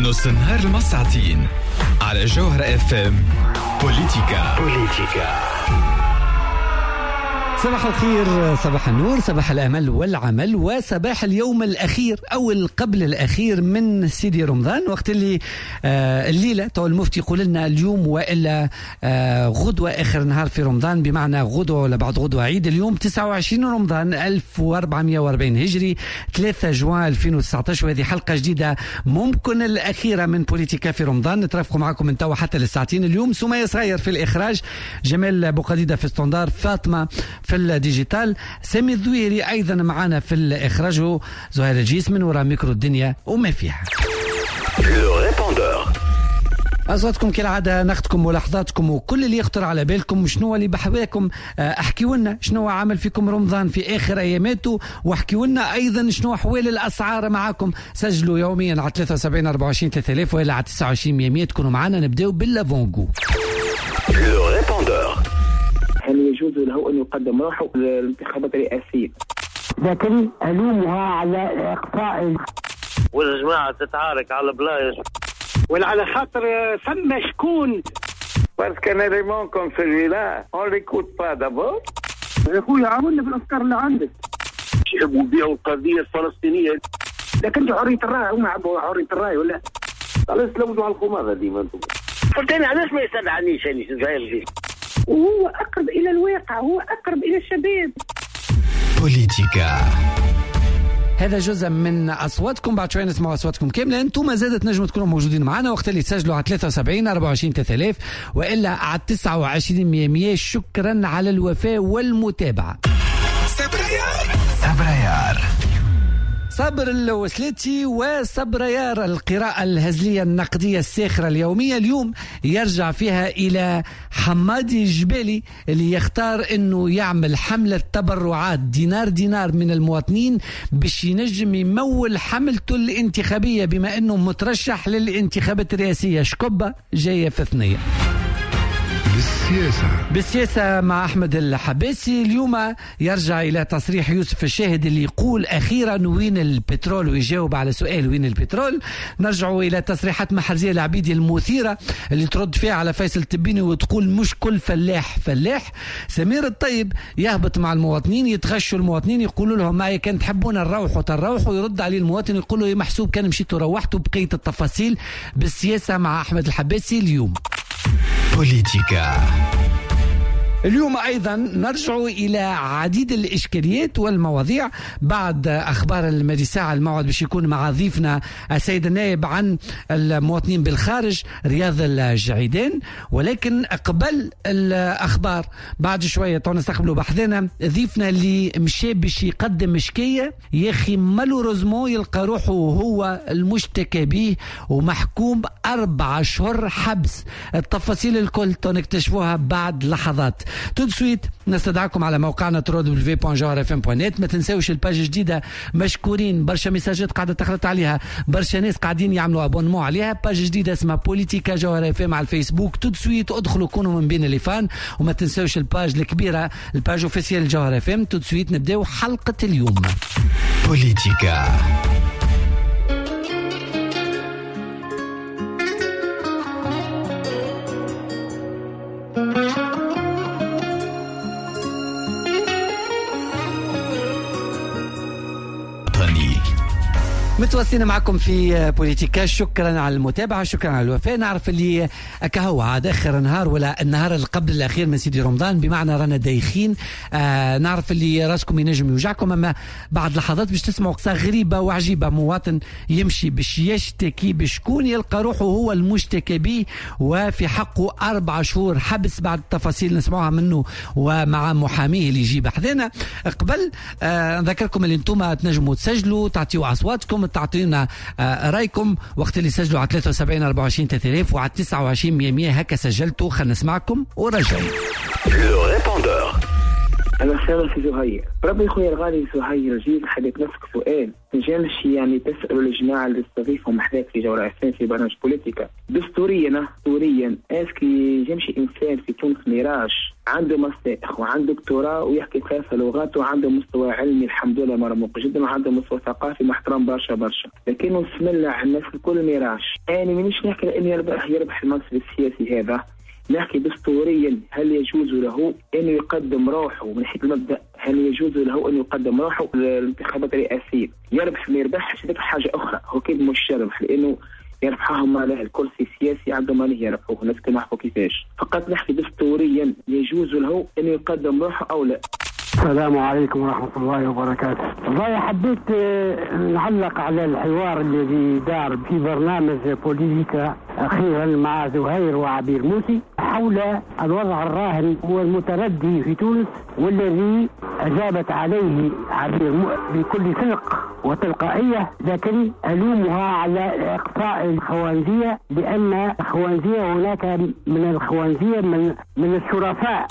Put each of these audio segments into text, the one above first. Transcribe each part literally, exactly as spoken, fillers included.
نص النهار المساعتين على جوهر اف ام. بوليتيكا بوليتيكا. صباح الخير، صباح النور، صباح الأمل والعمل، وصباح اليوم الأخير أو القبل الأخير من سيدي رمضان، وقت اللي آه الليلة تو المفتي يقول لنا اليوم وإلا آه غدوة آخر نهار في رمضان، بمعنى غدوة ولا بعد غدوة عيد. اليوم تسعة وعشرين رمضان ألف وأربعمائة وأربعين هجري، ثلاثة جوان ألفين وتسعة عشر، وهذه حلقة جديدة ممكن الأخيرة من بوليتيكا في رمضان. نترافقوا معكم من توا حتى للساعتين. اليوم سمية صغير في الإخراج، جمال بوقديدة في ستاندار، فاطمة في الديجيتال، سامي الذويري ايضا معنا في الاخراج، زهير الجيس من وراء ميكرو الدنيا وما فيها. أصواتكم كالعادة، ناخدكم ملاحظاتكم وكل اللي يخطر على بالكم. شنو اللي بحبكم احكيوا لنا شنو عمل فيكم رمضان في آخر أياماته، واحكيوا لنا أيضا شنو أحوال الأسعار معاكم. سجلوا يوميا على ثلاثة وسبعين أربعة وعشرين ثلاثة آلاف وإلا على تسعة وعشرين مية تكونوا معنا. نبداو باللافونغو. هل يجوز له أن يقدم روحه للانتخابات الرئاسية؟ لكن ألومها على إقصاء والجماعة تتعارك على بلايص، ولا على خاطر ثم شكون. parce qu'un élément comme celui-là on l'écoute pas d'abord. يا خويا عاوننا في الأفكار اللي عندك. يحبوا يبيعوا القضية الفلسطينية، لكن انتوا حرية الرأي، هما عبوا حرية الرأي ولا؟ علاش تلوزوا على الخمارة ديما انتم؟ قلت أنا علاش ما يستدعنيش أنا زهير دي؟ وهو أقرب إلى الواقع، هو أقرب إلى الشباب. بوليتيكا. هذا جزء من أصواتكم، بعد شوية نسمع أصواتكم كاملة. أنتم ما زادت نجموا تكونوا موجودين معنا وقت اللي تسجلوا على ثلاثة وسبعين أربعة وعشرين ثلاثة آلاف وإلا على تسعة وعشرين مية. شكرا على الوفاء والمتابعة. صبريار صبر الوسلاتي وصبريار، القراءة الهزلية النقدية الساخرة اليومية. اليوم يرجع فيها إلى حمادي الجبالي اللي يختار أنه يعمل حملة تبرعات دينار دينار من المواطنين باش ينجم يمول حملته الانتخابية، بما أنه مترشح للانتخابات الرئاسية. شكبة جاية في ثنية بالسياسة بالسياسة مع أحمد الحباسي. اليوم يرجع إلى تصريح يوسف الشاهد اللي يقول أخيرا وين البترول، ويجاوب على سؤال وين البترول. نرجعوا إلى تصريحات محرزية العبيدي المثيرة اللي ترد فيها على فيصل التبيني وتقول مش كل فلاح فلاح. سمير الطيب يهبط مع المواطنين، يتغشوا المواطنين، يقولوا لهم ما كان تحبون نروحوا تروحوا، يرد عليه المواطن يقول له محسوب كان مشيتوا روحتوا. بقية التفاصيل بالسياسة مع أحمد الحباسي اليوم. بوليتيكا. اليوم أيضا نرجع إلى عديد الإشكاليات والمواضيع بعد أخبار المديساعة. الموعد باش يكون مع ضيفنا السيد النائب عن المواطنين بالخارج رياض الجعيدان. ولكن قبل الأخبار بعد شوية تو نستقبلوا بحثنا ضيفنا اللي مشى باش يقدم شكاية، يا أخي مالوريزمون يلقى روحه وهو المشتكى به ومحكوم أربع شهور حبس. التفاصيل الكل تنكتشفوها بعد لحظات. تدسويت نستدعكم على موقعنا دبليو دبليو دبليو دوت جوهر اف ام دوت نت. ما تنساوش الباج جديدة، مشكورين، برشا ميساجات قاعدة تخلط عليها، برشا ناس قاعدين يعملوا ابونمون عليها. باج جديدة اسمها بوليتيكا جوهر اف ام على الفيسبوك. تدسويت ادخلوا كونوا من بين اللي فان، وما تنساوش الباج الكبيرة الباج اوفيسيال جوهر اف ام. تدسويت نبداو حلقة اليوم. بوليتيكا. متواصلين معكم في بوليتيكا. شكرا على المتابعة، شكرا على الوفاء. نعرف اللي كهو عاد آخر نهار ولا النهار اللي قبل الأخير من سيدي رمضان، بمعنى رانا دايخين. آه نعرف اللي راسكم ينجم يوجعكم، أما بعد لحظات باش تسمعوا قصة غريبة وعجيبة. مواطن يمشي باش يشتكي بشكون يلقى روحه هو المشتكى به، وفي حقه أربع شهور حبس. بعد التفاصيل نسمعوها منه ومع محاميه اللي يجي بحذنا. قبل آه نذكركم اللي انتم تنجموا تسجلوا، تعطيوا أصواتكم، تعطينا آه رايكم وقت اللي سجلوا على ثلاثة وسبعين أربعة وعشرين ثلاثة آلاف وعلى تسعة وعشرين مية. هكا سجلتوا. خلنا نسمعكم وراجعين. أنا سامع في زهير. ربي خويا الغالي زهير، جيت حديت نفسك سؤال تنجمش يعني تسألوا الجماعة اللي تستضيفهم حداك في جورة أفان في برنامج بوليتيكا دستوريا دستوريا اسكي يمشي إنسان في تونس ميراج عنده ماستر وعنده دكتوراه ويحكي ثلاث لغات وعنده مستوى علمي الحمد لله مرموق جدا وعنده مستوى ثقافي محترم برشا برشا، لكنه بسم الله على الناس الكل ميراج. أنا يعني مانيش نحكي لأنه يربح يربح المنصب السياسي هذا، نحكي دستوريا هل يجوز له أن يقدم روحه من حيث المبدأ، هل يجوز له أن يقدم روحه للانتخابات الرئاسية؟ يربح ما يربحش هذيك حاجة أخرى، هو كيف مش يربح لأنه يربحهم ما له الكرسي السياسي عندهم ما له يربحوه، الناس كما حكوا كيفاش. فقط نحكي دستوريا يجوز له أن يقدم روحه أو لا. السلام عليكم ورحمة الله وبركاته. والله حبيت نعلق على الحوار الذي دار في برنامج بوليتيكا أخيرا مع زهير وعبير موسي حول الوضع الراهن والمتردي في تونس، والذي أجابت عليه عبير بكل صدق وتلقائية، لكن ألومها على إقصاء الخوانزية، لأن الخوانزية هناك من الخوانزية من, من الشرفاء.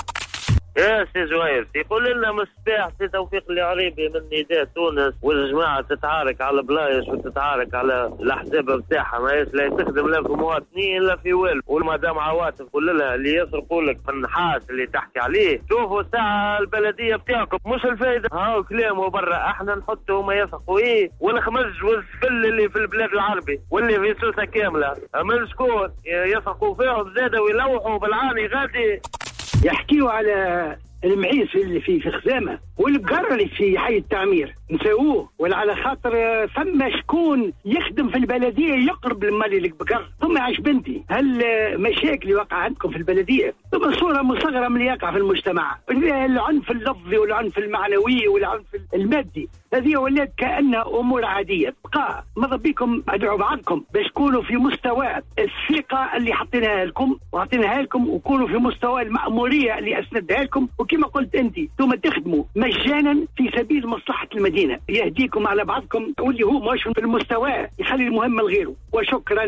يا سي زهير يقول لنا مصباح سي توفيق العريبي من نداء تونس والجماعه تتعارك على بلايص وتتعارك على الاحزاب بتاعها، ما لا تخدم لا في مواطنين لا في والو. والمدام عواطف قول لها اللي يسرقوا لك في النحاس اللي تحكي عليه شوفوا ساعه البلديه بتاعكم مش الفايده هاو كلامه برا، احنا نحطوا ما يثقوا ايه والخمج والسفل اللي في البلاد العربي واللي في سوسه كامله من شكون يثقوا فيهم زادوا ويلوحوا بالعاني غادي يحكيوا على المعيس اللي في في خزامه والبقر اللي في حي التعمير نسووه، ولا على خاطر ثم شكون يخدم في البلديه يقرب المال البقر. ثم عاش بنتي هل مشاكل اللي وقع عندكم في البلديه ثم صوره مصغره من اللي يقع في المجتمع، العنف اللفظي والعنف المعنوي والعنف المادي هذه ولات كأنها امور عاديه. بقى ماذا بكم ادعوا بعضكم باش تكونوا في مستوى الثقه اللي حطيناها لكم وعطيناها لكم، وكونوا في مستوى المأموريه اللي اسندها لكم، وكما قلت انت ثم تخدموا مجانا في سبيل مصلحه المدينه. يهديكم على بعضكم واللي هو مش في المستوى يخلي المهمه لغيره. وشكرا.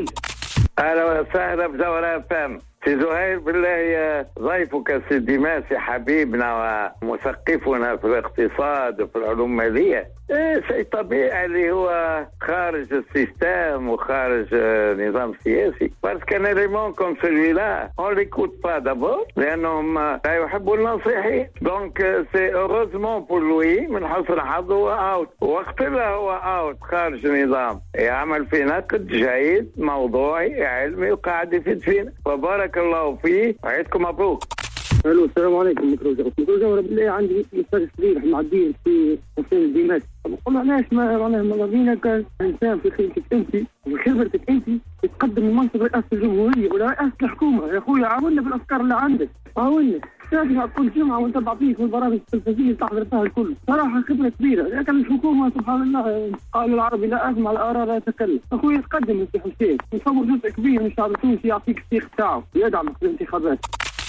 اهلا وسهلا بزهرة فام. سي زهير بالله ضيفك سيدي ماسي حبيبنا ومثقفنا في الاقتصاد وفي العلوم الماليه إيه شيء طبيعي اللي هو خارج السيستم وخارج النظام السياسي. بس كان ليمون كوم سيلوي لا اون ليكوت با دابور لانهم لا يحبوا الناصحين. دونك سي اوروزمون بور لوي من حسن حظه هو اوت، وقت له هو اوت خارج النظام يعمل في نقد جيد موضوعي علمي وقاعد يفيد فينا، وبارك الله فيه وعيدكم مبروك. الو السلام عليكم. ميكروجو ميكروجو بالله عندي مساج صغير معديين في حسين الديمات، نقول علاش ما معناها ما بينا كإنسان في خيرك انت وخبرتك انت تقدم المنصب رئاسة الجمهورية ولا رئاسة الحكومة. يا اخويا عاوننا بالافكار اللي عندك، عاوننا تسمع كل جمعة وانت تعطيك في البرامج التلفزيونية تحضر فيها الكل. صراحة خبرة كبيرة، لكن الحكومة سبحان الله قال العربي لا أسمع الآراء لا أتكلم. أخويا تقدم يا حسين، نصور جزء كبير من الشعب التونسي يعطيك السيخ تاعه ويدعمك في الانتخابات.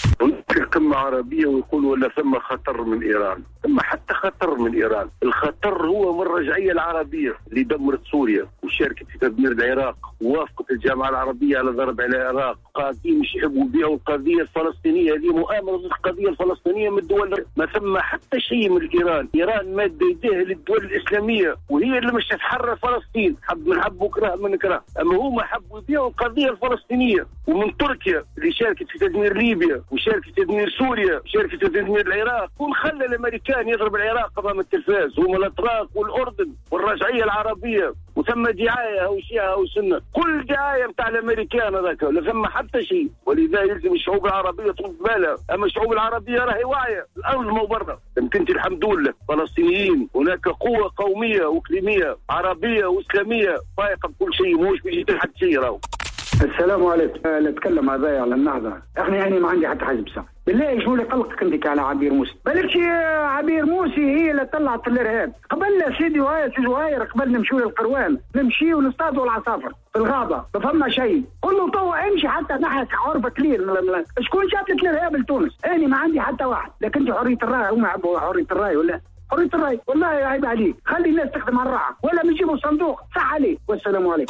في قمة عربية ويقولوا ولا ثم خطر من إيران، ثم حتى خطر من إيران. الخطر هو من الرجعية العربية اللي دمرت سوريا وشاركت في تدمير العراق ووافقت الجامعة العربية على ضرب على العراق. قاعدين مش يحبوا بيعوا القضية الفلسطينية، هذه مؤامرة ضد القضية الفلسطينية من الدول. ما ثم حتى شيء من إيران. إيران مادة يديه للدول الإسلامية وهي اللي مش تتحرر فلسطين، حب من حب وكره من كره. أما هم حبوا يبيعوا القضية الفلسطينية. ومن تركيا اللي شاركت في تدمير ليبيا وشاركت في تدمير سوريا وشاركت في تدمير العراق، وخلى الأمريكان يضرب العراق أمام التلفاز، هم الأتراك والأردن والرجعية العربية، وثم دعاية أو شيعة أو سنة، كل دعاية متاع الأمريكان هذاك، لا ثم حتى شيء. ولذا يلزم الشعوب العربية ترد بالها. أما الشعوب العربية راهي واعية، الأرض مو برا. يمكن الحمد لله فلسطينيين هناك قوة قومية وإقليمية عربية وإسلامية فائقة بكل شيء، موش بيجي تحت شيء راهو. السلام عليكم. نتكلم هذايا على النهضة، احنا يعني ما عندي حتى حاجة بصح. بالله شو اللي قلقك انت على عبير موسى؟ بالك عبير موسى هي اللي طلعت الارهاب. قبلنا سيدي وهاي سيدي وهاير قبل نمشيو للقروان، نمشي ونصطادوا العصافر في الغابة، ما فما شيء. قل له طوع امشي حتى ناحية عربة كليل. شكون جابت الارهاب لتونس؟ انا ما عندي حتى واحد، لكن حرية الرأي هم يحبوا حرية الرأي ولا؟ حرية الرأي والله عيب عليك، خلي الناس تخدم على الراحة ولا نجيبوا صندوق صح عليه. والسلام عليكم.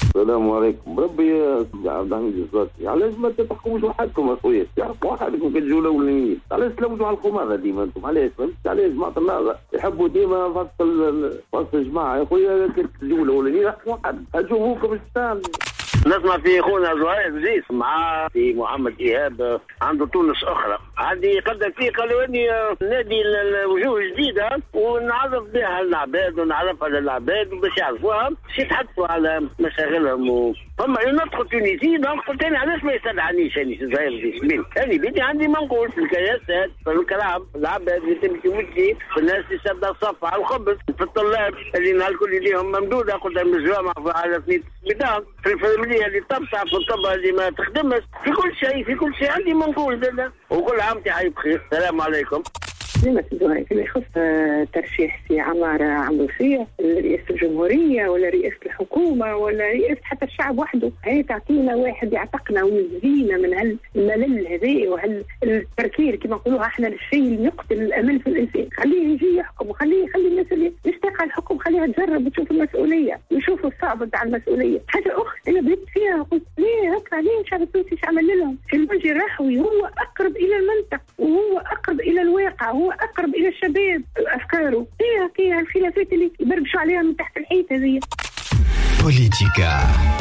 السلام عليكم. ربي يا عبد الحميد الزاكي، علاش ما تحكموش وحدكم اخويا؟ تعرفوا وحدكم كتجوا الاولانيين، علاش تلوجوا على الخماره ديما انتم؟ علاش فهمت؟ علاش جماعه النهضه يحبوا ديما فصل فصل الجماعه يا خويا، كتجوا الاولانيين احكموا واحد، هجوموكم الشتان. نسمع في خونا زهير زيس مع في محمد ايهاب عنده تونس اخرى، عندي قدم فيه قالوا اني نادي الوجوه جديده ونعرف بها العباد ونعرفها للعباد باش يعرفوها باش يتحدثوا على مشاغلهم و... فما ينطقوا تونسي نطقوا ثاني. علاش ما يستدعانيش انا زهير زيس مين؟ انا بيدي عندي منقول في الكياسات في الكلام العباد اللي تمشي وتجي في الناس اللي شادة الصف على الخبز في الطلاب اللي نهار كل يديهم ممدوده قدام الجامعه على سنين السبيطار في الفاميليا اللي تبصع في الطب اللي ما تخدمش في كل شيء في كل شيء عندي منقول ده. وكل عام تحيي بخير. السلام عليكم. فيما فيما يخص ترشيح سي عمارة عمروسية لرئاسة الجمهورية ولا رئاسة الحكومة ولا رئاسة حتى الشعب وحده، هي تعطينا واحد يعتقنا ويزينا من هالملل هذا وهالتركير كما نقولوها احنا الشيء اللي يقتل الامل في الانسان. خليه يجي يحكم وخليه يخلي الناس اللي مشتاقة الحكم خليها تجرب وتشوف المسؤولية ويشوفوا الصعب تاع المسؤولية. حاجة أخرى أنا بديت فيها قلت ليه هكا ليه الشعب التونسي ايش عمل لهم؟ في المنجي الرحوي هو أقرب إلى المنطق وهو أقرب إلى الواقع، هو أقرب إلى الشباب أفكاره. فيها فيها الخلافات اللي يبربشوا عليها من تحت الحيط هذه. بوليتيكا.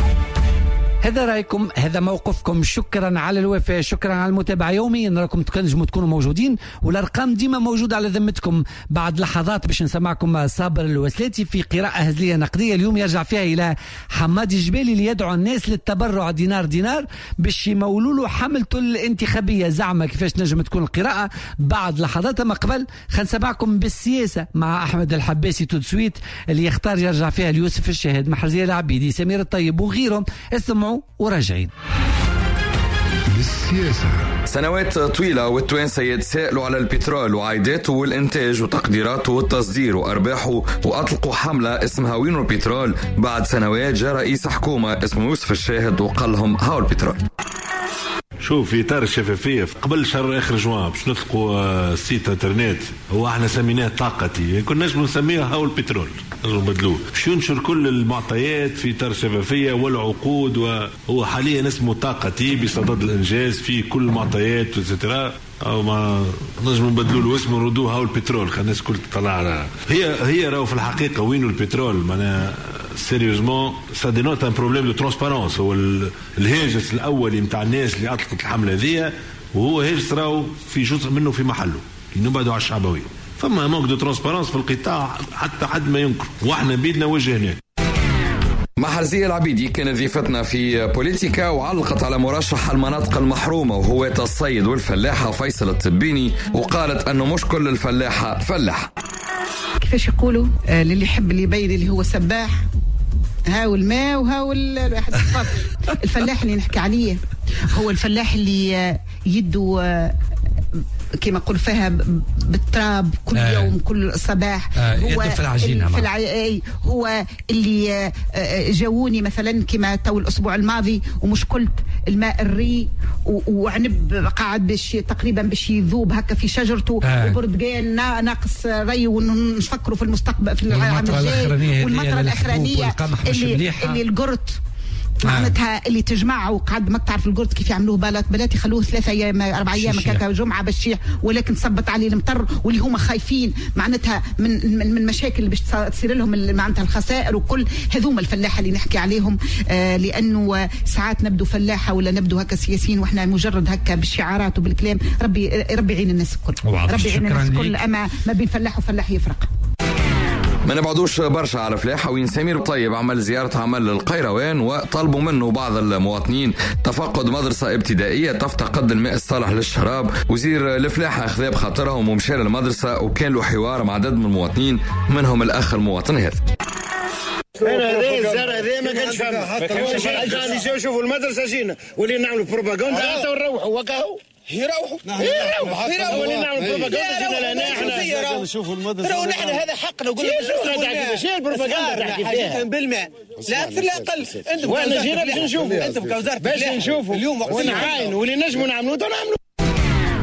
هذا رأيكم، هذا موقفكم. شكرا على الوفاء، شكرا على المتابعة يوميا. راكم تنجموا تكونوا موجودين والأرقام ديما موجودة على ذمتكم. بعد لحظات باش نسمعكم صابر الوسلاتي في قراءة هزلية نقدية اليوم يرجع فيها إلى حماد الجبالي اللي يدعو الناس للتبرع دينار دينار باش يمولوا له حملته الانتخابية. زعما كيفاش نجم تكون القراءة بعد لحظات. ما قبل خلينا نسمعكم بالسياسة مع أحمد الحباسي تودسويت اللي يختار يرجع فيها ليوسف الشاهد، محرزية العبيدي، سمير الطيب وغيرهم. اسمعوا وراجعين. بالسياسة. سنوات طويلة والتوانسة يتساءلوا على البترول وعائداته والإنتاج وتقديراته والتصدير وأرباحه، وأطلقوا حملة اسمها وينو البترول. بعد سنوات جاء رئيس حكومة اسمه يوسف الشاهد وقال لهم هاو البترول. شوف في اطار الشفافيه قبل شهر اخر جوان باش نطلقوا سيت انترنت هو احنا سميناه طاقتي، كنا نجم نسميه هاو البترول نبدلوه باش ينشر كل المعطيات في اطار الشفافيه والعقود، وهو حاليا اسمه طاقتي بصدد الانجاز في كل المعطيات وسترا. او ما نجم نبدلوا له اسمه نردوه هاو البترول خلي الناس كل تطلع على هي هي راهو في الحقيقه وينو البترول. معناها سيريوزمون سا دينوت ان بروبليم دو ترانسبارونس. هو الهاجس الاولي نتاع الناس اللي اطلقت الحمله هذه، وهو هاجس راهو في جزء منه في محله ينبعدوا على الشعبويه. فما مونك دو ترانسبارونس في القطاع حتى حد ما ينكر، واحنا بيدنا وجه هناك. محرزية العبيدي كانت ضيفتنا في بوليتيكا وعلقت على مرشح المناطق المحرومة وهواة الصيد والفلاحة فيصل التبيني، وقالت أنه مش كل الفلاحة فلاح. كيفاش يقولوا آه للي يحب اللي يبين اللي هو سباح هاو الماء وهاو الواحد الفضل. الفلاح اللي نحكي عليه هو الفلاح اللي آه يده آه كما نقول فيها بالتراب كل آه. يوم كل صباح. آه. هو في العجينة في الع... هو اللي جاوني مثلا كما تو الأسبوع الماضي ومشكلة الماء الري وعنب قاعد باش تقريبا باش يذوب هكا في شجرته آه. وبرتقال ناقص ري ونفكروا في المستقبل في العام الجاي والمطرة الأخرانية اللي, اللي القرط معناتها اللي تجمعوا قعد ما تعرف القرد كيف يعملوه بلات بلات يخلوه ثلاثة ايام اربع ايام هكاك جمعه باش ولكن تصبت عليه المطر واللي هما خايفين معناتها من من المشاكل اللي باش تصير لهم معناتها الخسائر وكل هذوما الفلاحه اللي نحكي عليهم. آه لانه ساعات نبدو فلاحه ولا نبدو هكا سياسيين واحنا مجرد هكا بالشعارات وبالكلام. ربي ربي يعين الناس الكل، ربي يعين الناس الكل. اما ما بين فلاح وفلاح يفرق. ما نبعدوش برشا على فلاحة. وين سمير طيب عمل زيارة عمل للقيروان وطلبوا منه بعض المواطنين تفقد مدرسة ابتدائية تفتقد الماء الصالح للشراب. وزير الفلاحة أخذ بخاطرهم ومشى للمدرسة وكان له حوار مع عدد من المواطنين منهم الأخ المواطن هذا. انا هذا الزرع هذا ما كانش فاهم كان يجيو يشوفوا المدرسة جينا واللي نعملوا بروباغندا حتى ونروحوا وكاو يروحوا يروحوا يروحوا اللي نعملوا بروباغندا جينا لهنا احنا نشوفوا المدرسة راهو نحن هذا حقنا نقول لك شنو البروباغندا تحكي فيها بالماء لا اكثر لا اقل. انتم واحنا جينا باش نشوفوا انتم كوزارة باش نشوفوا اليوم ونعاين واللي نجموا نعملوه نعملوه.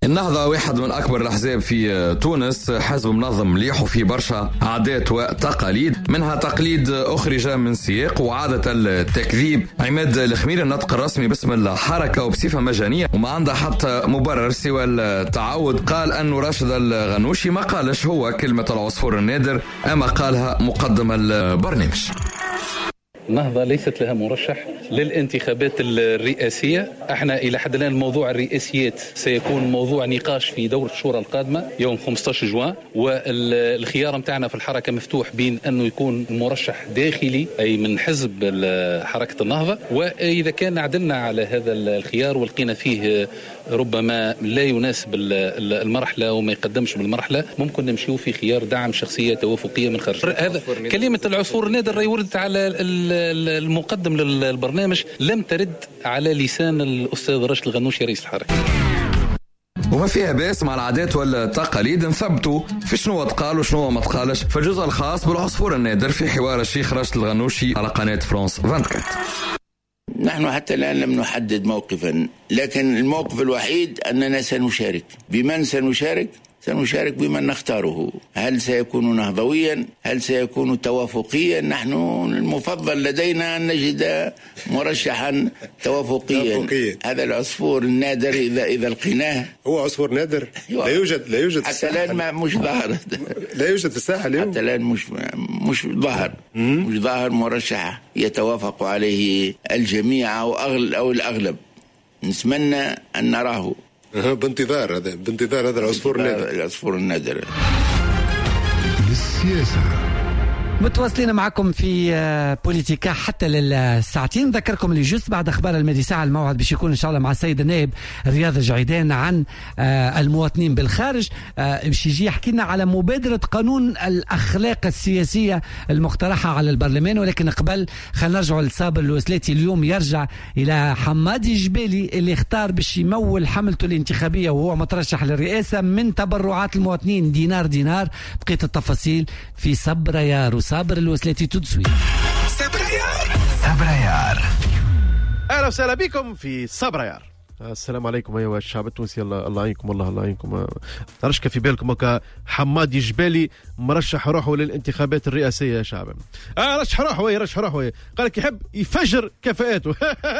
النهضة واحد من أكبر الأحزاب في تونس، حزب منظم مليح وفي برشا عادات وتقاليد، منها تقليد أخرج من سياق وعادة التكذيب. عماد الخميري النطق الرسمي باسم الحركة وبصفة مجانية وما عنده حتى مبرر سوى التعود، قال أنه راشد الغنوشي ما قالش هو كلمة العصفور النادر، أما قالها مقدم البرنامج. النهضة ليست لها مرشح للانتخابات الرئاسية. احنا إلى حد الآن موضوع الرئاسيات سيكون موضوع نقاش في دورة الشورى القادمة يوم خمسة عشر جوان، والخيار متاعنا في الحركة مفتوح بين أنه يكون مرشح داخلي أي من حزب حركة النهضة، وإذا كان عدلنا على هذا الخيار ولقينا فيه ربما لا يناسب المرحلة وما يقدمش بالمرحلة، ممكن نمشيو في خيار دعم شخصية توافقية من خارج. هذا كلمة العصفور النادر راهي وردت على المقدم للبرنامج، لم ترد على لسان الأستاذ راشد الغنوشي رئيس الحركة. وما فيها باس مع العادات والتقاليد نثبتوا في شنو تقال وشنو ما تقالش في الجزء الخاص بالعصفور النادر في حوار الشيخ راشد الغنوشي على قناة فرانس أربعة وعشرين. نحن حتى الآن لم نحدد موقفا، لكن الموقف الوحيد أننا سنشارك. بمن سنشارك؟ سنشارك بمن نختاره. هل سيكون نهضويا؟ هل سيكون توافقيا؟ نحن المفضل لدينا أن نجد مرشحا توافقيا. توافقية. هذا العصفور النادر إذا إذا لقيناه. هو عصفور نادر؟ لا يوجد لا يوجد حتى الآن ما مش ظاهر. لا يوجد في الساحة اليوم. حتى الآن مش مش ظاهر مش ظاهر مرشح يتوافق عليه الجميع أو أغل أو الأغلب. نتمنى أن نراه. أه بانتظار هذا بانتظار هذا العصفور النادر. العصفور النادر. للسياسة. متواصلين معكم في بوليتيكا حتى للساعتين. نذكركم اللي جست بعد اخبار الميدي ساعه الموعد باش يكون ان شاء الله مع السيد النائب رياض الجعيدان عن المواطنين بالخارج، باش يجي يحكي لنا على مبادره قانون الاخلاق السياسيه المقترحه على البرلمان. ولكن قبل خلينا نرجعوا لصابر الوسلاتي. اليوم يرجع الى حمادي جبالي اللي اختار باش يمول حملته الانتخابيه وهو مترشح للرئاسه من تبرعات المواطنين دينار دينار. بقيت التفاصيل في صبريار صابر الوسلاتي تدسوي. صبريار صبريار اهلا وسهلا بكم في صبريار. السلام عليكم ايها الشعب التونسي. الله الله يعينكم الله الله يعينكم. رشكه في بالكم هكا حمادي جبالي مرشح روحه للانتخابات الرئاسيه يا شعب. اه رشح روحه وي رشح روحه وي قال لك يحب يفجر كفاءاته.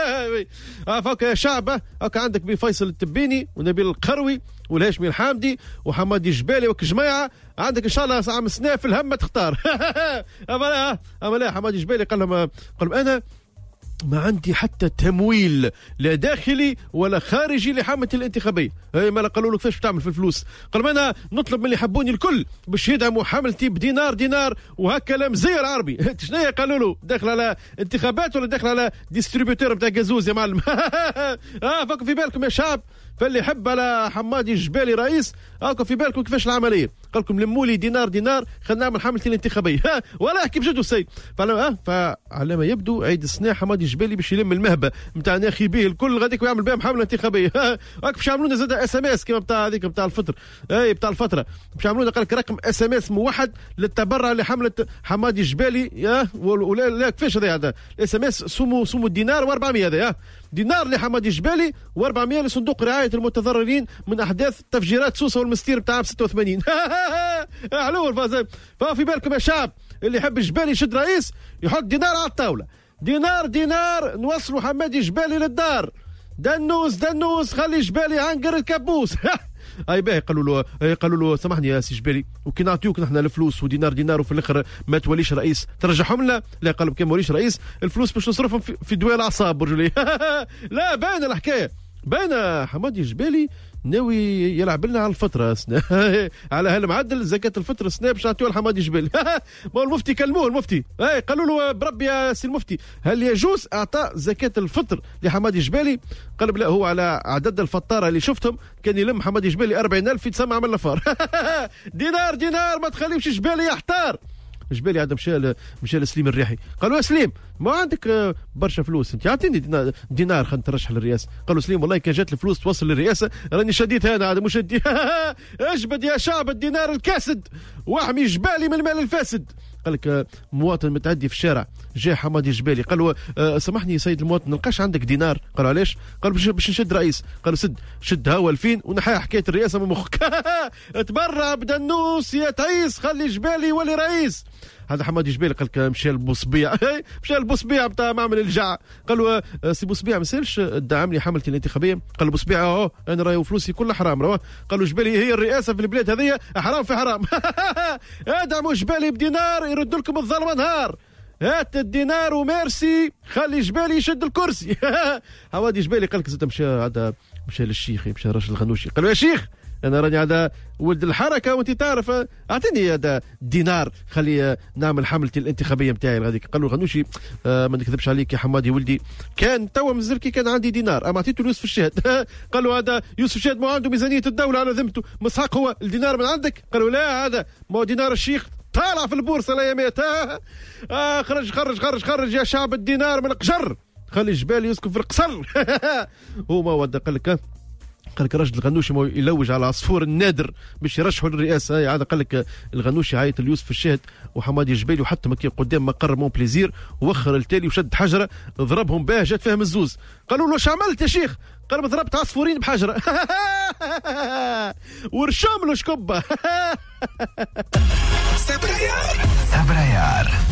اه فوق يا شعب هكا عندك بن فيصل التبيني ونبيل القروي والهاشمي الحامدي وحمادي جبالي وك جماعه عندك ان شاء الله عام سنه في الهم تختار. اما لا اما لا حمادي جبالي قال لهم قال لهم انا ما عندي حتى تمويل لا داخلي ولا خارجي لحملة الانتخابية. اي ما قالوا له كيفاش بتعمل في الفلوس؟ قال ما انا نطلب من اللي يحبوني الكل باش يدعموا حملتي بدينار دينار وهكا لا مزير عربي. شنو قالوا له داخل على انتخابات ولا داخل على ديستريبيوتور بتاع جازوز يا معلم؟ اه فكوا في بالكم يا شعب، فاللي يحب على حمادي الجبالي رئيس هاكا في بالكم كيفاش العمليه. قال لكم لموا لي دينار دينار خلينا نعمل حملتي الانتخابيه. ولا احكي بجد السيد. فعلى فعلى ما يبدو عيد السنه حمادي الجبالي باش يلم المهبه نتاع ناخبيه الكل غاديك ويعمل بهم حمله انتخابيه. هاك باش يعملوا لنا زاد اس ام اس كما بتاع هذيك بتاع الفطر. اي بتاع الفتره باش يعملوا لنا قال لك رقم اس ام اس موحد للتبرع لحمله حمادي الجبالي. يا ولا لا كيفاش هذا الاس ام اس سمو سمو الدينار و400 هذا دينار لحمادي الجبالي و400 لصندوق رعايه المتضررين من احداث تفجيرات سوسه والمستير بتاع عام ستة وثمانين. علو الفاز. ففي بالكم يا شعب اللي يحب الجبالي يشد رئيس يحط دينار على الطاوله. دينار دينار نوصلوا حمادي جبالي للدار. دنوس دنوس خلي جبالي عنقر الكابوس. اي باهي قالوا له قالوا له سامحني يا سي جبالي وكي نعطيوك نحن الفلوس ودينار دينار وفي الاخر ما توليش رئيس ترجعهم لنا؟ لا قالوا كي ما وليش رئيس الفلوس باش نصرفهم في, في دواء الاعصاب برجلي. لا باينه الحكايه باينه. حمادي جبالي ناوي يلعب لنا على الفتره سنة. على هالمعدل زكاه الفطر سنة باش نعطيوها لحمادي جبالي. ما المفتي كلموه المفتي اي قالوا له بربي يا سي المفتي هل يجوز اعطاء زكاه الفطر لحمادي جبالي؟ قال لا هو على عدد الفطاره اللي شفتهم كان يلم حمادي جبالي أربعين ألف يتسمع من الفار. دينار دينار ما تخليش جبالي يحتار. جبالي عاد مشى مشى لسليم الريحي قالوا يا سليم ما عندك برشا فلوس انت اعطيني دينار, دينار خلينا نترشح للرئاسه. قالوا سليم والله كان جات الفلوس توصل للرئاسه راني شديتها انا عاد مش ادي. اجبد يا شعب الدينار الكاسد واحمي جبالي من المال الفاسد. قال لك مواطن متعدي في الشارع جاء حمادي جبالي قال له أه سامحني سيد المواطن نلقاش عندك دينار. قال علاش؟ قال باش باش نشد رئيس. قالوا سد شد هوا الفين ونحيها حكايه الرئاسه من مخك. تبرع بدنوس يا تعيس خلي جبالي ولي رئيس. هذا حمادي جبالي قال لك مشى البوصبيع مشى البوصبيع بتاع معمل الجع. قالوا سي بوصبيع ما سالش دعم لي حملتي الانتخابيه. قال له بوصبيع اهو انا راهي فلوسي كلها حرام رواه. قالوا جبالي هي الرئاسه في البلاد هذه حرام في حرام. ادعموا جبالي بدينار يردوا لكم الظلمه نهار. هات الدينار وميرسي خلي جبالي يشد الكرسي. حمادي جبالي قال لك زاد مشى هذا مشى للشيخ مشى رجل الغنوشي. قالوا يا شيخ انا راني هذا ولد الحركه وانت تعرف اعطيني هذا دينار خلي نعمل حملتي الانتخابيه نتاعي غاديك. قالوا الغنوشي آه ما نكذبش عليك يا حمادي ولدي كان توا من زركي كان عندي دينار اما عطيته ليوسف الشهاد. قالوا هذا يوسف الشهاد ما عنده ميزانيه الدوله على ذمته مسحق هو الدينار من عندك. قالوا لا هذا ما دينار الشيخ طالع في البورصه الايامات. آه خرج خرج خرج خرج يا شعب الدينار من القجر خلي الجبال يسكن في القصر. هو ما ود قال لك قال لك رجل الغنوشي يلوج على عصفور النادر باش يرشحوا للرئاسه. هذا قال لك الغنوشي عيط ليوسف الشهد وحمادي جبالي وحتى مكي قدام مقر مون بليزير ووخر التالي وشد حجره ضربهم باه جات فيهم الزوز. قالوا له واش عملت يا شيخ؟ قال ضربت عصفورين بحجره. ورشم له شكبه. سبريار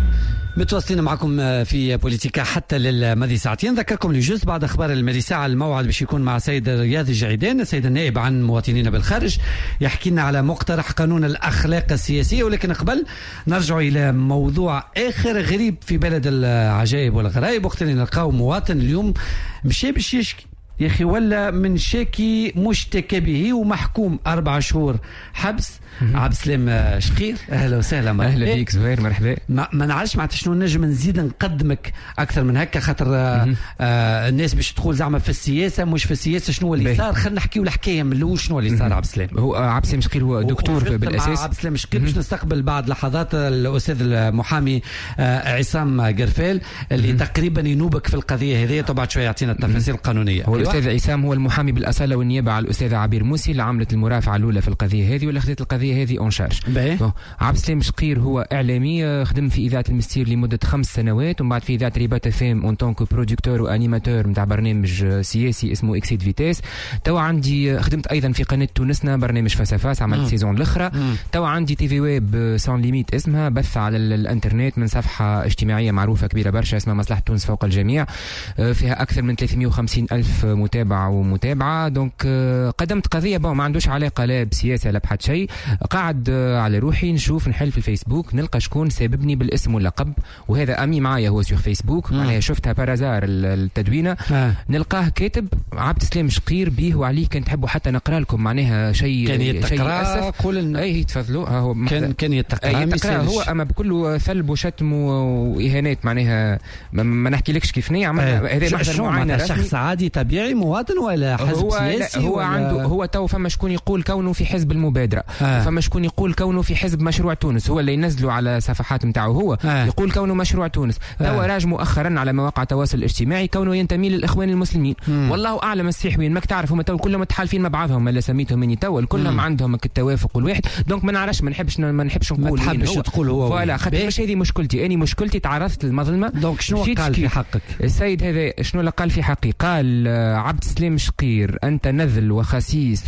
متواصلين معكم في بوليتيكا حتى للماضي ساعتين. ذكركم لجوز بعد اخبار الماضي ساعه الموعد باش يكون مع سيد رياض الجعيدان السيد النائب عن مواطنين بالخارج يحكي لنا على مقترح قانون الاخلاق السياسيه. ولكن قبل نرجع الى موضوع اخر غريب في بلد العجائب والغرائب. وقت اللي نلقاو مواطن اليوم مشى باش يشكي يا اخي ولا من شاكي مشتكى به ومحكوم اربع شهور حبس. عبد السلام شقير اهلا وسهلا. اهلا بيك زهير مرحبا. ما, ما نعرفش معناتها شنو نجم نزيد نقدمك اكثر من هكا خاطر آه آه الناس باش تدخل زعما في السياسه مش في السياسه شنو اللي صار. خلينا نحكيو الحكايه من الاول شنو اللي صار. عبد السلام هو عبد السلام شقير هو دكتور بالاساس. عبد السلام شقير باش نستقبل بعد لحظات الاستاذ المحامي آه عصام قرفال اللي تقريبا ينوبك في القضيه هذه. طبعا شويه يعطينا التفاصيل القانونيه. هو الاستاذ عصام هو المحامي بالاصاله والنيابه على الاستاذه عبير موسي اللي عملت المرافعه الاولى في القضيه هذه واللي اخذت القضيه هذه اون شارج. عبد السلام شقير هو اعلامي خدم في اذاعه المستير لمده خمس سنوات ومن بعد في اذاعه ريبات فام اون طونكو برودكتور وانيماتور نتاع برنامج سياسي اسمه اكسيد فيتاس. توا عندي خدمت ايضا في قناه تونسنا برنامج فاسافاس عملت سيزون الاخرى. توا عندي تي في ويب سون ليميت اسمها بث على الانترنت من صفحه اجتماعيه معروفه كبيره برشا اسمها مصلحه تونس فوق الجميع فيها اكثر من ثلاثمائة وخمسين الف متابع ومتابعه. دونك قدمت قضيه بون ما عندوش علاقه لا بسياسه لا بحد شيء. قاعد على روحي نشوف نحل في الفيسبوك نلقى شكون سببني بالاسم واللقب وهذا امي معايا هو سيغ فيسبوك معناها شفتها بارازار التدوينه آه. نلقاه كاتب عبد السلام شقير بيه وعليه كان تحبوا حتى نقرا لكم معناها شيء كان يتقرا كل اي تفضلوا هو كان كان يتقرا هو اما بكل ثلب وشتم واهانات معناها ما نحكيلكش كيف نيه عملنا هذا محضر معاينه شخص عادي طبيعي مواطن ولا حزب هو سياسي هو ولا عنده هو تو فما شكون يقول كونه في حزب المبادره آه. فما شكون يقول كونه في حزب مشروع تونس هو اللي ينزلوا على صفحات نتاعو هو آه. يقول كونه مشروع تونس آه. توا راج مؤخرا على مواقع التواصل الاجتماعي كونه ينتمي للاخوان المسلمين. مم. والله اعلم الصحيح وين ماك تعرف هم تو كلهم متحالفين مع بعضهم ولا سميتهم مني تو كلهم مم. عندهم التوافق والواحد. دونك ما نعرفش ما نحبش ما نحبش نقول ما تحبش تقول هو فوالا خاطر مش هذه مشكلتي. اني مشكلتي تعرضت للمظلمه. دونك شنو قال في حقك السيد هذا شنو اللي قال في حقي؟ قال عبد السلام شقير انت نذل وخسيس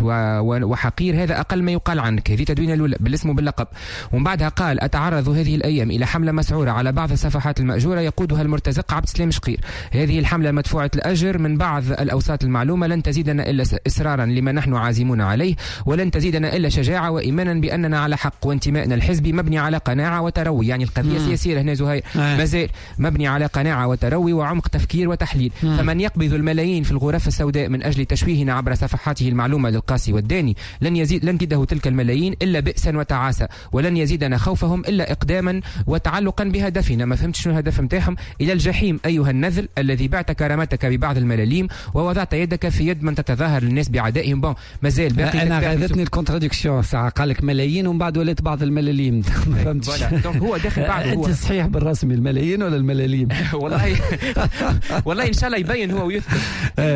وحقير هذا اقل ما يقال عنك. هذه تدوينه الاولى بالاسم وباللقب. ومن بعدها قال اتعرض هذه الايام الى حمله مسعوره على بعض الصفحات الماجوره يقودها المرتزق عبد السلام شقير. هذه الحمله مدفوعه الاجر من بعض الاوساط المعلومه لن تزيدنا الا اصرارا لما نحن عازمون عليه ولن تزيدنا الا شجاعه وايمانا باننا على حق وانتمائنا الحزبي مبني على قناعه وتروي. يعني القضيه السياسيه هنا زهير مازال مبني على قناعه وتروي وعمق تفكير وتحليل. مم. فمن يقبض الملايين في الغرف السوداء من اجل تشويهنا عبر صفحاته المعلومه للقاسي والداني لن يزيد لن تده تلك الملايين الا بئسا وتعاسه ولن يزيدنا خوفهم الا اقداما وتعلقا بهدفنا. ما فهمت شنو الهدف نتاعهم؟ الى الجحيم ايها النذل الذي بعت كرامتك ببعض الملاليم ووضعت يدك في يد من تتظاهر للناس بعدائهم. بون مازال باقي. انا غاضتني الكونتراديكسيون ساعه قال لك ملايين ومن بعد ولات بعض الملاليم. ما فهمتش. دونك هو داخل بعد هو انت صحيح بالرسمي الملايين ولا الملاليم؟ والله والله ان شاء الله يبين هو ويثبت.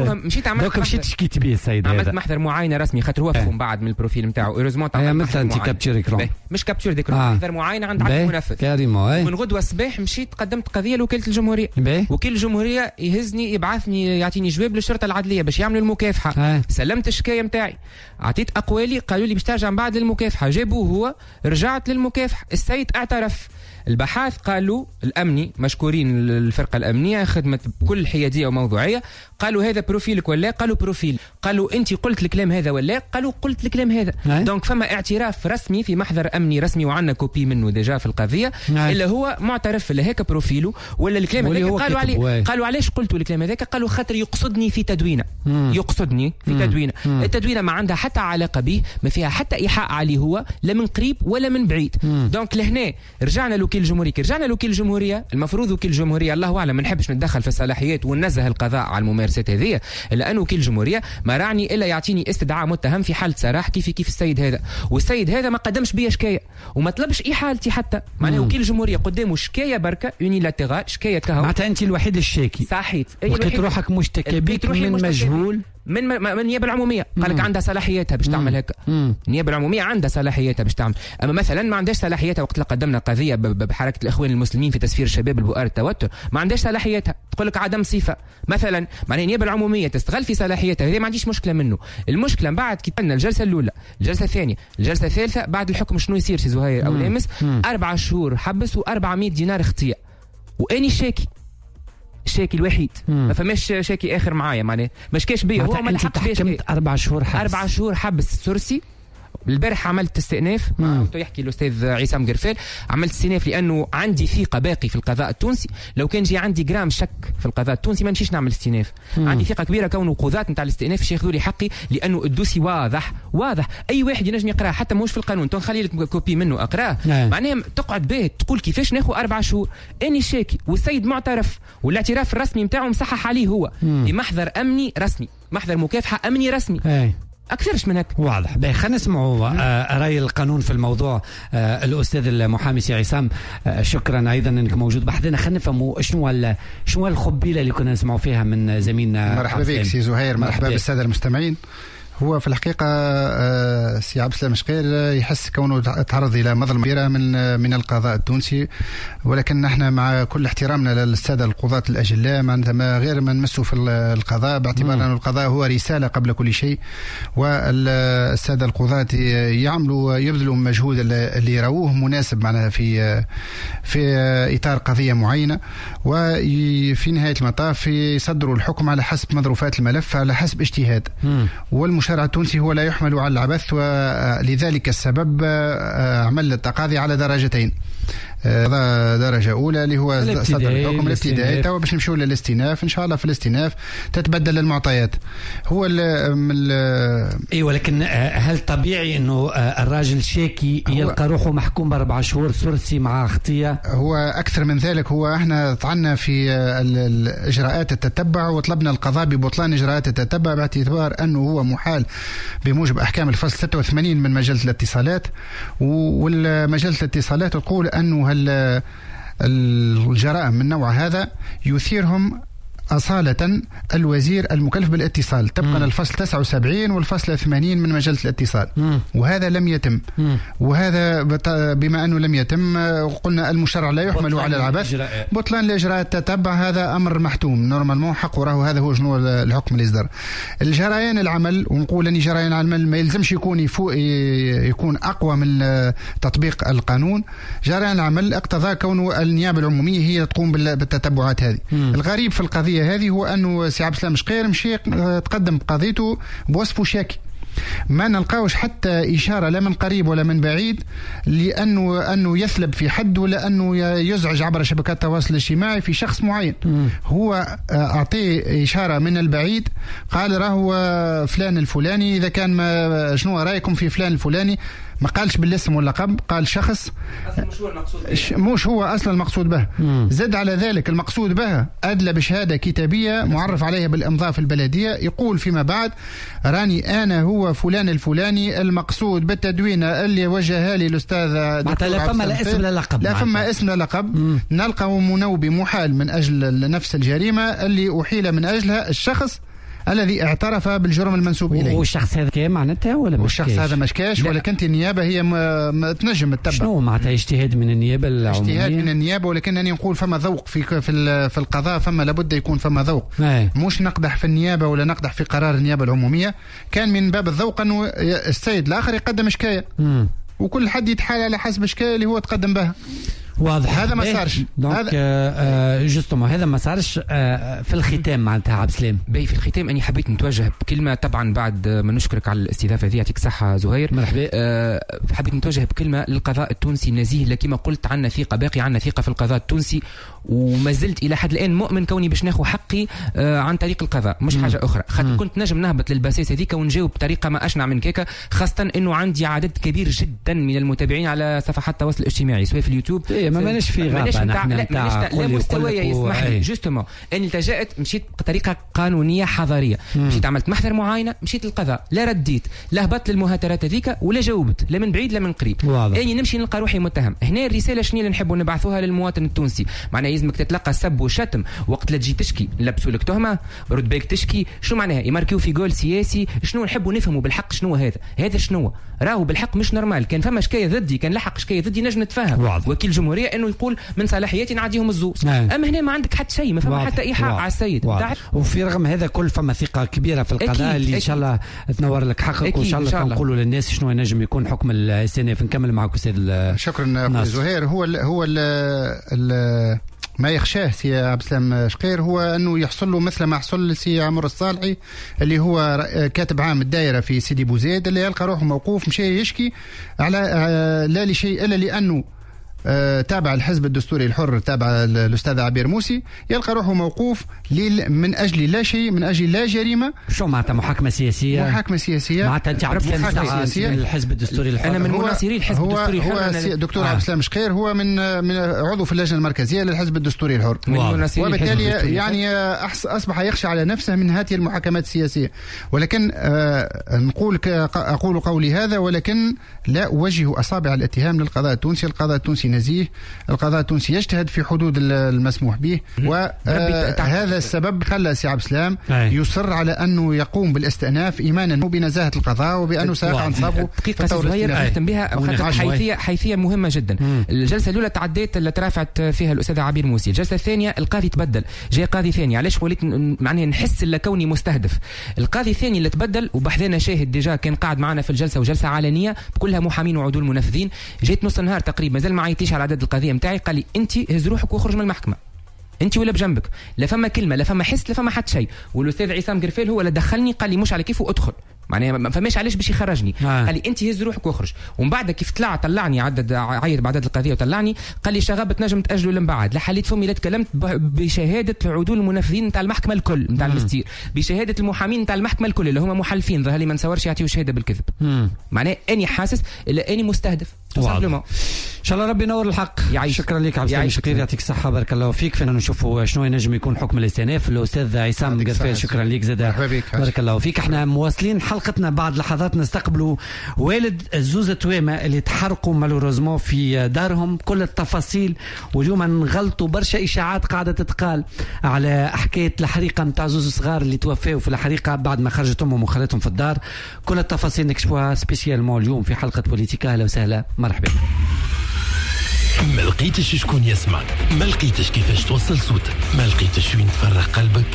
مشيت عملت دوك مشيت شكيت بيه السيد هذا، عملت محضر معاينه رسمي خاطر هو فهم بعد من البروفيل نتاعو اوريزمون عملت انت كابتشر اكرون مش كابتشر ديكرون آه. محضر معاينه عند عدد المنفذ كريمو. من غدوه الصباح مشيت قدمت قضيه لوكاله الجمهوريه. بي. وكيل الجمهوريه يهزني يبعثني يعطيني جواب للشرطه العدليه باش يعملوا المكافحه. آه. سلمت الشكايه نتاعي، اعطيت اقوالي، قالوا لي باش ترجع من بعد للمكافحه، جابوه هو، رجعت للمكافحه، السيد اعترف. البحاث قالوا الامني مشكورين الفرقه الامنيه خدمت بكل حياديه وموضوعيه، قالوا هذا بروفيلك ولا؟ قالوا بروفيل. قالوا انت قلت الكلام هذا ولا؟ قالوا قلت الكلام هذا. دونك فما اعتراف رسمي في محضر امني رسمي وعندنا كوبي منه ديجا في القضيه. نعم. الا هو معترف الا هيك بروفيله ولا الكلام هذاك قالوا عليه واي. قالوا علاش قلتوا الكلام هذاك؟ قالوا خاطر يقصدني في تدوينه. مم. يقصدني في مم. تدوينه. مم. التدوينه ما عندها حتى علاقه به، ما فيها حتى ايحاء عليه هو لا من قريب ولا من بعيد. مم. دونك لهنا رجعنا لوكيل الجمهوريه، رجعنا لوكيل الجمهوريه، المفروض وكيل الجمهوريه الله اعلم ما نحبش نتدخل في الصلاحيات وننزه القضاء على الممارسات هذه، الا انه وكيل الجمهوريه ما راني الا يعطيني استدعاء متهم في حاله سراح كيف كيف السيد هذا، والسيد هذا ما قدمش بيا شكايه وما طلبش احالتي حتى، معناه وكيل الجمهوريه قدامه شكايه بركه يونيلاتيرال، شكايه كهو معناتها انت الوحيد الشاكي. صحيت، لقيت روحك مشتكى بك من مجهول من من النيابه العموميه، قال لك عندها صلاحياتها باش تعمل هكا. النيابه العموميه عندها صلاحياتها باش تعمل، اما مثلا ما عندهاش صلاحياتها وقت اللي قدمنا قضيه بحركه الاخوان المسلمين في تسفير الشباب البؤر التوتر، ما عندهاش صلاحياتها، تقول لك عدم صفه مثلا، معناها النيابه العموميه تستغل في صلاحياتها، هذه ما عنديش مشكله منه. المشكله بعد كي قلنا الجلسه الاولى، الجلسه الثانيه، الجلسه الثالثه، بعد الحكم شنو يصير سي زهير او لامس؟ اربع شهور حبس وأربعمائة دينار اختياء، واني شاكي الشاكي الوحيد. مم. ما فماش شاكي اخر معايا، معناه ما شكاش بيا، هو ما لحقش بيا. اربع شهور حبس اربع شهور حبس سرسي. البارح عملت استئناف، يحكي الاستاذ عصام قرفال، عملت استئناف لانه عندي ثقه باقي في القضاء التونسي، لو كان جي عندي جرام شك في القضاء التونسي ما نمشيش نعمل استئناف. مم. عندي ثقه كبيره كونه قضاة نتاع الاستئناف باش ياخذوا لي حقي، لانه الدوسي واضح واضح، اي واحد ينجم يقراه حتى ماهوش في القانون، تو نخلي لك كوبي منه اقراه. معناها تقعد به تقول كيفاش ناخذ اربع شهور، اني شاكي والسيد معترف والاعتراف الرسمي نتاعو مصحح عليه هو في محضر امني رسمي، محضر مكافحه امني رسمي. هي. أكثرش من هيك واضح. باهي خلينا نسمعوا آه رأي القانون في الموضوع. آه الأستاذ المحامي سي عصام، آه شكرا أيضا أنك موجود بحثنا. خلينا نفهموا شنو شنو الخبيلة اللي كنا نسمعوا فيها من زميلنا. مرحبا بك سي زهير، مرحبا بالسادة المستمعين. هو في الحقيقة سي عبد السلام شقير يحس كونه تعرض إلى مظلمة كبيرة من من القضاء التونسي، ولكن نحن مع كل احترامنا للسادة القضاة الأجلاء ما غير ما نمسوا في القضاء، باعتبار أن القضاء هو رسالة قبل كل شيء، والسادة القضاة يعملوا يبذلوا مجهود اللي يروه مناسب معنا في في إطار قضية معينة، وفي نهاية المطاف يصدروا الحكم على حسب مظروفات الملف على حسب اجتهاد. والمشرع التونسي هو لا يحمل على العبث، ولذلك السبب عمل التقاضي على درجتين. درجة أولى اللي هو صدر الحكم الابتدائي، تو باش نمشيو للاستئناف إن شاء الله. في الاستئناف تتبدل المعطيات. هو ال اي ولكن هل طبيعي إنه الراجل شاكي يلقى روحه محكوم بأربع شهور سرسي مع اختيار؟ هو أكثر من ذلك، هو احنا طعنا في الإجراءات التتبع وطلبنا القضاء ببطلان إجراءات التتبع باعتبار أنه هو محال بموجب أحكام الفصل ستة وثمانين من مجلة الاتصالات، والمجلة الاتصالات تقول أنه الجرائم من نوع هذا يثيرهم أصالة الوزير المكلف بالاتصال طبقا الفصل تسعة وسبعين والفصل ثمانين من مجلة الاتصال. مم. وهذا لم يتم. مم. وهذا بما أنه لم يتم قلنا المشرع لا يحمل على العبث، بطلان الإجراءات التتبع هذا أمر محتوم نورمالمون حق وراه، هذا هو شنو الحكم الإصدار. الجريان العمل، ونقول أن جريان العمل ما يلزمش يكون يفوق يكون أقوى من تطبيق القانون. جريان العمل اقتضى كونه النيابة العمومية هي تقوم بالتتبعات هذه. مم. الغريب في القضية هذه هو أنه سي عبد السلام شقير مشي تقدم بقضيته بوصفه شاكي، ما نلقاوش حتى إشارة لا من قريب ولا من بعيد لأنه أنه يثلب في حد ولا أنه يزعج عبر شبكات التواصل الاجتماعي في شخص معين. م. هو أعطيه إشارة من البعيد، قال راهو فلان الفلاني، إذا كان ما شنو رأيكم في فلان الفلاني، ما قالش بالاسم واللقب، قال شخص مش هو المقصود به. مش هو أصلا المقصود به. مم. زد على ذلك المقصود به أدلى بشهادة كتابية معرف عليها بالإمضاء في البلدية، يقول فيما بعد راني أنا هو فلان الفلاني المقصود بالتدوينة اللي وجهها لي الأستاذ دكتور لا فما لا اسم لا لقب، لا فما اسم لا لقب. نلقى منوبي محال من أجل نفس الجريمة اللي أحيل من أجلها الشخص الذي اعترف بالجرم المنسوب اليه. والشخص هذا كان معناتها ولا والشخص هذا مشكاش، ولكن النيابه هي م... تنجم تتبع. شنو معناتها اجتهاد من النيابه العموميه؟ اجتهاد من النيابه، ولكنني نقول فما ذوق في في في القضاء، فما لابد يكون فما ذوق. أي. مش نقدح في النيابه ولا نقدح في قرار النيابه العموميه، كان من باب الذوق انه السيد الاخر يقدم شكايه وكل حد يتحايل على حسب الشكايه اللي هو تقدم بها. واضح. هذا ما صارش. هذا آه جوستومون هذا ما صارش. آه في الختام معناتها عبد السلام باهي، في الختام اني حبيت نتوجه بكلمه، طبعا بعد ما نشكرك على الاستضافه هذه، يعطيك الصحه زهير. مرحبا. آه حبيت نتوجه بكلمه للقضاء التونسي النزيه، اللي كما قلت عندنا ثقه، باقي عندنا ثقه في القضاء التونسي، وما زلت الى حد الان مؤمن كوني باش ناخذ حقي آه عن طريق القضاء، مش مم. حاجه اخرى. خاطر كنت نجم نهبط للباسيس هذيك ونجاوب بطريقه ما اشنع من كيكه، خاصه انه عندي عدد كبير جدا من المتابعين على صفحات التواصل الاجتماعي سواء في اليوتيوب. إيه ما ماناش في غابه نحن لا لا مستويه يسمح لي جوستومون اني التجأت، مشيت بطريقه قانونيه حضاريه، مم. مشيت عملت محضر معاينه، مشيت للقضاء، لا رديت لا هبطت للمهاترات هذيك ولا جاوبت لا من بعيد لا من قريب. اني نمشي نلقى روحي متهم. هنا الرساله شنو اللي نحبوا نبعثوها للمواطن التونسي؟ معناها يلزمك تتلقى سب وشتم وقت لا تجي تشكي، لبسوا لك تهمه، رد بالك تشكي، شنو معناها؟ يماركيو في جول سياسي، شنو نحبوا نفهموا بالحق شنو هذا؟ هذا شنو؟ راهو بالحق مش نورمال. كان فما شكايه ضدي، كان لحق شكايه ضدي، نجم نتفاهم وكيل جمهوريه انه يقول من صلاحياتي نعديهم الزوز. اما هنا ما عندك حتى شيء، ما فما حتى ايحاء على السيد. وفي رغم هذا كل فما ثقه كبيره في القضاء أكيد اللي أكيد. ان شاء الله تنور لك حقك، وان شاء الله تنقولوا للناس شنو ينجم يكون حكم السنه. نكمل معك استاذ. شكرا اخوي زهير. هو ال هو ال ال ما يخشاه سي عبد السلام شقير هو انه يحصل له مثل ما حصل لسي عمر الصالحي اللي هو كاتب عام الدائره في سيدي بوزيد، اللي يلقى روحه موقوف مشى يشكي على لا لشيء الا لانه تابع الحزب الدستوري الحر، تابع الاستاذ عبير موسي، يلقى روحه موقوف من اجل لا شيء، من اجل لا جريمه. شو معناتها محاكمه سياسيه؟ محاكمه سياسيه معناتها انت عرفت محاكمه سياسيه من الحزب الدستوري الحر. انا من مناصري الحزب الدستوري الحر. هو دكتور آه. عبد السلام شقير هو من من عضو في اللجنه المركزيه للحزب الدستوري الحر، وبالتالي يعني اصبح يخشى على نفسه من هذه المحاكمات السياسيه. ولكن آه نقول اقول قولي هذا، ولكن لا اوجه اصابع الاتهام للقضاء التونسي. القضاء التونسي نزيه، القضاء التونسي يجتهد في حدود المسموح به، وهذا السبب خلى سي عبد السلام يصر على انه يقوم بالاستئناف ايمانا بنزاهه القضاء وبانه سيقع انصافه. دقيقه صغيره نختم بها، حيثيه حيثيه مهمه جدا. الجلسه الاولى تعديت اللي ترافعت فيها الاستاذه عبير موسي، الجلسه الثانيه القاضي تبدل، جاء قاضي ثاني. علاش وليت معناها نحس الا كوني مستهدف؟ القاضي الثاني اللي تبدل وبحذانا شاهد ديجا كان قاعد معنا في الجلسه، وجلسه علنيه بكلها محامين وعدول منفذين. جيت نص النهار تقريبا مازال ما عيطيش على عدد القضيه نتاعي، قال لي انت هز روحك واخرج من المحكمه، انت ولا بجنبك، لا فما كلمه لا فما حس لا فما حتى شيء. والاستاذ عصام قرفيل هو اللي دخلني، قال لي مش على كيف وادخل، معناها ما فماش علاش باش يخرجني. آه. قال لي انت هز روحك واخرج. ومن بعد كيف طلع طلعني عدد عيط بعدد القضيه وطلعني، قال لي شغاب تنجم تاجلوا لمبعد. لا حليت فمي لا تكلمت بشهاده عدول المنفذين نتاع المحكمه الكل نتاع المستير، بشهاده المحامين نتاع المحكمه الكل اللي هما محلفين، ظهر لي ما نصورش يعطيو شهاده بالكذب. معناه اني حاسس الا اني مستهدف ان شاء الله. ربي ينور الحق. يعيش. شكرا لك عبد السلام شقير، يعطيك الصحه، بارك الله فيك. فينا نشوفوا شنو ينجم يكون حكم الاستئناف. الاستاذ عصام قرفيل شكرا لك زاد، بارك الله فيك. احنا مواصلين حلقتنا، بعد لحظات نستقبلوا والد الزوز تويمه اللي تحرقوا مالوروزمون في دارهم، كل التفاصيل. واليوم نغلطوا برشا اشاعات قاعده تتقال على حكايه الحريقه نتاع زوز صغار اللي توفاوا في الحريقه بعد ما خرجت امهم وخلتهم في الدار. كل التفاصيل نكشفوها سبيسيالمون اليوم في حلقه بوليتيكا. اهلا وسهلا، مرحبا. ما لقيتش شكون يسمعك، ما لقيتش كيفاش توصل صوتك، ما لقيتش وين تفرغ قلبك.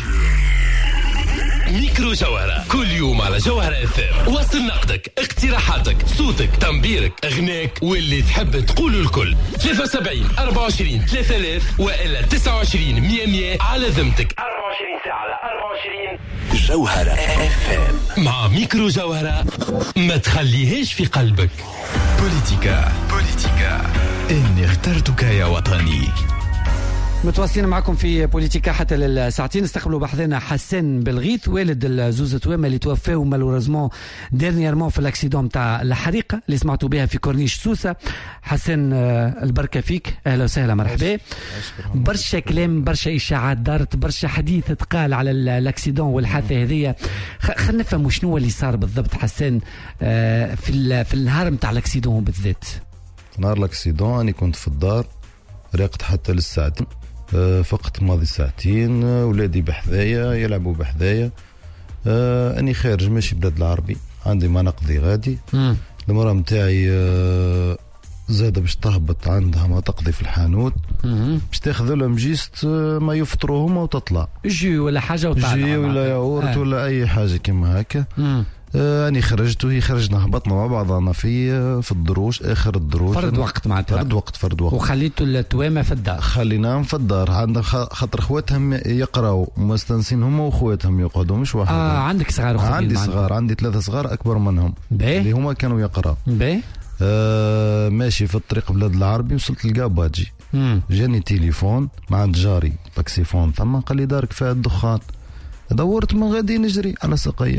ميكرو جوهرة كل يوم على جوهرة اف ام. وصل نقدك، اقتراحاتك، صوتك، تنبيرك، اغناك واللي تحب تقوله الكل. ثلاثة وسبعين أربعة وعشرين ثلاثة آلاف والا تسعة وعشرين مية مية على ذمتك. أربعة وعشرين ساعة على أربعة وعشرين جوهرة اف ام. مع ميكرو جوهرة ما تخليهاش في قلبك. بوليتيكا بوليتيكا إني اخترتك يا وطني. متواصلين معكم في بوليتيكا حتى للساعتين. استقبلوا بحثنا حسن بالغيث، والد الزوز تويمه اللي توفاو مالوريزمون ديرنييرمون في الاكسيدون تاع الحريقه اللي سمعتوا بها في كورنيش سوسه. حسن البركه فيك، اهلا وسهلا، مرحبا. برشا كلام، برشا اشاعات دارت، برشا حديث تقال على الاكسيدون والحادثه هذه. خلينا نفهموا شنو اللي صار بالضبط حسن في في النهار نتاع الاكسيدون بالذات. نهار الاكسيدون انا كنت في الدار، راقت حتى للساعتين، فقط ماضي ساعتين، ولادي بحذايا يلعبوا بحذايا، آه اني خارج ماشي بلاد العربي، عندي ما نقضي غادي. مم. المراه نتاعي آه زاده باش تهبط عندها ما تقضي في الحانوت، باش تاخذ لهم جيست ما يفطروا هما وتطلع جي ولا حاجه وطالع جي ولا ياغورت آه. ولا اي حاجه كيما هكا. آه اني خرجت وهي خرجنا هبطنا مع بعضنا في في الدروج، اخر الدروج فرد وقت معناتها فرد وقت فرد وقت وخليتوا التوامه في الدار. خليناهم في الدار، عندنا خاطر خواتهم يقراوا مستنسين هما وخواتهم يقعدوا مش واحد. اه عندك صغار وخواتهم؟ عندي صغار، عندي ثلاثه صغار اكبر منهم بيه؟ اللي هما كانوا يقراوا. باهي آه ماشي في الطريق بلاد العربي، وصلت لقاباجي جاني تليفون مع عند جاري باكسيفون ثم قال لي دارك فيها الدخان. دورت من غادي نجري على سقيه.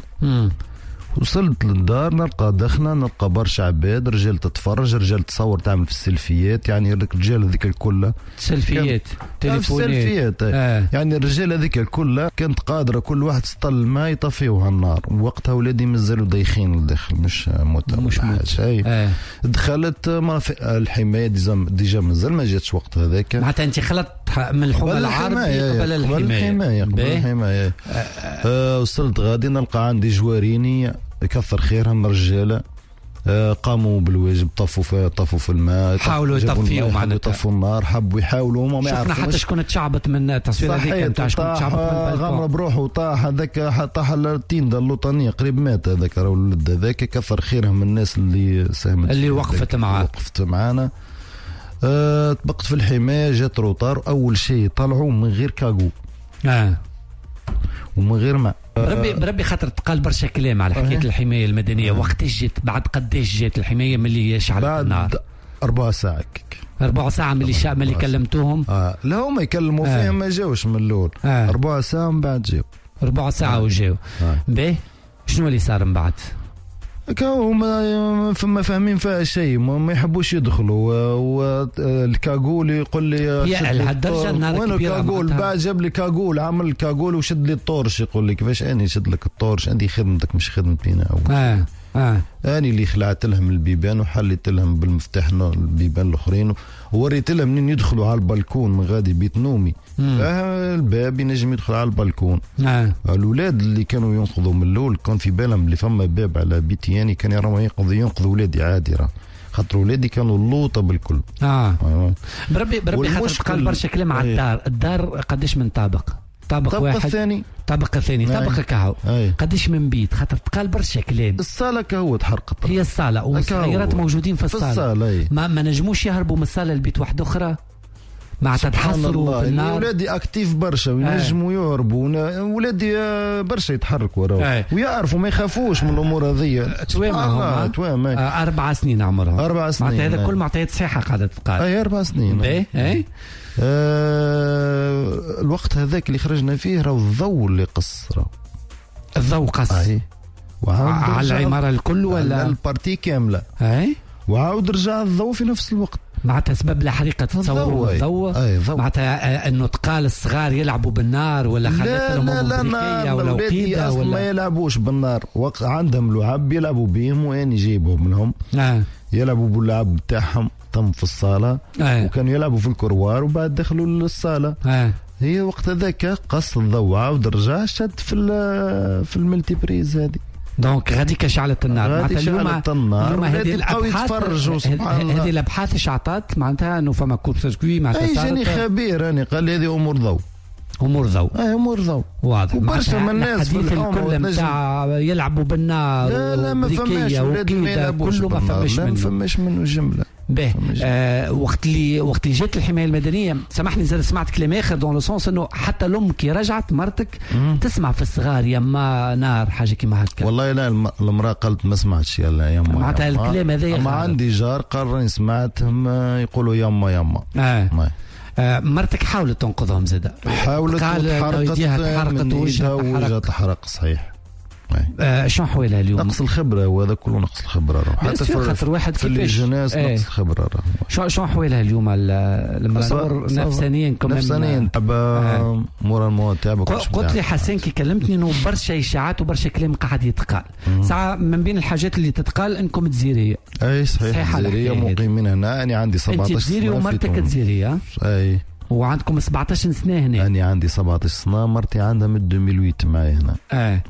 وصلت للدار نلقى دخنه، نلقى برشا عباد، رجال تتفرج، رجال تصور تعمل في السيلفيات، يعني الرجال هذيك الكل سيلفيات تليفونات السيلفيات آه. يعني الرجال هذيك الكل كانت قادره كل واحد سطل الماء يطفيوها النار، وقتها ولادي مازالوا دايخين لداخل مش موت مش موت آه. دخلت ما في الحمايه ديجا مازال ما جاتش وقت هذاك، معناتها انت خلطت من الحمى العربي قبل الحمايه قبل الحمايه قبل الحمايه آه. آه. وصلت غادي نلقى عندي جواريني كثر خيرهم رجاله آه قاموا بالواجب، طفوا في طفوا في الماء، حاولوا يطفيوا معناتها يطفوا النار، حبوا يحاولوا هما ما يعرفوش. شفنا حتى شكون تشعبط من التصوير هذيك نتاع شكون تشعبط من غمر بروحه وطاح هذاك، طاح التيندا اللوطانيه قريب مات هذاك راه الولد هذاك. كثر خيرهم الناس اللي ساهمت اللي وقفت معاه وقفت معانا. آه طبقت في الحمايه، جات روطار اول شيء طلعوا من غير كاغو اه ومن غير ما بربي بربي خاطر تقال برشا كلام على حكايه الحمايه المدنيه. وقت جات بعد قداش جات الحمايه ملي شعلت النار؟ بعد ربع ساعه ربع ساعه ملي شا... ملي كلمتوهم؟ اه لا هما يكلموا آه. فيهم ما جاوش من الاول آه. ربع ساعه من بعد جاو ربع ساعه آه. وجاو آه. باهي شنو اللي صار من بعد؟ كاو ما فما فاهمين فيها شيء، ما يحبوش يدخلوا. والكاغول يقول لي يا لهالدرجه النار كبيره. كبيره الكاغول بعد جاب لي كاغول، عمل الكاغول وشد لي الطورش. يقول لي كيفاش اني شد لك الطورش؟ عندي خدمتك مش خدمتي انا. اه اه اني اللي خلعت لهم البيبان وحليت لهم بالمفتاح البيبان الاخرين، ووريت لهم منين يدخلوا على البلكون من غادي بيت نومي. الباب ينجم يدخل على البلكون. آه. الاولاد اللي كانوا ينقذوا من الاول كان في بالهم اللي فما باب على بيتي يعني كان يراهم ينقذوا ينقذوا ولادي عادي، راه خاطر ولادي كانوا اللوطه بالكل. اه, آه. بربي بربي خاطر قال برشا كلام على الدار. الدار قداش من طابق؟ طابق واحد الثاني طابق الثاني طابق كهو قديش من بيت؟ خاطر تقال برشا كلام. الصاله كهو تحرقت، هي الصاله والصغيرات موجودين في الصاله, في الصالة. ما, ما نجموش يهربوا من الصاله لبيت واحد اخرى مع تتحصروا بالنار. ولادي اكتيف برشا وينجموا يهربوا، ولادي برشا يتحركوا راهو ويعرفوا ما يخافوش من الامور هذه. توامه توامه آه اربع سنين عمرهم. اربع سنين معناتها هذا كل معطيات صحيحه قاعده تتقال. اي اربع سنين. باهي اي آه الوقت هذاك اللي خرجنا فيه راهو الضوء اللي قص، راهو الضوء قص اي على العماره الكل ولا على البارتي كامله. اي وعاود رجع الضوء في نفس الوقت. معناتها سبب الحريقه تصوروا الضوء معناتها انه تقال الصغار يلعبوا بالنار ولا خلت لهم امريكيه ولا وقيده ولا ما يلعبوش بالنار. وقت عندهم لعب يلعبوا بهم وين يجيبهم منهم آه. يلعبوا باللعب بتاعهم تم في الصاله آه. وكانوا يلعبوا في الكروار وبعد دخلوا للصاله. آه. هي وقت هذاك قص الضوء عاود رجع شد في في الملتي بريز هذه. دونك غاديك شعلت النار. معناتها شعلت النار اليوم هذه الابحاث هذه الابحاث ايش عطات؟ معناتها انه فما كورب سيركوي معناتها اي جاني خبير راني قال لي هذه امور ضوء. امور ضوء اي امور ضوء واضح. وبرشا من الناس في الكل نتاع يلعبوا بالنار. لا لا ما فماش ولاد ما يلعبوش كله ما فماش منه. ما فماش منه جمله. باهي آه وقت اللي وقت اللي جات الحمايه المدنيه سامحني زاد سمعت كلام اخر دون لو سونس انه حتى الام كي رجعت مرتك مم. تسمع في الصغار يما نار حاجه كيما هكا. والله لا المراه قالت ما سمعتش يلا يما. معناتها الكلام هذا ما عندي جار قال راني سمعتهم يقولوا يما يما. آه. آه مرتك حاولت تنقذهم زاد. حاولت وتحرقت من وجهها وجهها تحرق صحيح. آه شو حوالها اليوم؟ نقص الخبره وهذا كله نقص الخبره راه حتى في خاطر واحد في الجناس ايه. نقص الخبره راه شو شو حوالها اليوم المرور نفسانيا كمان نفسانيا تعبا آه. مورا المواد تعبا. قلت لي حسين كي كلمتني انه برشا اشاعات وبرشا كلام قاعد يتقال ساعه من بين الحاجات اللي تتقال انكم تزيريه. اي صحيح تزيريه مقيمين هنا. انا عندي سبعطاش سنه. انت تزيري ومرتك تزيريه. اي وعندكم سبعطاش سنه هنا. انا عندي سبعطاش سنه مرتي عندها من ألفين وثمانية معايا هنا. اه, آه.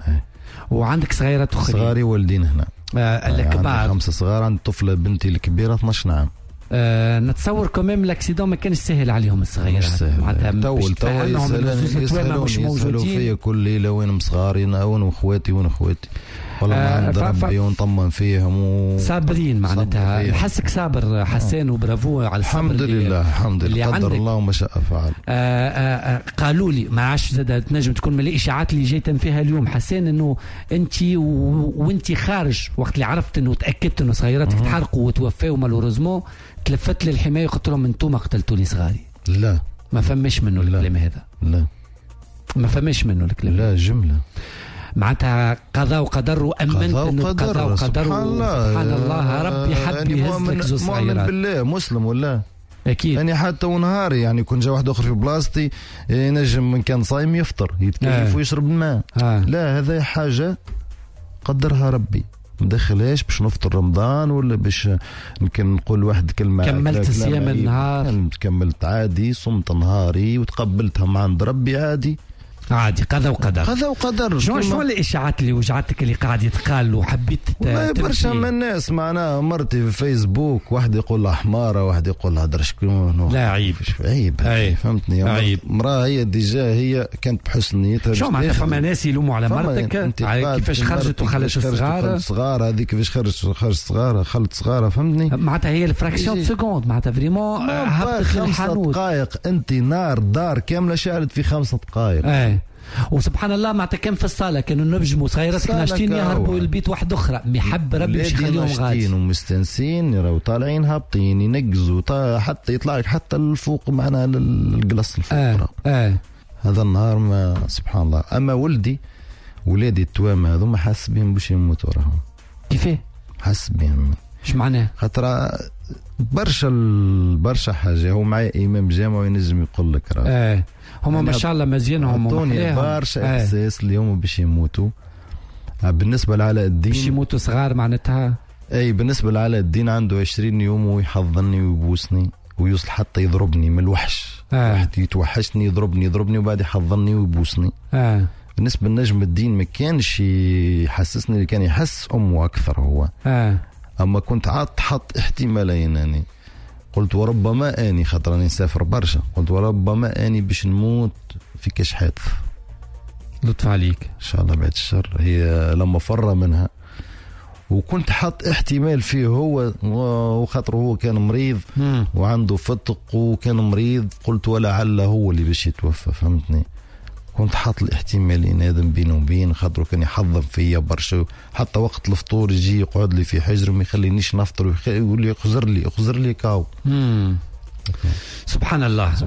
وعندك صغيرات اخرين؟ صغاري والدين هنا. آه الكبار عندي خمسة صغار. عندي طفلة بنتي الكبيرة اثنا عشر عام. آه نتصور كمان الاكسيدون ما كانش سهل عليهم الصغيرات. معناتها تو تو يسألون يسألون فيا كل ليلة وين مصغارين وين اخواتي وين اخواتي. والله ما عند ربي ونطمن فيهم و... صابرين معناتها. نحسك صابر حسان آه. وبرافو على الصبر. الحمد لله الحمد لله قدر الله وما شاء فعل. آه آه آه قالوا لي ما عادش زاد تنجم تكون من الاشاعات اللي جيت فيها اليوم حسان انه انت و... وانت خارج وقت اللي عرفت انه تاكدت انه صغيراتك تحرقوا وتوفاوا مالوريزمون تلفت للحمايه قلت لهم انتم قتلتوا لي صغاري. لا ما فماش منه الكلام هذا. لا ما فماش منه الكلام. لا جمله معناتها قضاء وقدر وامنت انه قضاء وقدر. سبحان الله سبحان الله ربي حب يهزك زوج صغيرات. مؤمن بالله مسلم ولا اكيد يعني حتى ونهاري يعني كون جا واحد اخر في بلاصتي ينجم من كان صايم يفطر يتكيف آه. ويشرب الماء آه. لا هذا حاجه قدرها ربي مدخلهاش باش نفطر رمضان ولا باش يمكن نقول واحد كلمه كملت صيام النهار كملت عادي صمت نهاري وتقبلتها مع عند ربي عادي عادي قضاء وقدر قضاء وقدر. شنو شنو الاشاعات اللي وجعتك اللي قاعد يتقال وحبيت برشا من الناس معناها مرتي في فيسبوك واحد يقول لها حماره واحد يقول لها درش شكون. لا عيب عيب عيب فهمتني. عيب مراه هي ديجا هي كانت بحسن نيتها. شو معناتها فما ناس يلوموا على مرتك كيفاش خرجت وخلت الصغار صغار هذيك كيفاش خرجت خرجت صغار خلت صغارها فهمتني. معناتها هي الفراكسيون سكوند معناتها فريمون هبطت للحانوت. دقائق انت نار دار كامله شعلت في خمسة دقائق. ايه وسبحان الله معناتها كان في الصاله كانوا نجموا صغيراتك ناشطين يهربوا البيت واحد اخرى محب ربي باش يخليهم غاديين ومستنسين راهو طالعين هابطين ينقزوا حتى يطلع لك حتى الفوق معنا للجلس الفوق. آه. آه. هذا النهار ما سبحان الله. اما ولدي ولادي التوام هذوما حاس بهم باش يموتوا راهم. كيفاه؟ حاس بهم. ايش معناه؟ خاطر برشا برشا حاجه هو معايا امام جامع وينجم يقول لك راه. آه. هما ما شاء الله مزيانهم ومحليهم برشا آه. احساس اليوم باش يموتوا. بالنسبه لعلاء الدين باش يموتوا صغار معناتها. اي بالنسبه لعلاء الدين عنده عشرين يوم ويحضني ويبوسني ويوصل حتى يضربني من الوحش. آه. واحد يتوحشني يضربني يضربني وبعد يحضني ويبوسني. آه. بالنسبه لنجم الدين ما كانش يحسسني اللي كان يحس امه اكثر هو. آه. اما كنت عاد حط احتمالين اني قلت وربما اني خاطر اني نسافر برشا قلت وربما اني باش نموت في كاش حادث. لطف عليك ان شاء الله بعد الشر. هي لما فر منها وكنت حط احتمال فيه هو وخاطر هو كان مريض مم. وعنده فتق وكان مريض قلت ولعل هو اللي باش يتوفى فهمتني. كنت حاط الاحتمالين هذا بينه وبين خاطر كان يحضن فيا برشا حتى وقت الفطور يجي يقعد لي في حجر وما يخلينيش نفطر ويقول لي اخزر لي اخزر لي كاو. مم. سبحان الله. آه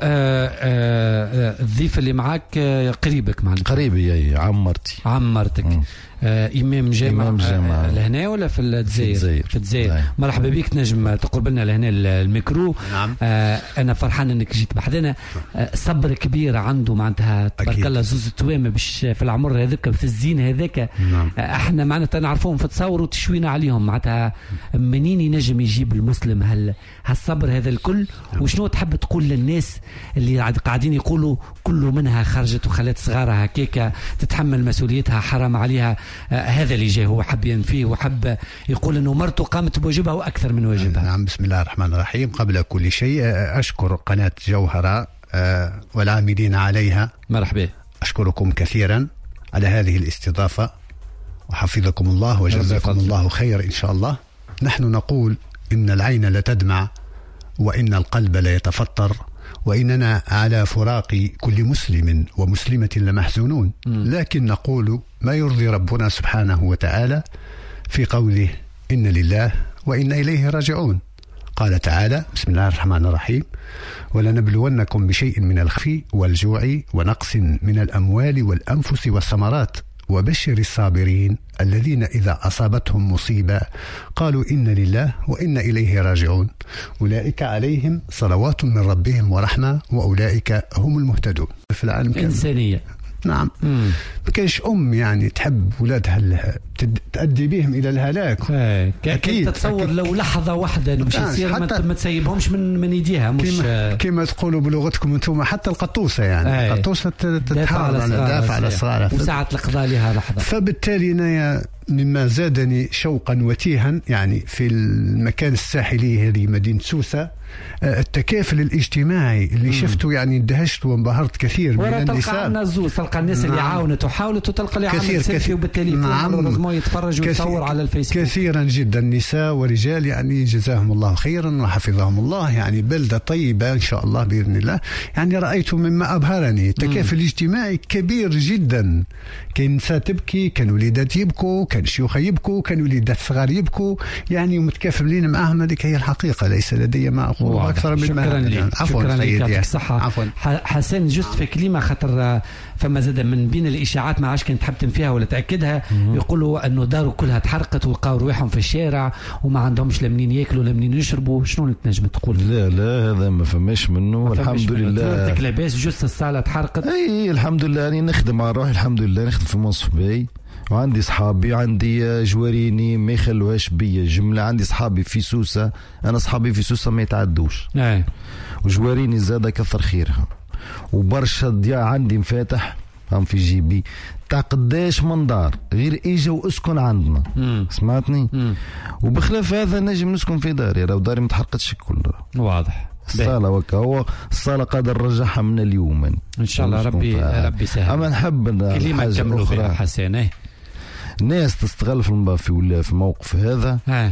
آه الضيف اللي معاك قريبك معناتها. قريبي اي عمرتي عمرتك. آه امام جامع, إمام جامع. آه لهنا ولا في الجزائر؟ في الجزائر. مرحبا بك تنجم تقرب لنا لهنا الميكرو. نعم. آه انا فرحان انك جيت بحذنا. آه صبر كبير عنده معناتها تبارك الله زوز توامه باش في العمر هذاك في الزين هذاك. نعم. آه احنا معناتها نعرفوهم في تصور وتشوينا عليهم معناتها منين ينجم يجيب المسلم هال هالصبر هذا الكل. نعم. وشنو تحب تقول للناس اللي قاعدين يقولوا كل منها خرجت وخلت صغارها هكاك تتحمل مسؤوليتها حرام عليها. آه هذا اللي جاي هو حب ينفيه وحب يقول انه مرته قامت بواجبها واكثر من واجبها. نعم. بسم الله الرحمن الرحيم. قبل كل شيء اشكر قناه جوهره آه والعاملين عليها. مرحبا. اشكركم كثيرا على هذه الاستضافه وحفظكم الله وجزاكم الله خير ان شاء الله. نحن نقول ان العين لتدمع وان القلب لا يتفطر وإننا على فراق كل مسلم ومسلمة لمحزونون. لكن نقول ما يرضي ربنا سبحانه وتعالى في قوله إن لله وإن إليه راجعون. قال تعالى بسم الله الرحمن الرحيم ولنبلونكم بشيء من الخفي والجوع ونقص من الأموال والأنفس والثمرات وبشر الصابرين الذين إذا أصابتهم مصيبة قالوا إن لله وإن إليه راجعون أولئك عليهم صلوات من ربهم ورحمة وأولئك هم المهتدون. في العالم كامل إنسانية نعم. ما كانش أم يعني تحب ولادها تأدي بهم إلى الهلاك. أكيد تتصور لو لحظة واحدة مش يصير ما تسيبهمش من من يديها مش كما تقولوا بلغتكم أنتم حتى القطوسة يعني القطوسة تتحارب على دافع على الصغار وساعة القضاء لها لحظة. فبالتالي أنا مما زادني شوقا وتيها يعني في المكان الساحلي هذه مدينة سوسة التكافل الاجتماعي اللي مم. شفته يعني اندهشت وانبهرت كثير من النساء. تلقى الناس تلقى الناس نعم. اللي عاونت وحاولت وتلقى اللي عملت سيلفي وبالتاليفون نعم. يتفرج ويصور على الفيسبوك. كثيرا جدا نساء ورجال يعني جزاهم الله خيرا وحفظهم الله يعني بلدة طيبة إن شاء الله بإذن الله. يعني رأيت مما أبهرني التكافل الاجتماعي كبير جدا. كان نساء تبكي كان وليدات يبكوا كان شيوخ يبكوا كان وليدات صغار يبكوا يعني ومتكافلين معهم. هذيك هي الحقيقة ليس لدي ما أقول أكثر من شكرا لك. عفوا شكرا لك يعطيك الصحة. عفوا حسن جست في كلمة خاطر فما زاد من بين الإشاعات ما عادش كنت تحب تنفيها ولا تأكدها يقولوا أنه داروا كلها تحرقت وقاوا رواحهم في الشارع وما عندهمش لا منين ياكلوا لا منين يشربوا. شنو اللي تنجم تقول؟ لا لا هذا ما فماش منه الحمد لله. تك لاباس جست الصالة تحرقت. أي الحمد لله يعني نخدم على روحي الحمد لله نخدم في منصف باي وعندي صحابي عندي جواريني ما يخلوهاش بيا جملة. عندي صحابي في سوسة أنا صحابي في سوسة ما يتعدوش أي. وجواريني زادة كثر خيرها وبرشا ضياع عندي مفاتح هم في جيبي تاع قداش من دار غير إيجا واسكن عندنا مم. سمعتني مم. وبخلاف هذا نجم نسكن في داري راه داري ما تحرقتش الكل. واضح الصالة وكا هو الصالة قادر نرجعها من اليوم إن شاء الله ربي ربي سهل. أما نحب حاجة أخرى حسين الناس تستغل في في في الموقف هذا ها.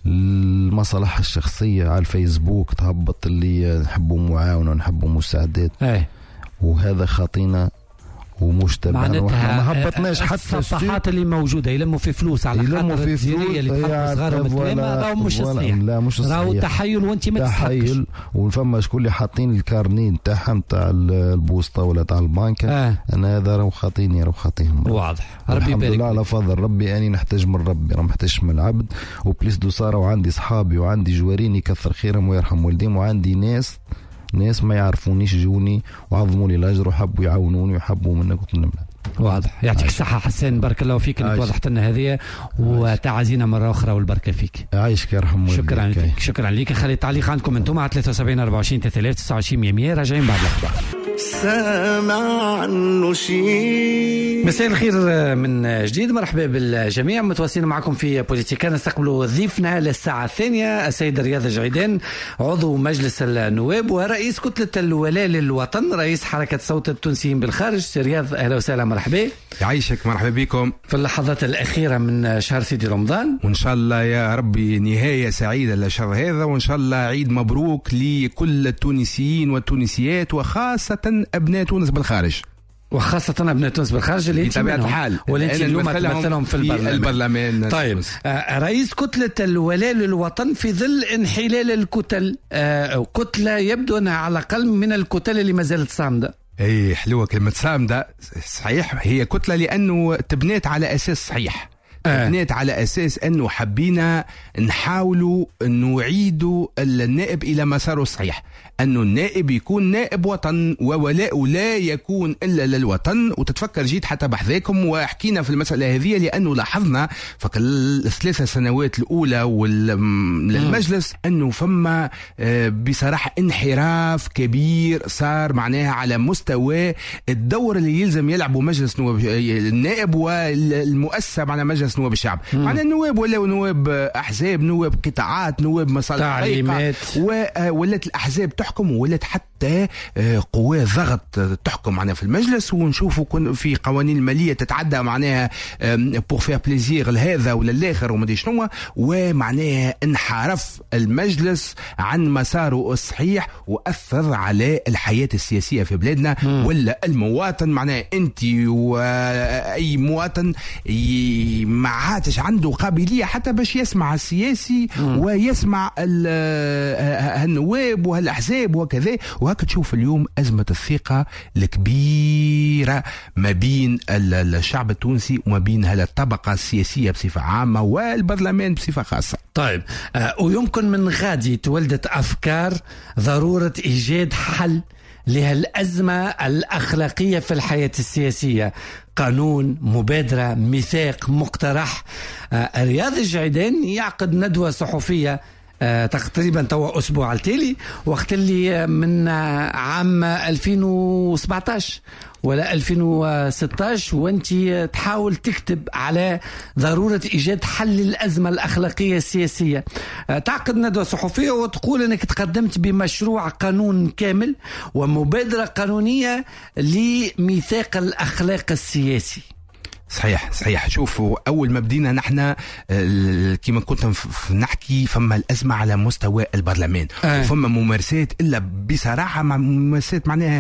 المصالح الشخصية على الفيسبوك تهبط اللي نحبوا معاونة ونحبوا مساعدات ها. وهذا خاطينا ومش تبعنا وإحنا ما هبطناش حتى الصفحات اللي موجودة يلموا في فلوس على خاطر الجزيرية اللي تحط صغارهم التلامة راهو مش صحيح. لا مش صحيح راهو تحيل وانت ما تستحقش. تحيل وفما شكون اللي حاطين الكارنين نتاعهم تاع البوسطة ولا تاع البنكة آه. أنا هذا راهو خاطيني راهو خاطيهم واضح. ربي يبارك الحمد لله على فضل ربي أني نحتاج من ربي راه محتاجش من العبد وبليس دوسارة وعندي صحابي وعندي جواريني كثر خيرهم ويرحم والديهم وعندي ناس ناس ما يعرفونيش جوني وعظموا لي الأجر وحبوا يعاونوني وحبوا منك وتنمنا. واضح. يعطيك الصحة حسين بارك الله فيك انك وضحت لنا هذه وتعازينا مرة أخرى والبركة فيك. عايشك يرحم والديك. شكرا لك شكرا لك. خلي تعليق عندكم انتم على ثلاثة وسبعين أربعة وعشرين ثلاثة آلاف وتسعة وعشرين مية راجعين بعد الأخبار. سامع عنه شيء. مساء الخير من جديد مرحبا بالجميع متواصلين معكم في بوليتيكا. نستقبل ضيفنا للساعة الثانية السيد رياض جعيدان عضو مجلس النواب ورئيس كتلة الولاء للوطن رئيس حركة صوت التونسيين بالخارج. رياض أهلا وسهلا مرحبا. يعيشك مرحبا بكم في اللحظات الأخيرة من شهر سيدي رمضان وإن شاء الله يا ربي نهاية سعيدة للشهر هذا وإن شاء الله عيد مبروك لكل التونسيين والتونسيات وخاصة أبناء تونس بالخارج وخاصة أبناء تونس بالخارج اللي بطبيعة الحال واللي اليوم تمثلهم في البرلمان, البرلمان. طيب آه رئيس كتلة الولاء للوطن في ظل انحلال الكتل آه كتلة يبدو أنها على الأقل من الكتل اللي ما زالت صامدة. اي حلوة كلمة صامدة صحيح. هي كتلة لأنه تبنيت على أساس صحيح آه. تبنيت على أساس أنه حبينا نحاولوا نعيدوا النائب إلى مساره الصحيح أنه النائب يكون نائب وطن وولاء لا يكون إلا للوطن. وتتفكر جيت حتى بحذاكم وحكينا في المسألة هذه لأنه لاحظنا في الثلاثة سنوات الأولى للمجلس أنه فما بصراحة انحراف كبير صار معناها على مستوى الدور اللي يلزم يلعبه مجلس نواب النائب والمؤسسة معنا مجلس نواب الشعب. معنا النواب ولا نواب أحزاب نواب قطاعات نواب مصالح تعليمات ولات الأحزاب تحكم ولات حتى قوى ضغط تحكم معنا في المجلس. ونشوفوا في قوانين المالية تتعدى معناها بور فير بليزير لهذا ولا الاخر وما ادري شنو ومعناها انحرف المجلس عن مساره الصحيح وأثر على الحياة السياسية في بلادنا. م. ولا المواطن معناها انت واي مواطن ما عادش عنده قابلية حتى باش يسمع السياسي م. ويسمع النواب وهالأحزاب وكذا. وهكا تشوف اليوم أزمة الثقة الكبيرة ما بين الشعب التونسي وما بين هالطبقة السياسية بصفة عامة والبرلمان بصفة خاصة. طيب آه ويمكن من غادي تولدت أفكار ضرورة إيجاد حل لهالأزمة الأخلاقية في الحياة السياسية. قانون، مبادرة، ميثاق، مقترح. آه رياض الجعيدان يعقد ندوة صحفية آه تقريبا توا أسبوع التالي، وقت اللي من آه عام ألفين وسبعطاش ولا ألفين وستطاش وانت تحاول تكتب على ضرورة إيجاد حل للأزمة الأخلاقية السياسية. تعقد ندوة صحفية وتقول أنك تقدمت بمشروع قانون كامل ومبادرة قانونية لميثاق الأخلاق السياسي. صحيح صحيح. شوفوا، اول ما بدينا نحن كما كنت نحكي فما الازمه على مستوى البرلمان آه. وفما ممارسات الا بصراحه مع ممارسات معناها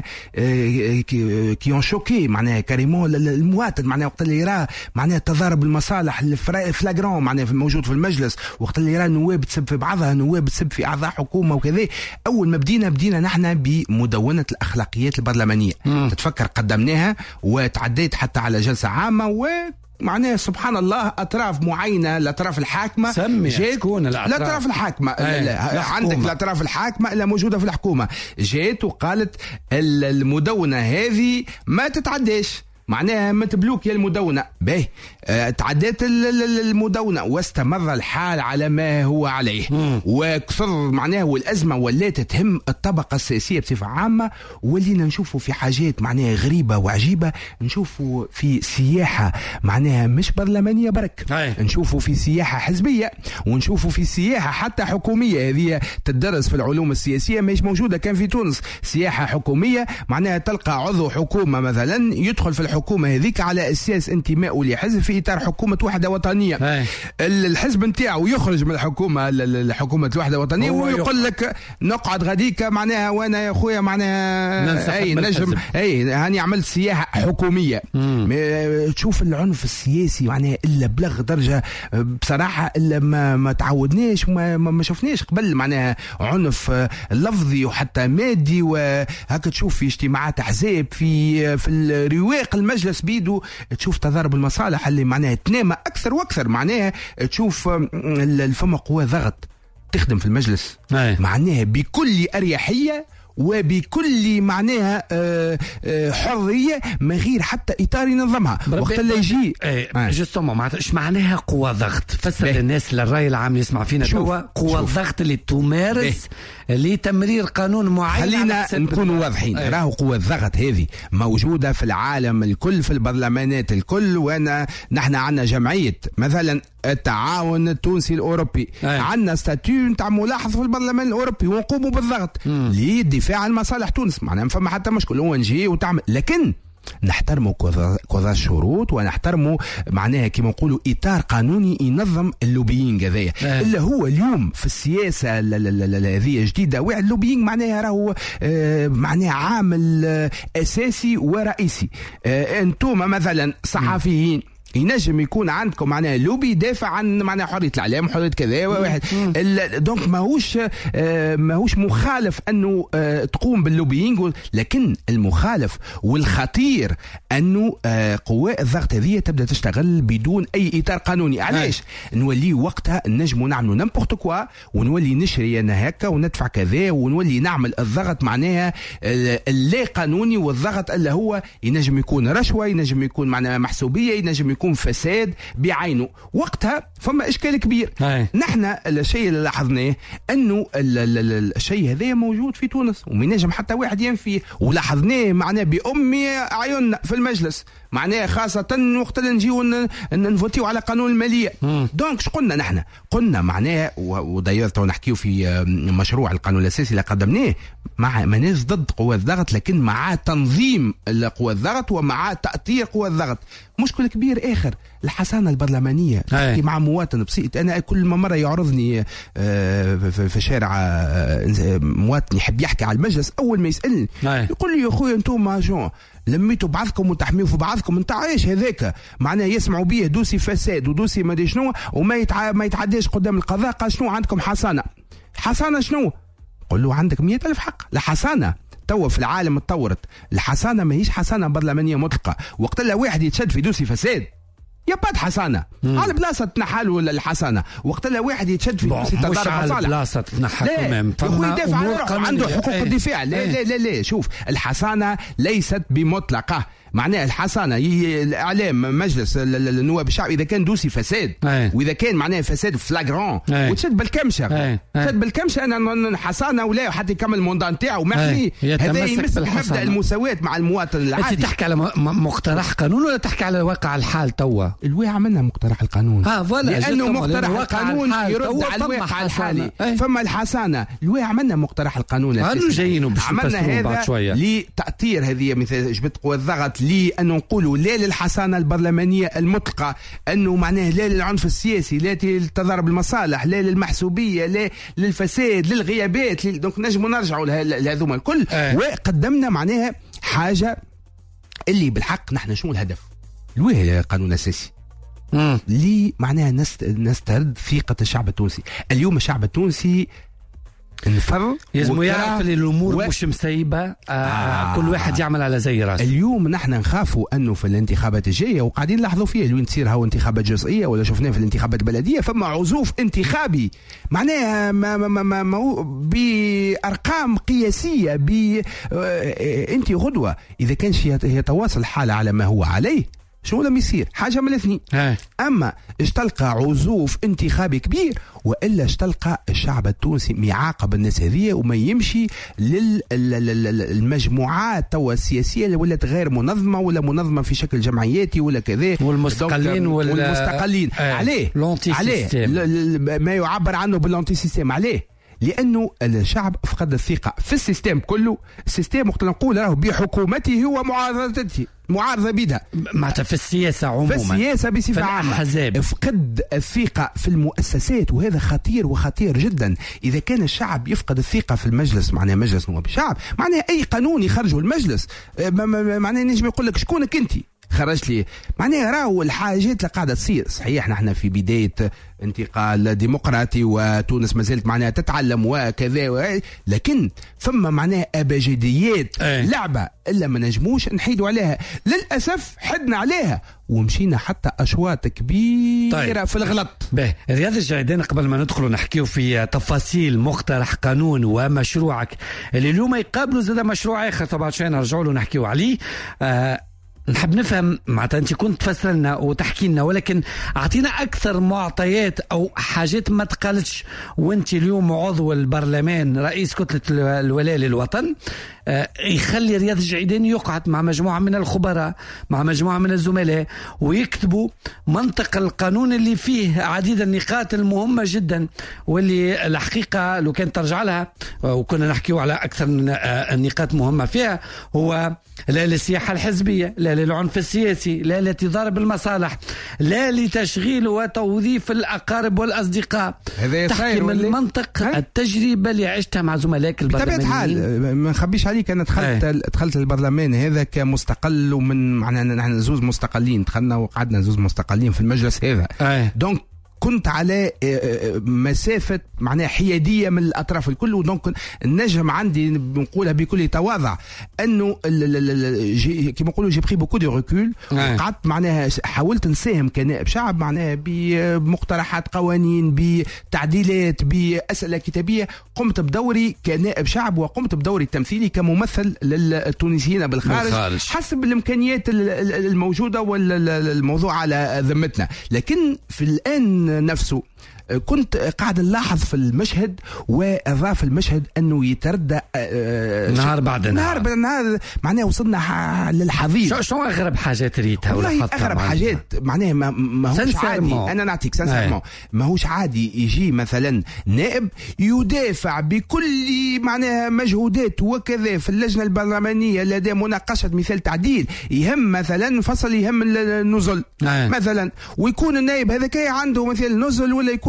كي اون شوكي معناها كاريمون المواطن، معناها وقت اللي يرى معناها تضارب المصالح الفلاغرون معناها موجود في المجلس، وقت اللي يرى نواب تسب في بعضها، نواب تسب في اعضاء حكومه وكذا. اول ما بدينا بدينا نحن بمدونه الاخلاقيات البرلمانيه. م. تتفكر قدمناها وتعديت حتى على جلسه عامه، ومعناها سبحان الله أطراف معينة، الأطراف الحاكمة جات، الأطراف الحاكمة عندك الأطراف الحاكمة اللي موجودة في الحكومة جات وقالت المدونة هذه ما تتعداش، معناها ما تبلوك يا المدونة باهي. اه تعديت المدونة واستمر الحال على ما هو عليه، وكثر معناها والأزمة ولات تهم الطبقة السياسية بصفة عامة. ولينا نشوفوا في حاجات معناها غريبة وعجيبة، نشوفوا في سياحة معناها مش برلمانية برك، نشوفوا في سياحة حزبية، ونشوفوا في سياحة حتى حكومية. هذه تدرس في العلوم السياسية مش موجودة كان في تونس. سياحة حكومية معناها تلقى عضو حكومة مثلا يدخل في الحكومة هذيك على أساس انتمائه لحزب في إطار حكومة وحدة وطنية. هاي. الحزب نتاعو يخرج من الحكومة الحكومة الوحدة الوطنية ويقول لك نقعد غاديك معناها وانا يا خويا معناها اي نجم اي هاني عملت سياحة حكومية. تشوف العنف السياسي معناها الا بلغ درجة بصراحة الا ما, ما تعودناش وما ما شفناش قبل، معناها عنف لفظي وحتى مادي. وهكا تشوف في اجتماعات احزاب في في الرواق المجلس بيدو تشوف تضارب المصالح اللي معناها تنام اكثر واكثر. معناها تشوف الفما قوى ضغط تخدم في المجلس معناها بكل اريحيه وبكل معناها حريه من غير حتى اطار ينظمها. وقت اللي يجي جوستومون معناتها ايش معناها قوى ضغط؟ فسر للناس للراي العام اللي يسمع فينا توا قوى الضغط اللي تمارس لتمرير قانون معين. خلينا نكونوا واضحين. راهو قوى الضغط هذه موجوده في العالم الكل، في البرلمانات الكل. وانا نحن عندنا جمعيه مثلا التعاون التونسي الاوروبي، عندنا ستاتيو نتاع ملاحظ في البرلمان الاوروبي ونقوموا بالضغط للدفاع عن مصالح تونس. معناها ما فما حتى مشكل هو نجي وتعمل، لكن نحترموا كذا الشروط ونحترموا معناها كما نقولوا اطار قانوني ينظم اللوبيينغ هذايا. آه. الا هو اليوم في السياسه هذه جديده واحد اللوبيينغ معناها راهو آه معناها عامل آه اساسي ورئيسي. آه انتم مثلا صحفيين ينجم يكون عندكم معناها لوبي يدافع عن معناها حريه الاعلام حريه كذا واحد دونك ماهوش آه ماهوش مخالف انه آه تقوم باللوبيينغ، لكن المخالف والخطير انه آه قوى الضغط هذه تبدا تشتغل بدون اي اطار قانوني. علاش؟ نولي وقتها نجموا نعملوا نمبورت كوا ونولي نشري انا هكا وندفع كذا ونولي نعمل الضغط معناها اللا قانوني. والضغط اللي هو ينجم يكون رشوه، ينجم يكون معناها محسوبيه، ينجم يكون فساد بعينه. وقتها فما اشكال كبير. هاي. نحن الشيء اللي لاحظناه انه الشيء هذا موجود في تونس وما نجم حتى واحد ينفيه، ولاحظناه معناه بأمي عيوننا في المجلس معناه خاصة وقت اللي نجيو نفوتيو على قانون المالية. دونك شو قلنا نحن؟ قلنا معناه وداير تو نحكيو في مشروع القانون الأساسي اللي قدمناه مع ماناش ضد قوى الضغط، لكن مع تنظيم قوى الضغط ومع تأطير قوى الضغط. مشكل كبير آخر الحصانة البرلمانية. تحكي مع مواطن بسيط، أنا كل ما مرة يعرضني في شارع مواطن يحب يحكي على المجلس، أول ما يسألني يقول لي يا أخوي أنتم ماجون لميتوا بعضكم وتحميوا في بعضكم، انت عايش هذاك معناه يسمعوا بيه دوسي فساد ودوسي ما ادري شنو وما يتع... ما يتعداش قدام القضاء. قال شنو عندكم حصانه؟ حصانه شنو؟ قل له عندك مية ألف حق. الحصانه توا في العالم اتطورت، الحصانه ماهيش حصانه برلمانيه مطلقه. وقت لا واحد يتشد في دوسي فساد يا باد حسانه على بلاصه تنحلوا الحسانه وقت لا واحد يتشد في كرسي تدار مصالح على بلاصه تنحل فما يدافع على روحه عنده حقوق ايه. الدفاع لا, ايه. لا لا لا شوف الحسانه ليست بمطلقه معناها الحسانه الاعلام مجلس النواب الشعب اذا كان دوسي فساد ايه. واذا كان معناها فساد فلاغرون ايه. وتشد بالكمشه ايه. تشد بالكمشه انا حسانه ولا حتى يكمل الموندان نتاعو محمي ايه. هذا يمس مبدا المساواه مع المواطن العادي. انت تحكي على مقترح قانون ولا تحكي على واقع الحال توا؟ الواقع عملنا مقترح القانون اه فوالا لانه مقترح القانون يرد على الواقع الحالي ايه. فما الحسانه الواقع عملنا مقترح القانون عملنا هذا لتاثير هذه مثل جبت قوى الضغط لأنه نقولوا لا للحصانة البرلمانية المطلقة أنه معناه لا للعنف السياسي لا للتضارب المصالح لا للمحسوبية لا للفساد للغيابات لل... دونك نجموا نرجعوا لهذوما الكل أه. وقدمنا معناها حاجة اللي بالحق نحن شنو الهدف الويه قانون أساسي اللي معناها نست... نسترد ثقة الشعب التونسي. اليوم الشعب التونسي نفر يزمو يعرف اللي الامور و... مش مسيبه آه آه كل واحد يعمل على زي راسه. اليوم نحن نخافوا انه في الانتخابات الجايه وقاعدين نلاحظوا فيها اللي تصير هاو انتخابات جزئيه ولا شفناه في الانتخابات البلديه فما عزوف انتخابي معناها ما ما ما ما بارقام قياسيه ب انت غدوه اذا كان يتواصل الحال على ما هو عليه شنو لم يصير حاجه من الاثنين اما اش تلقى عزوف انتخابي كبير والا اش تلقى الشعب التونسي يعاقب الناس هذه وما يمشي للمجموعات توا السياسيه اللي ولات غير منظمه ولا منظمه في شكل جمعياتي ولا كذا والمستقلين والمستقلين عليه عليه ما يعبر عنه بالانتي سيستيم عليه لانه الشعب فقد الثقه في السيستم كله. السيستم وقت نقول راهو بحكومته ومعارضته معارضه بها معناتها في السياسه عموما في السياسه بصفه عامه فقد الثقه في المؤسسات وهذا خطير وخطير جدا. اذا كان الشعب يفقد الثقه في المجلس معناه مجلس نواب الشعب معناه اي قانون يخرجه المجلس معناه نجم يقول لك شكونك انت خرجت لي معناها راهو الحاجات اللي قاعده تصير صحيح نحن في بدايه انتقال ديمقراطي وتونس ما زالت معناها تتعلم وكذا لكن ثم معناها ابجديات أي. لعبه الا ما نجموش نحيدوا عليها للاسف حدنا عليها ومشينا حتى اشواط كبيره طيب. في الغلط. باهي رياض الجعيدان قبل ما ندخلوا نحكيو في تفاصيل مقترح قانون ومشروعك اللي اليوم يقابلوا زاد مشروع اخر طبعا شويه نرجعوا له نحكيو عليه آه نحب نفهم معناتها انت كنت تفسر لنا وتحكي لنا ولكن اعطينا اكثر معطيات او حاجات ما تقالتش وانت اليوم عضو البرلمان رئيس كتله الولاء للوطن آه يخلي رياض الجعيدان يقعد مع مجموعه من الخبراء مع مجموعه من الزملاء ويكتبوا منطق القانون اللي فيه عديد النقاط المهمه جدا واللي الحقيقه لو كانت ترجع لها وكنا نحكيو على اكثر من النقاط مهمه فيها هو لا للسياحه الحزبيه لا للعنف السياسي لا لتضارب المصالح لا لتشغيل وتوظيف الأقارب والأصدقاء تحكي من المنطق التجربة اللي عشتها مع زملائك البرلمانيين. بطبيعة الحال ما نخبيش عليك أنا دخلت أي. دخلت البرلمان هذا كمستقل ومن معنا نحن زوز مستقلين دخلنا وقعدنا زوز مستقلين في المجلس هذا دونك كنت على مسافة معناها حيادية من الأطراف الكل ودونك النجم عندي بنقولها بكل تواضع أنه كما نقولوا جي بري بوكو دو ريكول قعدت معناها حاولت نساهم كنائب شعب معناها بمقترحات قوانين بتعديلات بأسئلة كتابية قمت بدوري كنائب شعب وقمت بدوري التمثيلي كممثل للتونسيين بالخارج, بالخارج حسب الإمكانيات الموجودة والموضوع على ذمتنا. لكن في الآن نفسه كنت قاعد نلاحظ في المشهد واضاف المشهد انه يتردى نهار بعد نهار نهار بعد نهار معناه وصلنا للحضيض. شو اغرب حاجات ريتها ولا اغرب حاجات معناه ما, ما هوش عادي انا نعطيك سانسيرمون ما هوش عادي يجي مثلا نائب يدافع بكل معناها مجهودات وكذا في اللجنه البرلمانيه لدى مناقشه مثال تعديل يهم مثلا فصل يهم النزل مثلا ويكون النائب هذا كي عنده مثل نزل ولا يكون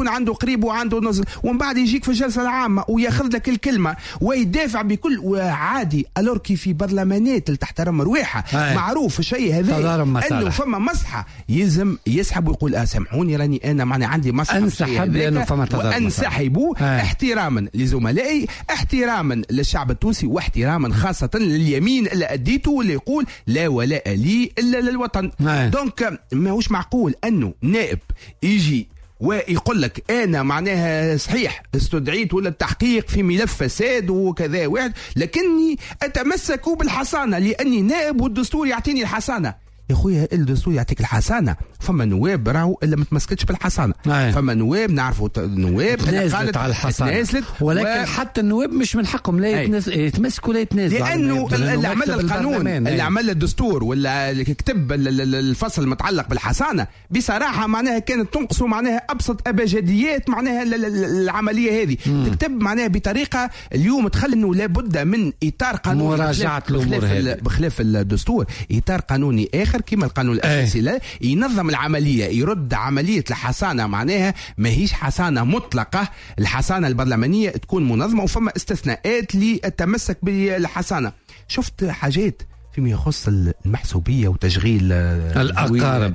يكون عنده قريب وعنده نزل، ومن بعد يجيك في الجلسه العامه وياخذ لك الكلمه ويدافع بكل وعادي. الور كي في برلمانات اللي تحترم رواحه معروف الشيء هذا انه فما مصلحه يلزم يسحب ويقول اه سامحوني راني انا معني عندي مصلحه انسحب لانه فما تضارب، وانسحبوا احتراما لزملائي، احتراما للشعب التونسي، واحتراما خاصه لليمين اللي اديته واللي يقول لا ولاء لي الا للوطن. دونك ماهوش معقول انه نائب يجي ويقول لك انا معناها صحيح استدعيت ولا التحقيق في ملف فساد وكذا واحد، لكني اتمسك بالحصانه لاني نائب والدستور يعطيني الحصانه. يا خويا الدستور يعطيك الحصانه، فما نواب راهو الا ما تمسكتش بالحصانه، فما نواب نعرفوا نواب تنازلت على الحصانه، ولكن و... حتى النواب مش من حقهم لا يتنز... يتمسكوا لا يتنازلوا، لانه اللي عمل القانون اللي عمل الدستور ولا كتب الفصل المتعلق بالحصانه بصراحه معناها كانت تنقصوا معناها ابسط ابجديات معناها العمليه هذه، تكتب معناها بطريقه اليوم تخلي انه لابد من اطار قانوني مراجعه الامور هذه بخلاف الدستور، اطار قانوني اخر كما القانون الاساسي لا ينظم العمليه، يرد عمليه الحصانه معناها ماهيش حصانه مطلقه، الحصانه البرلمانيه تكون منظمه وفما استثناءات للتمسك بالحصانه. شفت حاجات فيما يخص المحسوبيه وتشغيل الاقارب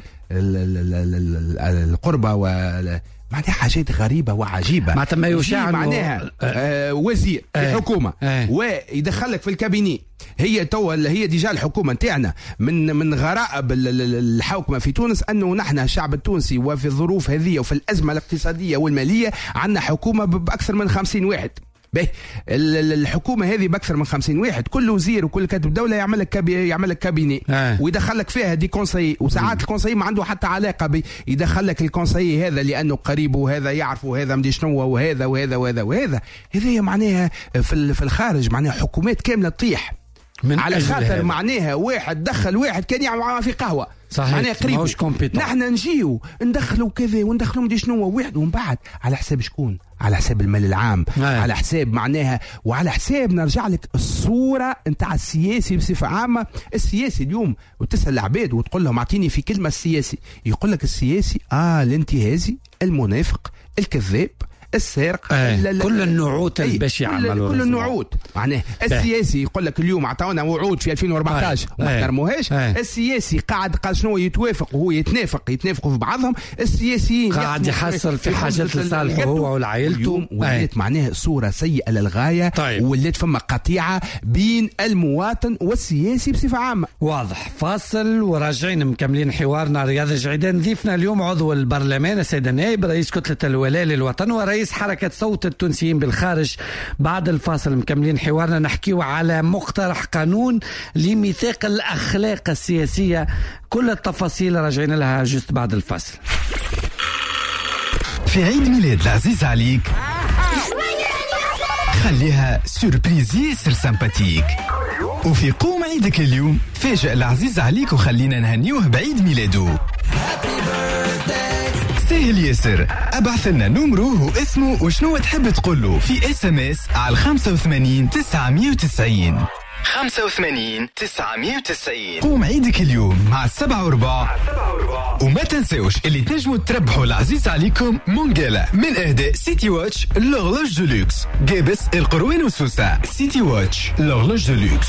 القربه و معناها حاجات غريبة وعجيبة، معناتها ما يشاع معناها آه وزير في آه حكومة آه ويدخلك في الكابيني. هي توا هي ديجا الحكومة نتاعنا من من غرائب الحوكمة في تونس انه نحن الشعب التونسي وفي الظروف هذه وفي الأزمة الاقتصادية والمالية عندنا حكومة بأكثر من خمسين واحد. باهي الحكومه هذه باكثر من خمسين واحد، كل وزير وكل كاتب دوله يعمل لك كابي يعمل لك كابيني آه. ويدخل لك فيها دي كونسي، وساعات الكونسي ما عنده حتى علاقه بي يدخل لك الكونسي هذا لانه قريب وهذا يعرف وهذا مدري شنو وهذا وهذا وهذا وهذا. هذه معناها في في الخارج معناها حكومات كامله تطيح على خاطر معناها واحد دخل واحد كان يعمل في قهوه صحيح معناها قريب. نحن نجيو ندخلوا كذا وندخلوا مدري شنو واحد، ومن بعد على حساب شكون؟ على حساب المال العام آه. على حساب معناها وعلى حساب نرجع لك الصوره نتاع السياسي بصفه عامه. السياسي اليوم وتسال العباد وتقول لهم اعطيني في كلمه السياسي، يقول لك السياسي اه الانتهازي المنافق الكذاب السارق آه. كل النعوت البشعه كل, كل النعوت معناه السياسي يقول لك اليوم عطاونا وعود في ألفين وأربعطاش آه. وما احترموهاش آه. السياسي قاعد قال شنو يتوافق وهو يتنافق يتنافقوا في بعضهم، السياسيين قاعد يحصل في حاجات لصالحه هو وعائلته. ولات آه. معناه صوره سيئه للغايه طيب. ولات فما قطيعه بين المواطن والسياسي بصفه عامه. واضح. فاصل وراجعين مكملين حوارنا. رياض الجعيدان ضيفنا اليوم عضو البرلمان السيد النائب رئيس كتله الولاء للوطن ورئيس رئيس حركة صوت التونسيين بالخارج. بعد الفاصل مكملين حوارنا نحكيو على مقترح قانون لميثاق الأخلاق السياسية. كل التفاصيل راجعين لها جست بعد الفاصل. في عيد ميلاد العزيز عليك خليها سوربريز ياسر سمباتيك، وفي قوم عيدك اليوم فاجئ العزيز عليك وخلينا نهنيوه بعيد ميلاده. سهل ياسر، ابعث لنا نمره واسمه وشنو تحب تقوله في اس ام اس على خمسة وثمانين تسعمية وتسعين خمسة وثمانين تسعمية وتسعين. قوم عيدك اليوم مع السبعة وربع، وما تنسوش اللي تنجموا تربحوا العزيز عليكم مونجالا من اهداء سيتي واتش لوغلوج دولوكس جابس القروين وسوسة. سيتي واتش لوغلوج دولوكس.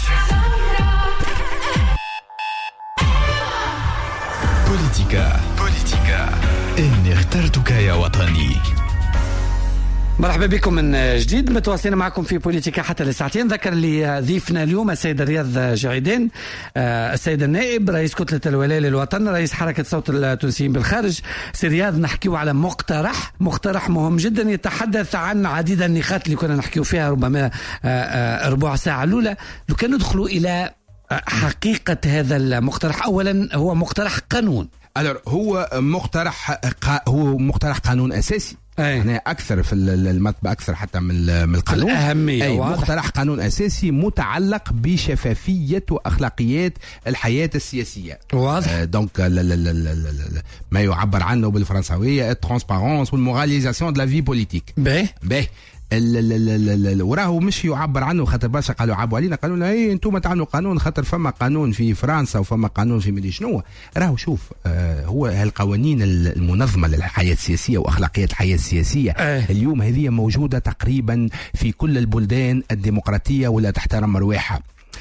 بوليتيكا بوليتيكا إني اخترتك يا وطني. مرحبا بكم من جديد، متواصلين معكم في بوليتيكا حتى لساعتين. ذكر لي ضيفنا اليوم السيد رياض جعيدان، السيد النائب رئيس كتلة الولاء للوطن رئيس حركة صوت التونسيين بالخارج. سي رياض، نحكيو على مقترح مقترح مهم جدا يتحدث عن عديد النقاط اللي كنا نحكيو فيها ربما ربع ساعة الأولى. لو كان ندخلوا إلى حقيقة هذا المقترح، أولا هو مقترح قانون. ألور هو مقترح هو مقترح قانون أساسي يعني أكثر في المطبع أكثر حتى من من القانون الأهمية. أي مقترح قانون أساسي متعلق بشفافية وأخلاقيات الحياة السياسية. واضح. آه دونك لا لا لا لا لا ما يعبر عنه بالفرنساوية الترانسبارونس والموراليزاسيون دو لا في بوليتيك. باهي باهي وراه مش يعبر عنه، خاطر برشا قالوا عابوا علينا قالوا لنا اي انتم تعملوا قانون خاطر فما قانون في فرنسا وفما قانون في مدري شنو. راهو شوف آه هو هالقوانين المنظمه للحياه السياسيه واخلاقيات الحياه السياسيه آه. اليوم هذه موجوده تقريبا في كل البلدان الديمقراطيه ولا تحترم رواحها.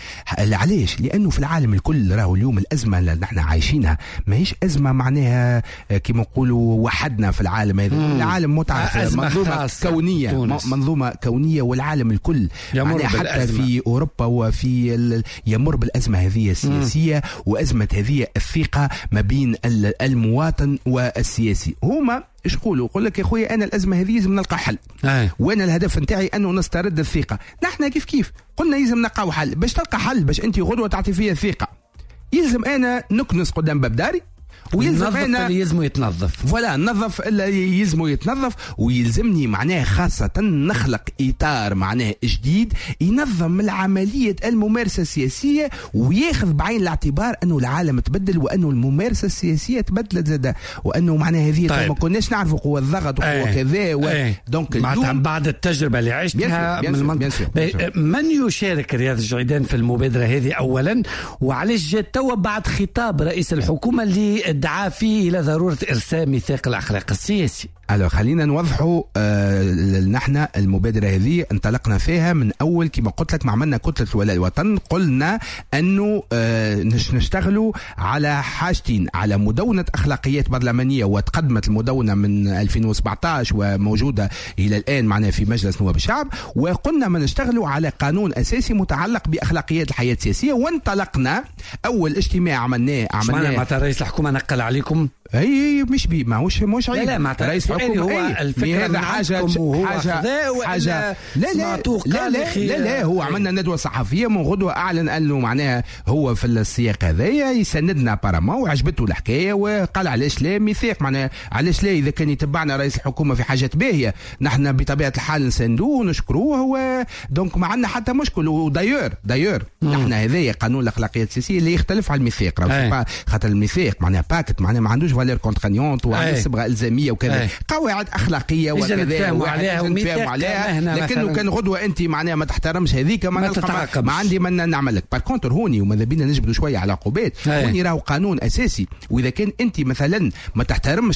علاش؟ لانه في العالم الكل راهو اليوم الازمه اللي نحن عايشينها ماهيش ازمه معناها كما نقولوا وحدنا في العالم هذا، العالم متعرف منظومه كونيه تونس. منظومه كونيه والعالم الكل يمر حتى في اوروبا وفي يمر بالازمه هذه السياسيه مم. وازمه هذه الثقه ما بين المواطن والسياسي. هما ايش يقولوا؟ يقول لك يا خويا انا الازمه هذه لازم نلقى حل آه. وانا الهدف نتاعي انه نسترد الثقه. نحن كيف كيف قلنا لازم نلقاو حل. باش تلقى حل باش انت غدوه تعطي فيها ثقه يلزم انا نكنس قدام باب داري ويلزم انا اللي يلزمه يتنظف فوالا نظف اللي يلزمه يتنظف ويلزمني معناه خاصة نخلق إطار معناه جديد ينظم العملية الممارسة السياسية وياخذ بعين الاعتبار أنه العالم تبدل وأنه الممارسة السياسية تبدلت زاده وأنه معناه هذه طيب. ما كناش نعرفوا قوة الضغط وقوة أيه. كذا و... أيه. دونك بعد التجربة اللي عشتها من المنطقة من يشارك رياض الجعيدان في المبادرة هذه أولا وعلاش جات توا بعد خطاب رئيس الحكومة اللي دعا فيه إلى ضرورة إرساء ميثاق الأخلاق السياسي؟ ألو خلينا نوضحوا آه نحن المبادرة هذه انطلقنا فيها من أول كما قلت لك ما عملنا كتلة ولاء الوطن قلنا أنه آه نشتغلوا على حاجتين على مدونة أخلاقيات برلمانية وتقدمت المدونة من ألفين وسبعطاش وموجودة إلى الآن معنا في مجلس نواب الشعب وقلنا ما نشتغلوا على قانون أساسي متعلق بأخلاقيات الحياة السياسية وانطلقنا أول اجتماع عملناه عملناه مع رئيس الحكومة نقل عليكم اي مش بي ماهوش مش عيب. لا لا مع رئيس الحكومة هو الفكرة هذا حاجة حاجة حاجة لا لا لا لا, لا لا هو عملنا ندوة صحفية من غدوة أعلن أنه معناها هو في السياق هذايا يسندنا بارما وعجبته الحكاية وقال علاش لا ميثاق معناها علاش لا إذا كان يتبعنا رئيس الحكومة في حاجات باهية نحن بطبيعة الحال نساندوه ونشكروه هو دونك ما عندنا حتى مشكل ودايور دايور نحن هذايا قانون الأخلاقيات السياسية اللي يختلف على الميثاق خاطر الميثاق معناها باكت معناها ما عندوش فالير كونترانيونت وعندها صبغه الزاميه وكذا قواعد اخلاقيه وكذا نتفاهموا عليها ونتفاهموا عليها لكنه كان غدوه انت معناها ما تحترمش هذيك ما, ما, ما عندي من نعمل لك باركونتر هوني وماذا بينا نجبدوا شويه على عقوبات هوني راهو قانون اساسي واذا كان انت مثلا ما تحترمش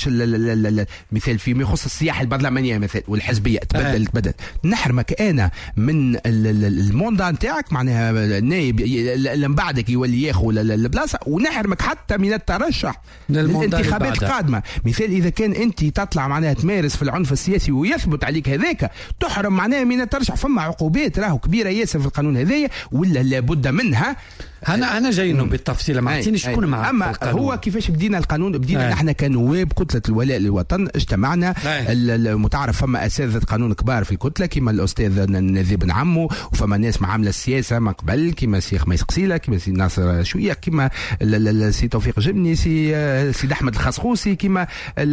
مثال فيما يخص السياحه البرلمانيه مثلا والحزبيه تبدل تبدل نحرمك انا من الموندا نتاعك معناها النائب اللي من بعدك يولي ياخذ البلاصه ونحرمك حتى من الترشح للانتخابات القادمه مثال اذا كان انت تطلع معناها تمارس في العنف السياسي ويثبت عليك هذاك تحرم معناها من الترشح فما عقوبات راهو كبيره ياسر في القانون هذايا ولا لابد منها انا انا جاي بالتفصيل ما عرفتيني شكون معك اما هو كيفاش بدينا القانون بدينا نحن كنواب كتله الولاء للوطن اجتمعنا المتعارف فما اساتذه قانون كبار في الكتله كما الاستاذ نذيب بن عمو وفما ناس معامله السياسه من قبل كما الشيخ ميس قصيله كما سي ناصر شويه كما سي توفيق جبني سي سي احمد الخصخوسي كما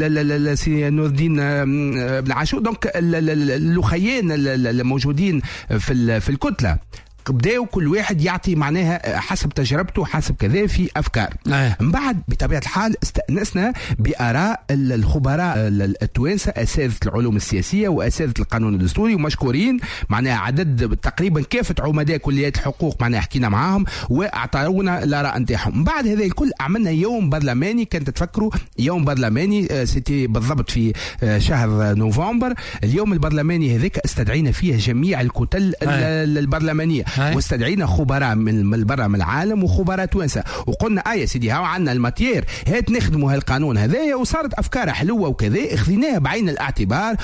سي نور الدين بن عاشور دونك اللخيان الموجودين في في الكتله بداوا كل واحد يعطي معناها حسب تجربته حسب كذا في افكار آه. من بعد بطبيعه الحال استانسنا باراء الخبراء التوانسه اساتذه العلوم السياسيه واساتذه القانون الدستوري ومشكورين معناها عدد تقريبا كافه عمداء كليات الحقوق معناها حكينا معاهم واعطونا الاراء نتاعهم. من بعد هذا الكل عملنا يوم برلماني كنت تفكروا يوم برلماني سيتي بالضبط في شهر نوفمبر. اليوم البرلماني هذاك استدعينا فيه جميع الكتل آه. البرلمانيه واستدعينا خبراء من برا من العالم وخبراء توانسه وقلنا اه يا سيدي هاو عندنا الماتير هات نخدموا هالقانون هذايا وصارت افكار حلوه وكذا اخذناها بعين الاعتبار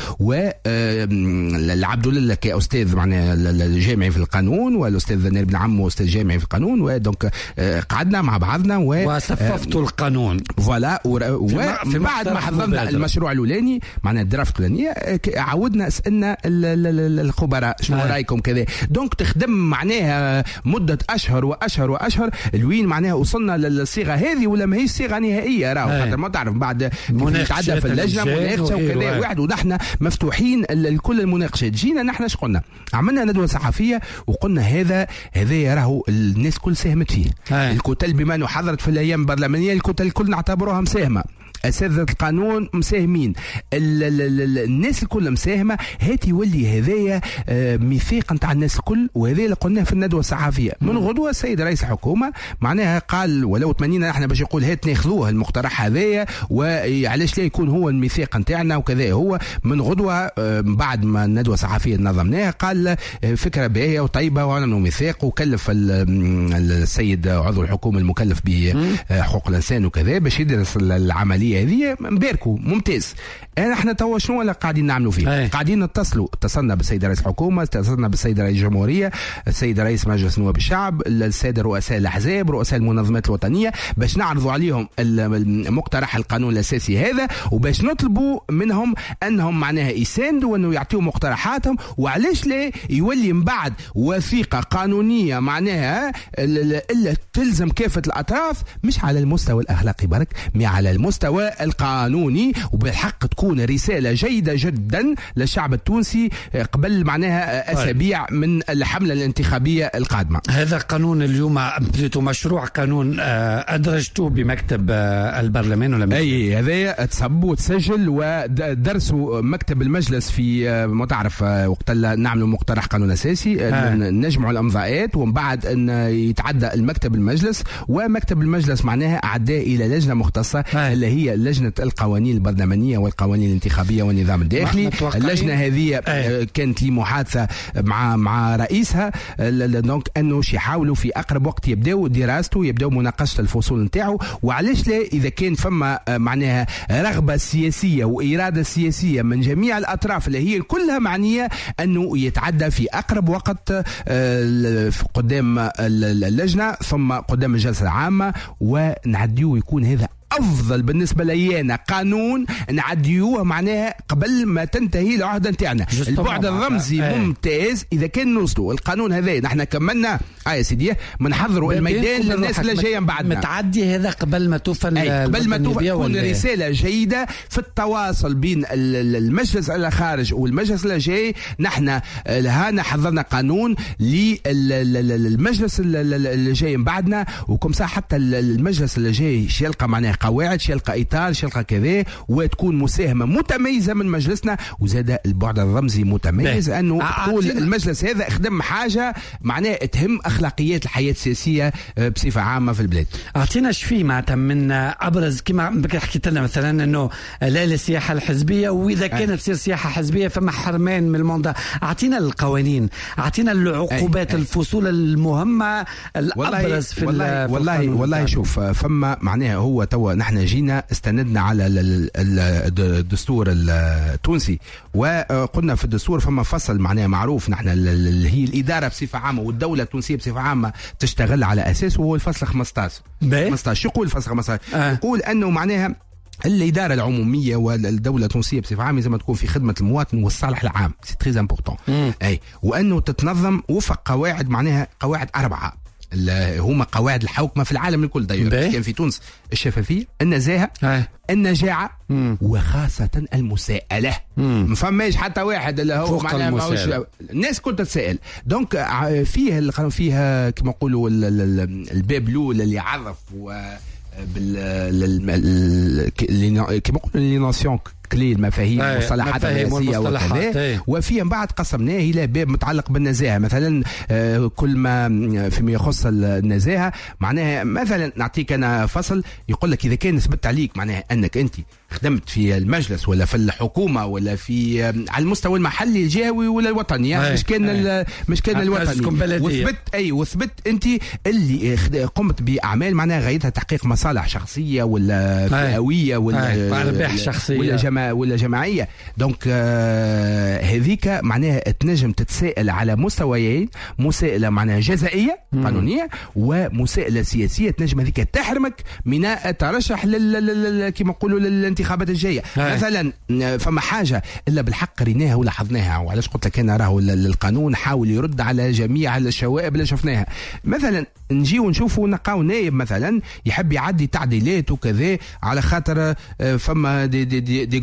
والعبد الله كاستاذ معناها الجامعي في القانون والاستاذ نير بن عمو استاذ جامعي في القانون ودونك قعدنا مع بعضنا وصففتوا القانون فوالا ومن بعد ما حضرنا المشروع الاولاني معناها الدرافت الاولانيه عودنا سالنا الخبراء شنو رايكم كذا دونك تخدم معناها مدة أشهر وأشهر وأشهر لوين معناها وصلنا للصيغة هذه ولا ما هي صيغة نهائية راهو خاطر ما تعرف بعد نتعدى في اللجنة مناقشة وكذا واحد ونحن مفتوحين لكل المناقشات. جينا نحن ايش قلنا؟ عملنا ندوة صحفية وقلنا هذا هذا راهو الناس كل ساهمت فيه الكتل بما انه حضرت في الأيام البرلمانية الكتل الكل نعتبروها مساهمة اساتذه القانون مساهمين، ال ال ال الناس الكل مساهمه، هات يولي هذايا ميثاق نتاع الناس الكل. وهذا اللي قلناه في الندوه الصحفيه من غدوه. السيد رئيس الحكومه معناها قال ولو تمنينا احنا باش يقول هات ناخذوه المقترح هذايا، وعلاش لا يكون هو الميثاق نتاعنا وكذا. هو من غدوه بعد ما الندوه الصحفيه نظمناها قال فكره باهيه وطيبه وعملوا ميثاق، وكلف السيد عضو الحكومه المكلف بحقوق الانسان وكذا باش يدرس العمليه هذه. مباركوا ممتاز. احنا توا شنو اللي قاعدين نعملوا فيه؟ أي. قاعدين نتصلوا اتصلنا بالسيد رئيس الحكومه، اتصلنا بالسيد رئيس الجمهوريه، السيد رئيس مجلس نواب الشعب، الساده رؤساء الاحزاب، رؤساء المنظمات الوطنيه، باش نعرضوا عليهم المقترح القانون الاساسي هذا، وباش نطلبوا منهم انهم معناها يساندوا وانه يعطيوا مقترحاتهم. وعلاش لا يولي من بعد وثيقه قانونيه معناها الا تلزم كافه الاطراف، مش على المستوى الاخلاقي برك، مي على المستوى القانوني، وبالحق تكون رسالة جيدة جدا للشعب التونسي قبل معناها أسابيع من الحملة الانتخابية القادمة. هذا قانون اليوم مشروع قانون أدرجته بمكتب البرلمان ولا أي هذا تصب وتسجل ودرسوا مكتب المجلس في ما تعرف وقت نعملوا مقترح قانون أساسي، نجمعوا الأمضاءات ومن بعد أن يتعدى المكتب المجلس، ومكتب المجلس معناها أعداه إلى لجنة مختصة اللي هي لجنة القوانين البرلمانية والقوانين الانتخابيه والنظام الداخلي. اللجنه هذه كانت لي محادثه مع مع رئيسها، دونك انه يحاولوا في اقرب وقت يبداوا دراسته، يبداوا مناقشه الفصول نتاعو. وعلاش لا اذا كان فما معناها رغبه سياسيه واراده سياسيه من جميع الاطراف اللي هي كلها معنيه انه يتعدى في اقرب وقت قدام اللجنه ثم قدام الجلسه العامه ونعديوه، يكون هذا افضل بالنسبه لينا قانون نعديوه معناها قبل ما تنتهي العهده نتاعنا. البعد الرمزي ايه. ممتاز اذا كان نوصلوا القانون هذا نحن كملنا اه يا سيدي بنحضروا الميدان للناس اللي جايه من بعدنا. متعدي هذا قبل ما توفن قبل ما توفن تكون رساله جيده في التواصل بين المجلس اللي خارج والمجلس اللي جاي. نحن هانا حضرنا قانون للمجلس اللي جاي من بعدنا، وكم ساعه حتى المجلس اللي جاي يلقى معناها قواعد، يلقى اطار، يلقى كذا، وتكون مساهمه متميزه من مجلسنا. وزاد البعد الرمزي متميز انه تقول المجلس هذا اخدم حاجه معناه تهم اخلاقيات الحياه السياسيه بصفه عامه في البلاد. اعطينا شفي معناتها من ابرز كما حكيت لنا مثلا انه لا للسياحه الحزبيه، واذا كانت تصير سياحه حزبيه فما حرمان من المنطقه. اعطينا القوانين، اعطينا العقوبات، الفصول المهمه الابرز في والله والله والله شوف فما معناها هو توا نحن جينا استندنا على الدستور التونسي، وقلنا في الدستور فما فصل معناها معروف نحن اللي هي الاداره بصفه عامه والدوله التونسيه بصفه عامه تشتغل على اساسه، وهو الفصل خمسطاش. خمسطاش شو يقول الفصل خمسطاش؟ آه. يقول انه معناها الإدارة العمومية والدولة التونسية بصفة عامة لازم تكون في خدمة المواطن والصالح العام، سي تري امبورطون. أي وأنه تتنظم وفق قواعد معناها قواعد أربعة هما قواعد الحوكمة في العالم الكل. دايما كان في تونس الشفافية، النزاهة، آه. النجاعة، مم. وخاصة المساءلة. ما فماش حتى واحد اللي هو معناها ماهوش الناس كلها تتسائل. دونك فيها القانون فيها كما نقولوا الباب الاول اللي يعرف و بال كما نقولوا لي ناسيون كلي المفاهيم والمصطلحات الرئيسيه وكذا، وفيها من بعد قسمناه الى باب متعلق بالنزاهه. مثلا كل ما فيما يخص النزاهه معناها مثلا نعطيك انا فصل يقول لك اذا كان ثبت عليك معناها انك انت خدمت في المجلس ولا في الحكومه ولا في على المستوى المحلي الجهوي ولا الوطني، يعني مش كان مش كان الوطني، وثبت اي وثبت انت اللي قمت باعمال معناها غايتها تحقيق مصالح شخصيه ولا فئويه ولا ارباح شخصيه ولا جما ولا جماعيه. دونك آه هذيك معناها تنجم تتساءل على مستويين، مساءله معناها جزائيه قانونيه ومساءله سياسيه تنجم هذيك تحرمك من الترشح لل كما نقولوا للانتخابات الجايه. مثلا فما حاجه الا بالحق ريناها ولاحظناها، وعلاش قلت لك انا راهو القانون حاول يرد على جميع الشوائب اللي شفناها. مثلا نجي ونشوفوا نلقاو نائب مثلا يحب يعدي تعديلات وكذا على خاطر فما دي دي دي, دي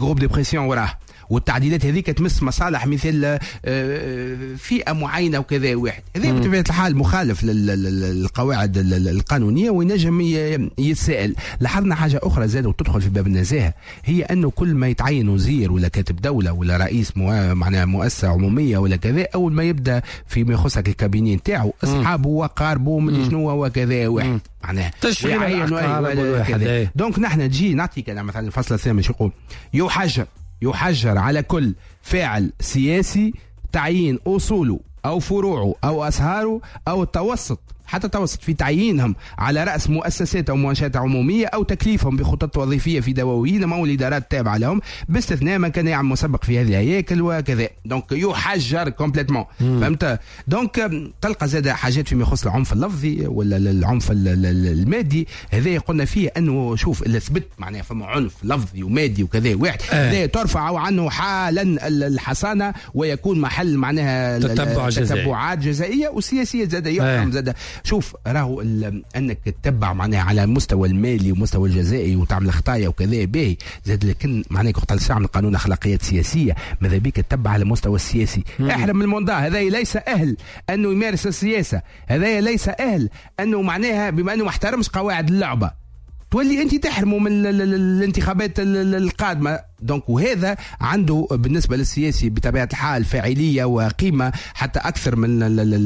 جروب ديبريسيون وراه، والتعديلات هذيك تمس مصالح مثل فئه معينه وكذا واحد، هذا بطبيعه الحال مخالف للقواعد القانونيه وينجم يتساءل. لاحظنا حاجه اخرى زاد وتدخل في باب النزاهه، هي انه كل ما يتعين وزير ولا كاتب دوله ولا رئيس مو... معناها مؤسسه عموميه ولا كذا، اول ما يبدا فيما يخص الكابيني نتاعو اصحابه وقاربه من شنو وكذا واحد معناها تشغيل الافكار. دونك نحن نجي نعطيك انا مثلا الفصل الثامن شو يقول؟ يحجر يحجر على كل فاعل سياسي تعيين أصوله أو فروعه أو أسهاره أو التوسط حتى توسط في تعيينهم على رأس مؤسسات أو منشآت عمومية أو تكليفهم بخطط وظيفية في دواوين أو الإدارات التابعة لهم باستثناء من كان يعمل مسبق في هذه الهياكل وكذا. دونك يحجر كومبليتمون، فهمت؟ دونك تلقى زاد حاجات فيما يخص العنف اللفظي ولا العنف المادي، هذا قلنا فيه أنه شوف اللي ثبت معناها فما عنف لفظي ومادي وكذا واحد، هذا ترفع عنه حالا الحصانة ويكون محل معناها تتبع تتبعات جزائية وسياسية زاد يحكم زاد. شوف راهو انك تتبع معناها على المستوى المالي ومستوى الجزائي وتعمل خطايا وكذا باهي زاد، لكن معناها وقت الساعه من قانون اخلاقيات سياسيه ماذا بيك تتبع على المستوى السياسي. احرم من الموضوع هذا، ليس اهل انه يمارس السياسه، هذا ليس اهل انه معناها بما انه ما احترمش قواعد اللعبه تولي انت تحرموا من الانتخابات القادمه. دونك وهذا عنده بالنسبه للسياسي بطبيعه الحال فاعليه وقيمه حتى اكثر من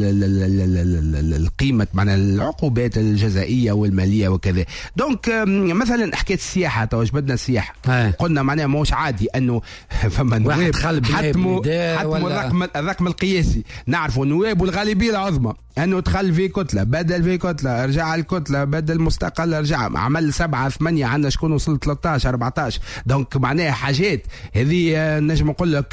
القيمه معناها العقوبات الجزائيه والماليه وكذا. دونك مثلا حكايه السياحه، توج بدنا السياحه قلنا معناها موش عادي انه فما نواب حتموا حتموا الرقم الرقم القياسي، نعرفوا النواب والغالبيه العظمى انه دخل في كتله بدل في كتله رجع الكتله بدل مستقل رجع عمل سبعة ثمانية عندنا شكون وصل ثلاثة عشر أربعة عشر. دونك معناها حاجات هذه نجم نقول لك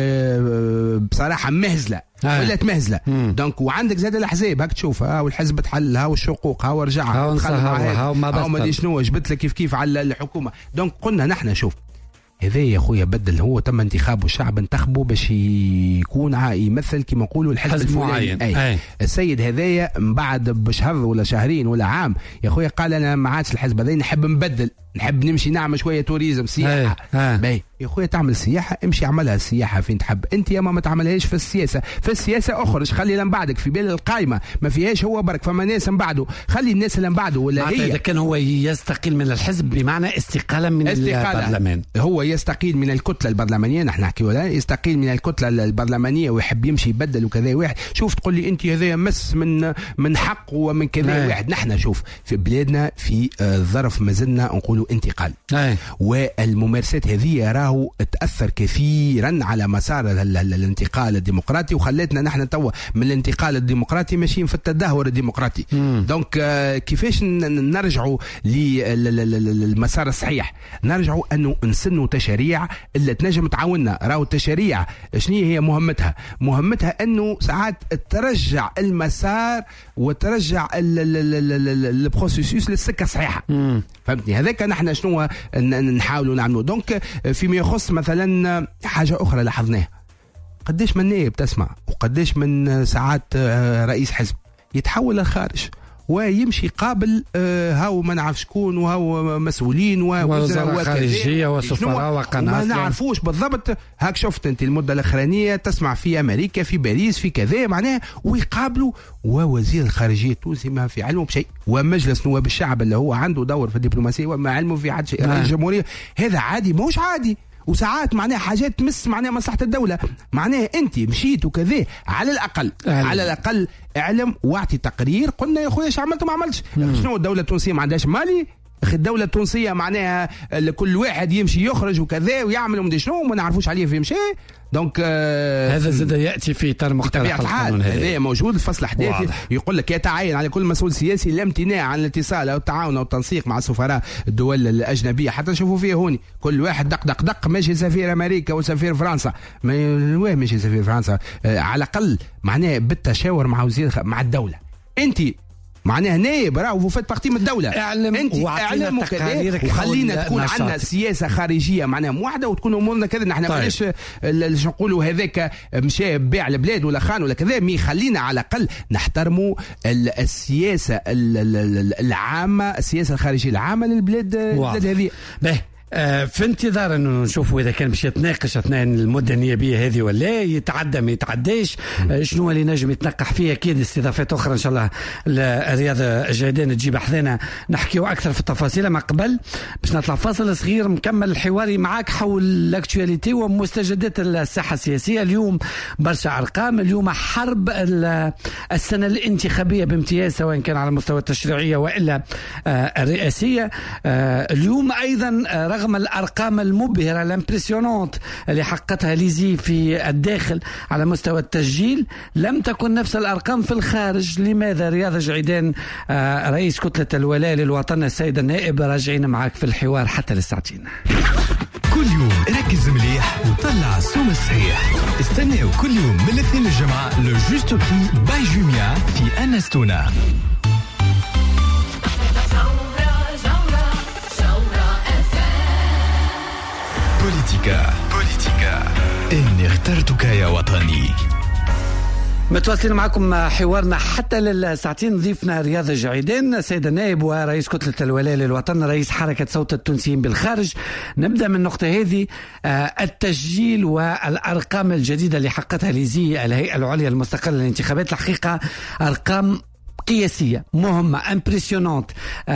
بصراحه مهزله ولات مهزله. دونك وعندك زاد الاحزاب هاك تشوف ها والحزب تحل ها والشقوق ها ورجع ها وما ادري شنو جبت لك كيف كيف على الحكومه. دونك قلنا نحن شوف هذا يا خويا بدل هو تم انتخابه الشعب انتخبه باش يكون يمثل كما نقولوا الحزب الفلاني. أي. أي. السيد هذايا من بعد بشهر ولا شهرين ولا عام يا خويا قال انا ما عادش الحزب هذا نحب نبدل، نحب نمشي نعمل شويه توريزم سياحه. باهي يا خويا تعمل سياحه امشي اعملها السياحه فين تحب انت يا ما ما تعملهاش في السياسه. في السياسه اخرج خلي من بعدك في بال القائمه ما فيهاش هو برك فما ناس من بعده، خلي الناس اللي من بعده ولا هي اذا كان هو يستقيل من الحزب بمعنى استقالا من استقالة. البرلمان هو يستقيل من الكتله البرلمانيه، نحن نحكي ولا يستقيل من الكتله البرلمانيه ويحب يمشي يبدل وكذا واحد. شوف تقول لي انت هذا مس من من حق ومن كذا واحد. نحن شوف في بلادنا في ظرف ما زلنا نقولوا انتقال أي. والممارسات هذه راهو تأثر كثيرا على مسار الانتقال الديمقراطي وخلتنا نحن توا من الانتقال الديمقراطي ماشيين في التدهور الديمقراطي. مم. دونك كيفاش نرجعوا للمسار الصحيح؟ نرجعوا انه نسنوا تشريع اللي تنجم تعاوننا. راهو التشريع شنو هي مهمتها؟ مهمتها انه ساعات ترجع المسار وترجع البروسيسوس للسكه الصحيحه. فهمتني؟ هذاك نحن شنو نحاولوا نعملوا. دونك فيما يخص مثلا حاجه اخرى لاحظناها، قديش من نائب تسمع وقديش من ساعات رئيس حزب يتحول للخارج ويمشي قابل هاو ما نعرف شكون وهاو مسؤولين ووزراء خارجيه وسفراء وقناص ما نعرفوش بالضبط. هاك شفت انت المده الاخرانيه تسمع في امريكا في باريس في كذا معناه ويقابلوا ووزير الخارجيه التونسي ما في علمه بشيء ومجلس نواب الشعب اللي هو عنده دور في الدبلوماسيه وما علمه في حد شيء. رئيس الجمهوريه هذا عادي ماهوش عادي وساعات معناها حاجات تمس معناها مصلحه الدوله. معناها انت مشيت وكذا على الاقل أهلا. على الاقل اعلم واعطي تقرير. قلنا يا خويا ايش عملت وما عملتش. شنو الدوله التونسيه ما عندهاش مالي؟ اخي الدوله التونسيه معناها كل واحد يمشي يخرج وكذا ويعمل ومدري شنو وما نعرفوش عليه في مشي. دونك آه هذا زاد ياتي في اطار مقترح القانون. هذا موجود الفصل الاحداثي يقول لك يتعين على كل مسؤول سياسي الامتناع عن الاتصال او التعاون او التنسيق مع سفراء الدول الاجنبيه. حتى نشوفوا فيه هوني كل واحد دق دق دق ماشي سفير امريكا وسفير فرنسا وين ماشي سفير فرنسا. آه على الاقل معناه بالتشاور مع وزير مع الدوله. انت معناها نائب راهو فات بارتي من الدوله اعلم انت اعلم وكذا وخلينا تكون عندنا سياسه خارجيه معناها موحده وتكون امورنا كذا. نحن طيب. ماناش باش نقولوا هذاك مشى بيع البلاد ولا خان ولا كذا مي خلينا على الاقل نحترموا السياسه العامه السياسه الخارجيه العامه للبلاد البلاد هذه. آه في انتظار انه نشوفوا اذا كان باش يتناقش اثناء المده النيابيه هذه ولا يتعدى ما يتعداش. آه شنو اللي نجم يتنقح فيه؟ اكيد استضافات اخرى ان شاء الله رياض جعيدان تجيب حذانا نحكيو اكثر في التفاصيل. ما قبل باش نطلع فاصل صغير مكمل حواري معاك حول لاكتواليتي ومستجدات الساحه السياسيه. اليوم برشا ارقام، اليوم حرب السنه الانتخابيه بامتياز سواء كان على المستوى التشريعيه والا الرئاسيه. اليوم ايضا رغم الارقام المبهره الامبرسيونونت اللي حققتها ليزي في الداخل على مستوى التسجيل لم تكن نفس الارقام في الخارج. لماذا؟ رياض جعيدان رئيس كتله الولاء للوطن السيد النائب راجعين معك في الحوار حتى للساعتين. كل يوم ركز مليح وطلع السوم الصحيح. استناو كل يوم من الاثنين للجمعة لو جوست بري باي جوميا في أنستونا. بوليتيكا بوليتيكا إني اخترتك يا وطني. متواصلين معكم حوارنا حتى للساعتين. ضيفنا رياض جعيدان سيد النائب ورئيس كتلة الولاء للوطن رئيس حركة صوت التونسيين بالخارج. نبدأ من النقطة هذه، التسجيل والأرقام الجديدة اللي حققتها ليزي الهيئة العليا المستقلة للانتخابات. الحقيقة أرقام قياسية مهمة امبرسيونونت،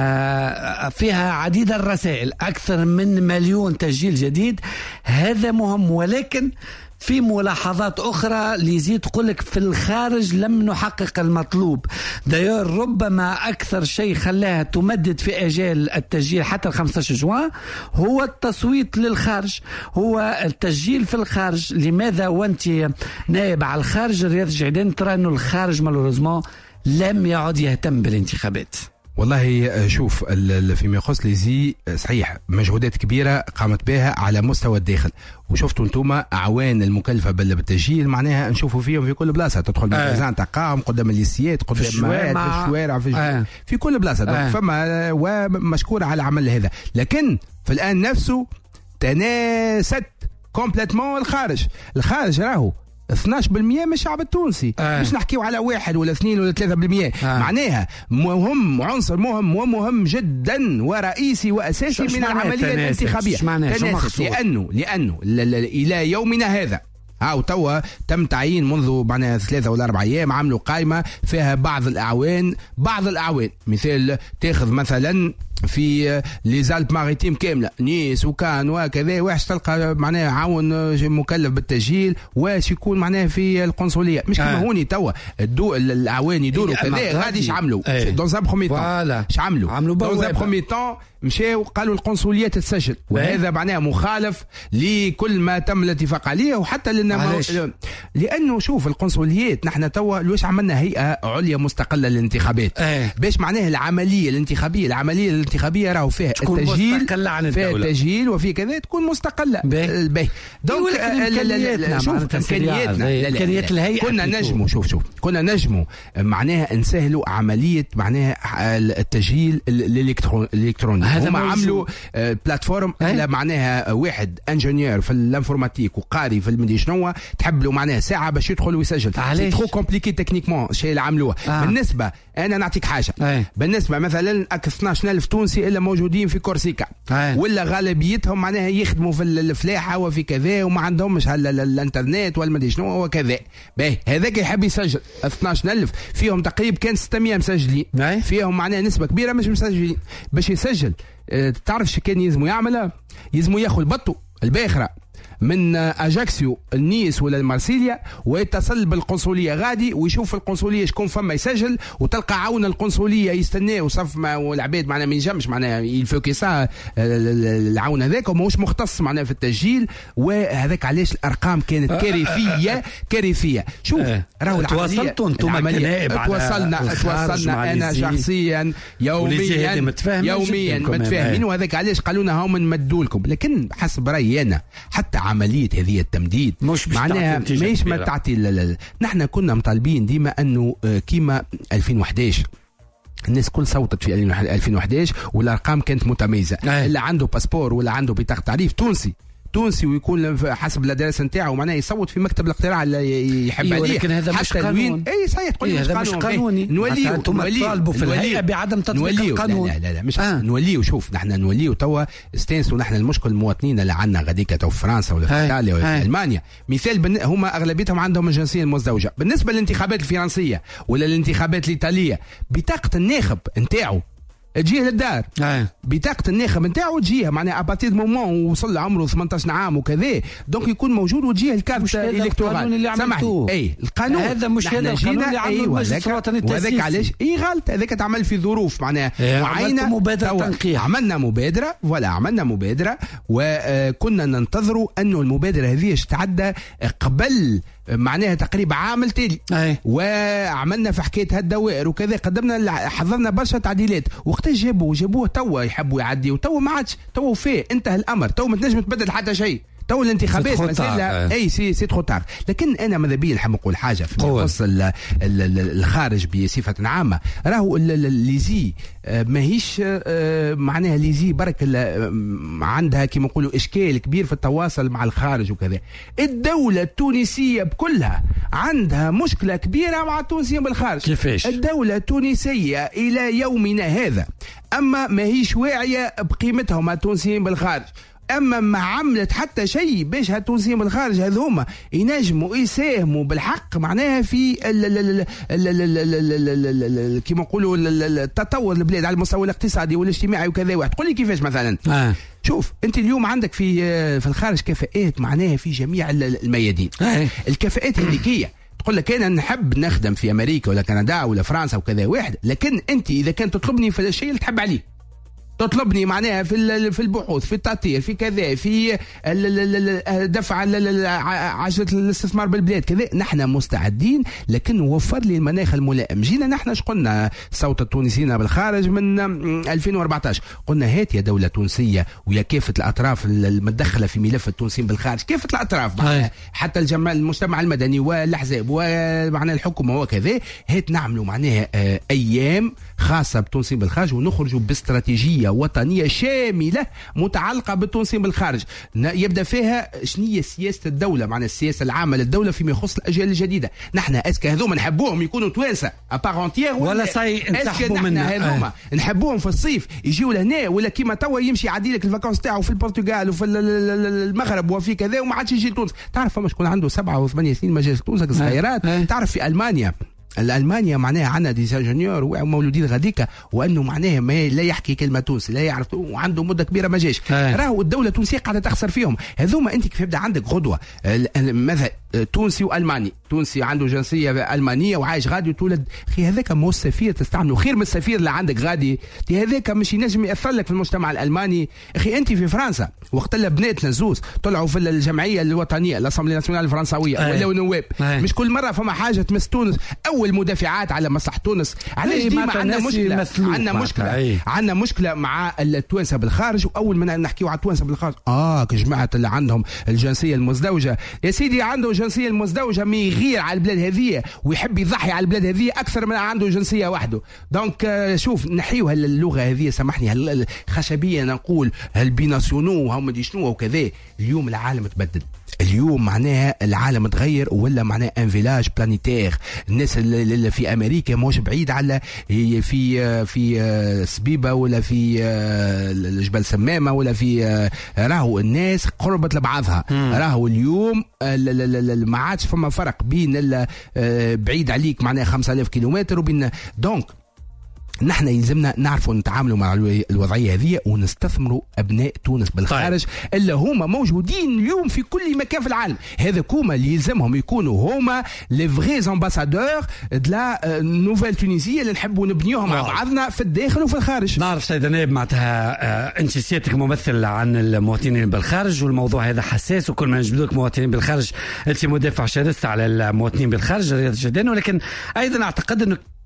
فيها عديد الرسائل، أكثر من مليون تسجيل جديد. هذا مهم، ولكن في ملاحظات أخرى ليزيد تقولك في الخارج لم نحقق المطلوب. داير ربما أكثر شيء خلاها تمدد في أجال التسجيل حتى خمسة عشر جوان هو التصويت للخارج، هو التسجيل في الخارج. لماذا وانت نائب على الخارج رياض جعيدان ترى أنه الخارج مالوريزمون لم يعد يهتم بالانتخابات؟ والله شوف فيما يخص ليزي صحيح مجهودات كبيرة قامت بها على مستوى الداخل، وشفتوا انتم اعوان المكلفة بالتسجيل معناها نشوفوا فيهم في كل بلاصة. تدخل ميزان تقام قدام الليسيات قدام في الشوارع في, الشوارع في, آه. في كل بلاصة آه. فما ومشكور على العمل هذا. لكن في الآن نفسه تناست كومبليتمون الخارج. الخارج راهو اثني عشر بالمئة من الشعب التونسي، آه. مش نحكيو على واحد ولا اثنين ولا ثلاثة بالمئة. آه. معناها مهم، عنصر مهم ومهم جدا ورئيسي وأساسي من العملية الانتخابية. تناسب لأنه لأنه إلى يومنا هذا أو توا تم تعيين منذ معناها ثلاثة ولا أربع أيام عملوا قائمة فيها بعض الأعوان بعض الأعوان مثال تاخذ مثلا في ليزالب ماريتيم كاملة نيس وكان وكذا واش تلقى معناها عاون مكلف بالتسجيل واش يكون معناها في القنصلية مش كما آه. هوني توا الدو الاعوان يدوروا كذا غادي ايش عملوا دون ان برومي طون ايش عملوا دون ان برومي طون مشاو قالوا القنصلية تتسجل وهذا معناه مخالف لكل ما تم الاتفاق عليه وحتى لنا لانه شوف القنصليات نحن توا لوش عملنا هيئة عليا مستقلة للانتخابات آه. باش معناه العملية الانتخابية العملية الانتخابية راهو فيها التسجيل فيها التسجيل وفي كذا تكون مستقلة باهي دونك شوف امكانياتنا امكانيات الهيئة كنا نجموا شوف شوف كنا نجموا معناها نسهلوا عملية معناها التسجيل الالكتروني. هما عملوا بلاتفورم على معناها واحد انجينير في الانفورماتيك وقاري في المدي شنو تحب له معناها ساعه باش يدخل ويسجل. سي ترو كومبليكي تكنيكمون الشيء اللي عملوه. آه. بالنسبه انا نعطيك حاجه أي. بالنسبه مثلا اثنا عشر ألف تونسي الا موجودين في كورسيكا أي. ولا غالبيتهم معناها يخدموا في الفلاحه وفي كذا وما عندهمش الانترنت ولا ما شنو وكذا باهي هذاك يحب يسجل اثنا عشر ألف فيهم تقريبا كان ستمئة مسجلين أي. فيهم معناها نسبه كبيره مش مسجلين باش يسجل. أه تعرفش كان يلزموا يعملها يلزموا ياخذ البطو الباخره من اجاكسيو النيس ولا المارسيليا ويتصل بالقنصليه غادي ويشوف القنصليه شكون فما يسجل وتلقى عون القنصليه يستناه وصف ما والعباد معنا ما ينجمش معناها يلفوكي ساعه العون هذاك وماهوش مختص معناها في التسجيل وهذاك علاش الارقام كانت كارثيه كارثيه. شوف راهو تواصلتوا انتم كنائب توصلنا توصلنا انا شخصيا يوميا يوميا متفاهمين وهذاك علاش قالوا لنا هم نمدوا لكم. لكن حسب رايي انا حتى عملية هذه التمديد مش معناها مش ما تعطي لا لا. نحن كنا مطالبين ديما أنه كيما ألفين وإحدى عشر الناس كل صوتت في ألفين وإحدى عشر والأرقام كانت متميزة. اللي عنده باسبور ولا عنده بطاقة تعريف تونسي تونسي ويكون حسب الدراسه نتاعو معناه يصوت في مكتب الاقتراع اللي يحب أيوة عليه. لكن هذا مش قانون. اي صحيح تقول إيه مش هذا قانون. مش قانوني. نوليو انتم تطالبوا في الهيئه بعدم تطبيق القانون. لا لا لا مش آه. نوليو. شوف نحن نوليو توا استانسوا نحن المشكل المواطنين اللي عندنا غاديكا تو في فرنسا ولا في ايطاليا ولا في المانيا مثال بن... هما اغلبيتهم عندهم الجنسيه المزدوجه. بالنسبه للانتخابات الفرنسيه ولا الانتخابات الايطاليه بطاقه الناخب نتاعو تجيه للدار. آه. بطاقه الناخب نتاعو تجيه معناها ابارتير مومون وصل عمره ثمانية عشر عام وكذا دونك يكون موجود وتجيه الكارت الالكتورال. سامحني اي القانون هذا مش هذا القانون اللي عمله المجلس الوطني التاسيسي. وهذاك علاش اي غلط هذاك تعمل في ظروف معناها إيه معينه. مبادره تنقيح. عملنا مبادره ولا عملنا مبادره وكنا ننتظروا انه المبادره هذه تتعدى قبل معناها تقريبا عام تالي. وعملنا في حكايه هالدوائر وكذا قدمنا حضرنا برشا تعديلات. وقت جابوا جابوه توا يحبوا يعديوا توا ما عادش توا فيه انتهى الامر توا ما تنجم تبدل حتى شيء تو الانتخابات مسألة اي سي سي ترو تار. لكن انا ماذا بيا نحب نقول حاجه في يخص الخارج بصفه عامه. راهو ليزي ماهيش معناها ليزي برك عندها كما نقولوا اشكال كبير في التواصل مع الخارج وكذا. الدوله التونسيه بكلها عندها مشكله كبيره مع التونسيين بالخارج. كيفاش؟ الدوله التونسيه الى يومنا هذا اما ماهيش واعيه بقيمتها مع التونسيين بالخارج. اما ما عملت حتى شيء باش هالتونسيين بالخارج هذوما ينجموا يساهموا بالحق معناها في كيما نقولوا التطور البلاد على المستوى الاقتصادي والاجتماعي وكذا. واحد تقول لي كيفاش مثلا؟ آه. شوف انت اليوم عندك في في الخارج كفاءات معناها في جميع الميادين. آه. الكفاءات هذيكيه تقول لك انا نحب نخدم في امريكا ولا كندا ولا فرنسا وكذا واحد. لكن انت اذا كان تطلبني في الشيء اللي تحب عليه تطلبني معناها في في البحوث في التطوير في كذا في دفع عجلة الاستثمار بالبلاد كذا نحن مستعدين. لكن وفر لي المناخ الملائم. جينا نحن اش قلنا صوت التونسيين بالخارج من ألفين وأربعطاش قلنا هات يا دولة تونسية ويا كافة الأطراف المتدخلة في ملف التونسيين بالخارج كافة الأطراف حتى الجماعة المجتمع المدني والأحزاب ومعنى الحكومة وكذا هات نعملوا معناها أيام خاصة بالتونسيين بالخارج ونخرجوا باستراتيجية وطنية شاملة متعلقة بالتونسيين بالخارج يبدأ فيها شنية سياسة الدولة معنى السياسة العامة للدولة فيما يخص الأجيال الجديدة. نحن أسكا هذوما نحبوهم يكونوا توانسة أبارونتيير ولا صاي نسحبوا منها هذوما آه. نحبوا في الصيف يجيوا لهنا ولا كيما توا يمشي يعدي لك الفاكونس تاعو في البرتغال وفي المغرب وفي كذا وما عادش يجي لتونس. تعرف فما شكون عنده سبعة وثمانية سنين ما جاش تونس صغيرات. آه. تعرف في ألمانيا الألمانيا معناها عندنا ديزاجونيور ومولودين غاديكا وأنه معناها ما لا يحكي كلمة تونسي لا يعرف وعنده مدة كبيرة ما جاش. راهو الدولة التونسية قاعدة تخسر فيهم هذوما. أنت كيف يبدأ عندك غدوة ماذا تونسي وألماني تونسي عنده جنسية ألمانية وعايش غادي وتولد أخي هذاك مو السفير تستعمله خير من السفير اللي عندك غادي هذاك مش ينجم يأثر لك في المجتمع الألماني. أخي أنت في فرنسا وقت اللي بناتنا زوز طلعوا في الجمعية الوطنية الأسامبلي ناسيونال الفرنسوية ولاو نواب مش كل مرة فما حاجة تمس تونس أول مدافعات على مصلحة تونس. علاش ديما عندنا مشكلة عندنا مشكلة عندنا مشكلة مع التوانسة بالخارج. وأول ما نحكيو على التوانسة بالخارج آه كجماعة اللي عندهم الجنسية المزدوجة يا سيدي عنده الجنسية المزدوجة مي يغير على البلاد هذه ويحب يضحي على البلاد هذه أكثر من عنده جنسية وحده. دونك شوف نحيو اللغة هذه سامحني الخشبية نقول هالبيناسيونو هم دي شنو وكذا. اليوم العالم تبدل اليوم معناها العالم تغير ولا معناها ان فيلاج بلانيتير. الناس اللي في امريكا مش بعيد على في في سبيبه ولا في جبل سمامه ولا في راهو الناس قربت لبعضها. راهو اليوم ما عادش فما فرق بين بعيد عليك معناها خمسة آلاف كيلومتر وبين دونك نحن يلزمنا نعرفوا نتعاملوا مع الوضعيه هذه ونستثمروا ابناء تونس بالخارج طيب. اللي هما موجودين اليوم في كل مكان في العالم. هذا كوما اللي يلزمهم يكونوا هما لي فغي امباسادور دلا نوفيل تونيزيه اللي نحبوا نبنيوهم مع بعضنا في الداخل وفي الخارج. نعرف سيد نائب معناتها انت سيادتك ممثل عن المواطنين بالخارج والموضوع هذا حساس وكل ما نجبدوك مواطنين بالخارج انت مدافع شرس على المواطنين بالخارج رياض جدان. ولكن ايضا اعتقد انه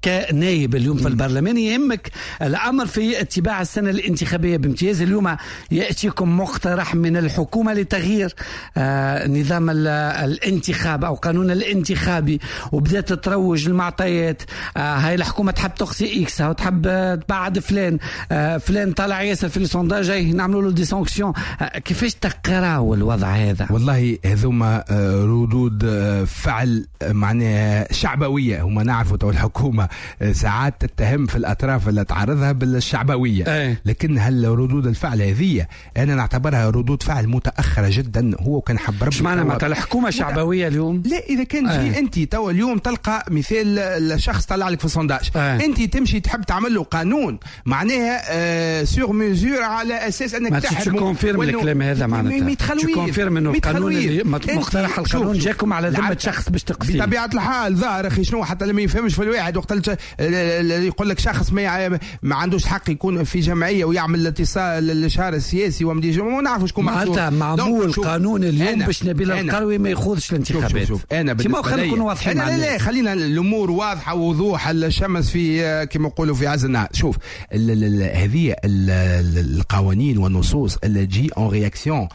كنايب اليوم في البرلمان يهمك الأمر في اتباع السنة الانتخابية بامتياز. اليوم يأتيكم مقترح من الحكومة لتغيير آه نظام الانتخاب أو قانون الانتخابي، وبدأت تروج المعطيات. آه هاي الحكومة تحب تقصي إكس أو تحب تبعد فلان، آه فلان طلع ياسر في السونداج نعملوا له دي سانكسيون. آه كيفاش تقراوا الوضع هذا؟ والله هذوما ردود فعل معناها شعبوية. هما نعرفوا تو الحكومة ساعات تتهم في الأطراف اللي تعرضها بالشعبوية، أي. لكن هالردود الفعل هذه أنا نعتبرها ردود فعل متأخرة جدا. هو كان حب ربي معنى معنى الحكومة شعبوية اليوم؟ لا، إذا كان جي أنت تو اليوم تلقى مثال الشخص طلع لك في السونداج، أنت تمشي تحب تعمل له قانون معناها آه سيغ ميزور على أساس أنك تحب ما تكونفيرم الكلام هذا معناتها تكونفيرم إنه القانون اللي مقترح القانون جاكم على ذمة شخص باش تقصي. بطبيعة الحال ظاهر أخي شنو حتى لما يفهمش في الواحد وقت يقول لك شخص ما ما عندوش حق يكون في جمعية ويعمل اتصال للشهر السياسي ومدي ما نعرفوا شكون مقصود. معمول قانون اليوم باش نبيل القروي ما ياخذش الانتخابات. شوف شوف انا بالنسبه لي نكونوا واضحين. لا لا خلينا الامور واضحه ووضوح الشمس في كما نقولوا في عز النهار. شوف هذه القوانين والنصوص اللي تجي اون رياكسيون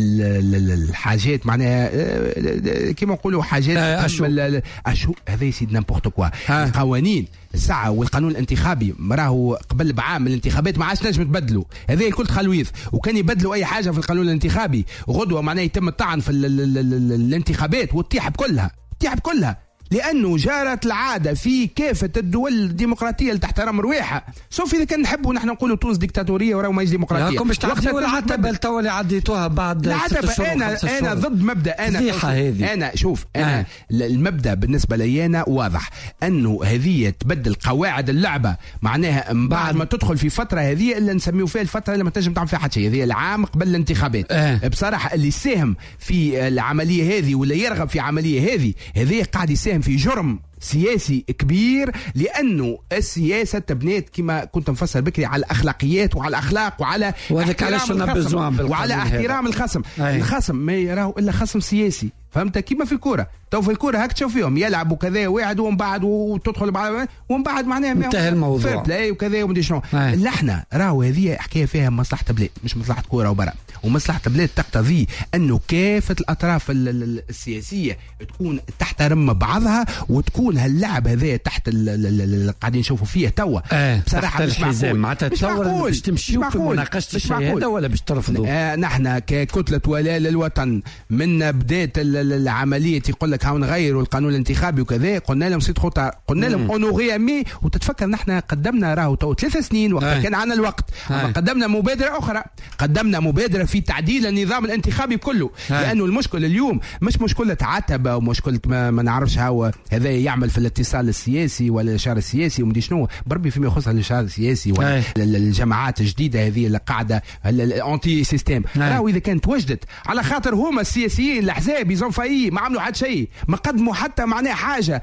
الحاجات معناها كما نقولوا حاجات اشو هذا يسيد نامبورت كوا. القوانين الساعه والقانون الانتخابي راهو قبل بعام الانتخابات ما عادش نجم تبدلوا. هذا الكل تخلويث، وكان يبدلوا اي حاجه في القانون الانتخابي غدوه معناها يتم الطعن في الانتخابات وتطيح بكلها تطيح بكلها لأنه جارت العادة في كافة الدول الديمقراطية اللي تحترم رواحها. سوف إذا كان نحبوا نحن نقولوا تونس ديكتاتورية وراهو ماهيش ديمقراطية. راكم باش تعطيوا العتبة التوا اللي عديتوها بعد العتبة. أنا أنا ضد مبدأ أنا أنا شوف أنا آه. المبدأ بالنسبة لي أنا واضح أنه هذه تبدل قواعد اللعبة معناها بعد ما تدخل في فترة هذه اللي نسميه فيها الفترة اللي ما تنجم تعمل فيها حتى شيء، هذه العام قبل الانتخابات. آه. بصراحة اللي ساهم في العملية هذه ولا يرغب في عملية هذه هذه قاعد يساهم في جرم سياسي كبير، لأنه السياسة تبنيت كما كنت مفسر بكري على الأخلاقيات وعلى الأخلاق وعلى احترام الخصم وعلى احترام الخصم. الخصم ما يراه إلا خصم سياسي، فهمت؟ كيما في الكرة تو في الكرة هاك تشوف فيهم يلعبوا كذا واحد ومن بعد وتدخل بعد ومن بعد معناها انتهى الموضوع بلاي وكذا ومدري شنو. احنا راهو هذه حكايه فيها مصلحة بلاد مش مصلحة كرة وبرا، ومصلحة بلاد تقتضي انه كافة الاطراف السياسية تكون تحترم بعضها وتكون هاللعب هذا تحت اللي قاعدين نشوفوا فيه توا. آه بصراحة مش معقول معناتها تصور باش تمشيوا في مناقشة الشيء هذا ولا باش ترفضوا؟ آه نحن ككتلة ولاء للوطن من بداية العملية يقول لك هاو نغيروا القانون الانتخابي وكذا، قلنا لهم سيد خطر قلنا لهم اونوغي امي. وتتفكر نحن قدمنا راهو تو ثلاث سنين وقت آه. كان عندنا الوقت آه. قدمنا مبادرة أخرى، قدمنا مبادرة في تعديل النظام الانتخابي كله آه. لأنه المشكلة اليوم مش مشكلة عتبة ومشكلة ما, ما نعرفش هاو هذا يعمل في الاتصال السياسي ولا الشارع السياسي ومدي شنو بربي فيما يخص الشارع السياسي ولا آه. الجماعات الجديدة هذه اللي قاعدة الانتي سيستم آه. راهو إذا كانت وجدت على خاطر هما السياسيين الأحزاب يزون فاي ما عملوا حد شيء، ما قدموا حتى معناه حاجة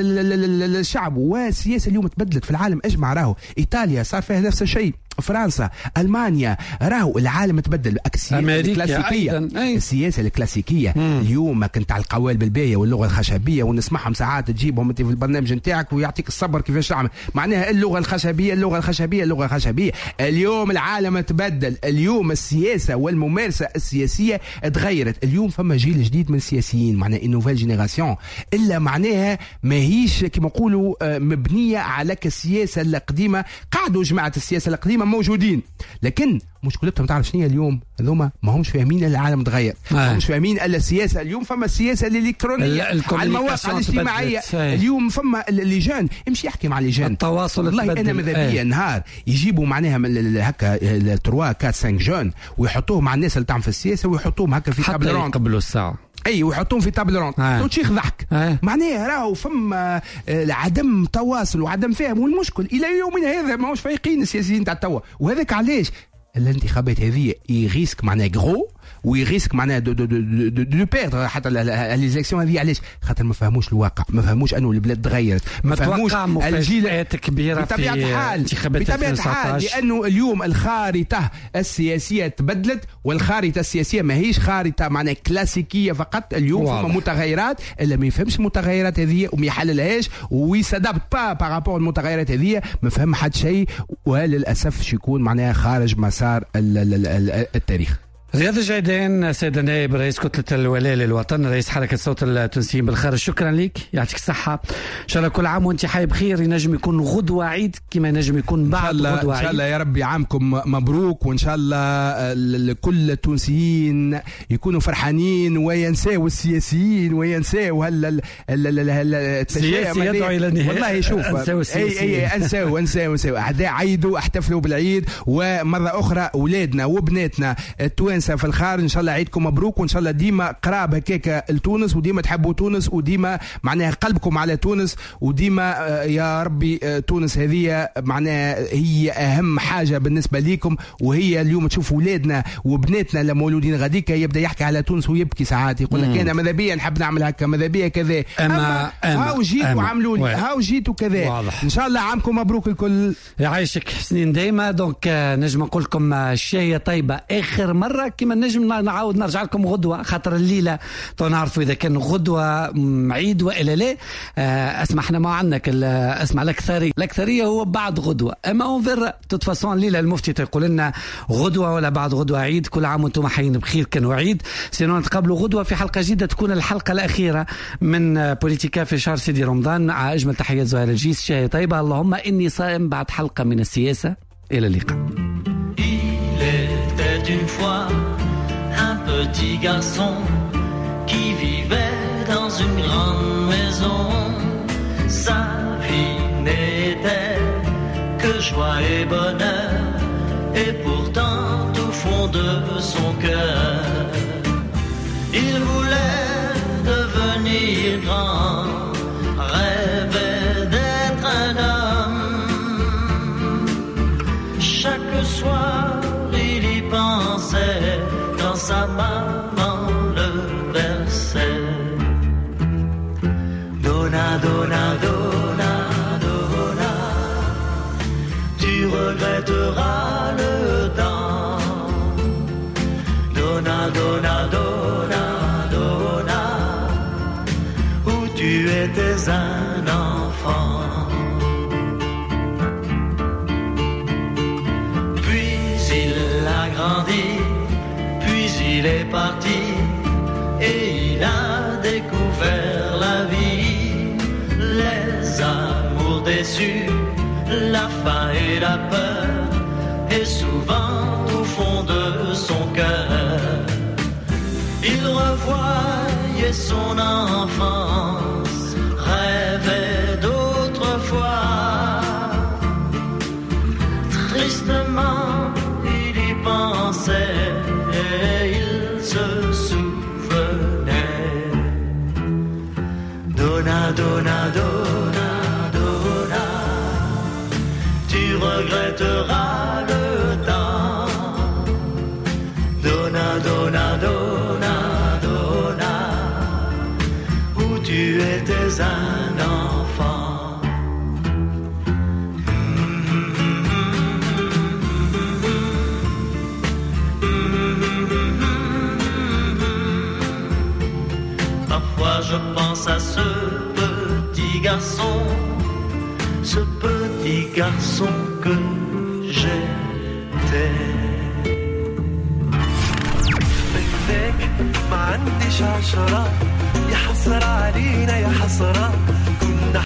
للشعب. والسياسة اليوم تبدلت في العالم أجمع، راهو إيطاليا صار فيها نفس الشيء، فرنسا، ألمانيا، راهو العالم تبدل. السياسة الكلاسيكية السياسة الكلاسيكية مم. اليوم كنت على القوالب الباية واللغة الخشبية ونسمعهم ساعات تجيبهم انت في البرنامج نتاعك ويعطيك الصبر كيفاش تعمل معناها اللغة الخشبية اللغة الخشبية اللغة الخشبية. اليوم العالم تبدل، اليوم السياسة والممارسة السياسية تغيرت. اليوم فما جيل جديد من السياسيين معناها النوفيل جينيراسيون إلا معناها ماهيش كما نقولوا مبنية على السياسة القديمة. قعدوا جماعة السياسة القديمة موجودين لكن مشكلتهم تعرف شنو اليوم هذوما ما همش فاهمين العالم تغير آه. ما همش فاهمين الا السياسه. اليوم فما السياسه الالكترونيه على المواقع الاجتماعيه. اليوم فما اللجان امشي يحكي مع اللجان التواصل. والله انا ماذا بيا آه. نهار يجيبوا معناها هكا ثلاثة أربعة خمسة جون ويحطوهم مع الناس اللي تعمل في السياسه ويحطوهم هكا في تابل روند قبل الساعه اي ويحطوهم في تابل روند آه. وتشيخ ضحك آه. معناها راهو فما عدم تواصل وعدم فهم. والمشكل الى يومنا هذا ما هوش فايقين السياسيين تاع توا. وهذاك علاش الانتخابات هذه يغيسك معناها غرو ويغيسك معناها دو دو دو دو, دو بيردر حتى ليزيكسيون هذه. علاش؟ خاطر ما فهموش الواقع، ما فهموش انه البلاد تغيرت، ما فهموش الجيل كبيره بطبيعه في الحال انتخابات بطبيعه الحال، لانه اليوم الخارطه السياسيه تبدلت، والخارطه السياسيه ما هيش خارطه معناها كلاسيكيه فقط. اليوم فما متغيرات، الا ما يفهمش المتغيرات هذه وما يحللهاش ويسادابت با بارابور المتغيرات هذه، ما فهم حد شيء، وللاسف شو يكون معناها خارج مسار التاريخ. رياض الجعيدان سيد النائب رئيس كتلة الولاء للوطن، رئيس حركة صوت التونسيين بالخارج، شكرا لك، يعطيك الصحة. إن شاء الله كل عام وأنت حي بخير، ينجم يكون غدوة عيد كما ينجم يكون بعد غدوة عيد. إن شاء الله يا ربي عامكم مبروك، وإن شاء الله كل التونسيين يكونوا فرحانين وينساوا السياسيين وينساوا هال التشاؤم يدعو إلى النهاية. والله شوف أي أي أنساوا أنساوا أنساوا أعداء عيدوا، احتفلوا بالعيد، ومرة أخرى أولادنا وبناتنا التوانسة في الخارج ان شاء الله عيدكم مبروك، وان شاء الله ديما قراب هكاك لتونس، وديما تحبوا تونس، وديما معناها قلبكم على تونس، وديما يا ربي تونس هذه معناها هي اهم حاجه بالنسبه ليكم. وهي اليوم تشوف اولادنا وبناتنا لما مولودين غاديك يبدا يحكي على تونس ويبكي ساعات، يقول لك انا ماذا بيا نحب نعمل هكا، ماذا بيا كذا، اما, أما هاو جيتوا عملوا لي، هاو جيتوا كذا. ان شاء الله عامكم مبروك الكل، يعيشك سنين دايما. دونك نجم نقول لكم الشايه طيبه اخر مره، كما نجم نعاود نرجع لكم غدوة، خاطر الليلة نعرفوا إذا كان غدوة عيد وإلا لا. أسمع احنا ما عندك اسمع الأكثرية، الأكثرية هو بعد غدوة، أما أونفر تتفصون الليلة المفتي تقول لنا غدوة ولا بعد غدوة عيد. كل عام وانتم حيين بخير، كانوا عيد. سينو نتقابلوا غدوة في حلقة جديدة، تكون الحلقة الأخيرة من بوليتيكا في شهر سيدي رمضان. مع أجمل تحيات زهير الجيس، شاي طيبة. اللهم إني صائم بعد حلقة من السياسة. إلى اللقاء. Un petit garçon qui vivait dans une grande maison. Sa vie n'était que joie et bonheur, et pourtant au fond de son cœur, il voulait devenir grand, rêvait d'être un homme. Chaque soir il y pensait, quand sa maman le berçait. Donna, donna, donna, donna, tu regretteras le temps. Donna, donna, donna, donna, où tu étais un enfant. Puis il a grandi, il est parti et il a découvert la vie, les amours déçus, la faim et la peur, et souvent au fond de son cœur, il revoyait son enfance, rêvait d'autrefois. Tristement il y pensait, se souvenait. Donna, donna, donna, donna, tu regretteras le temps. Donna, donna, donna, donna, où tu étais un enfant. Je pense à ce petit garçon, ce petit garçon que j'étais. بدك ما عنديش عشرة، يا حسرة علينا يا حسرة.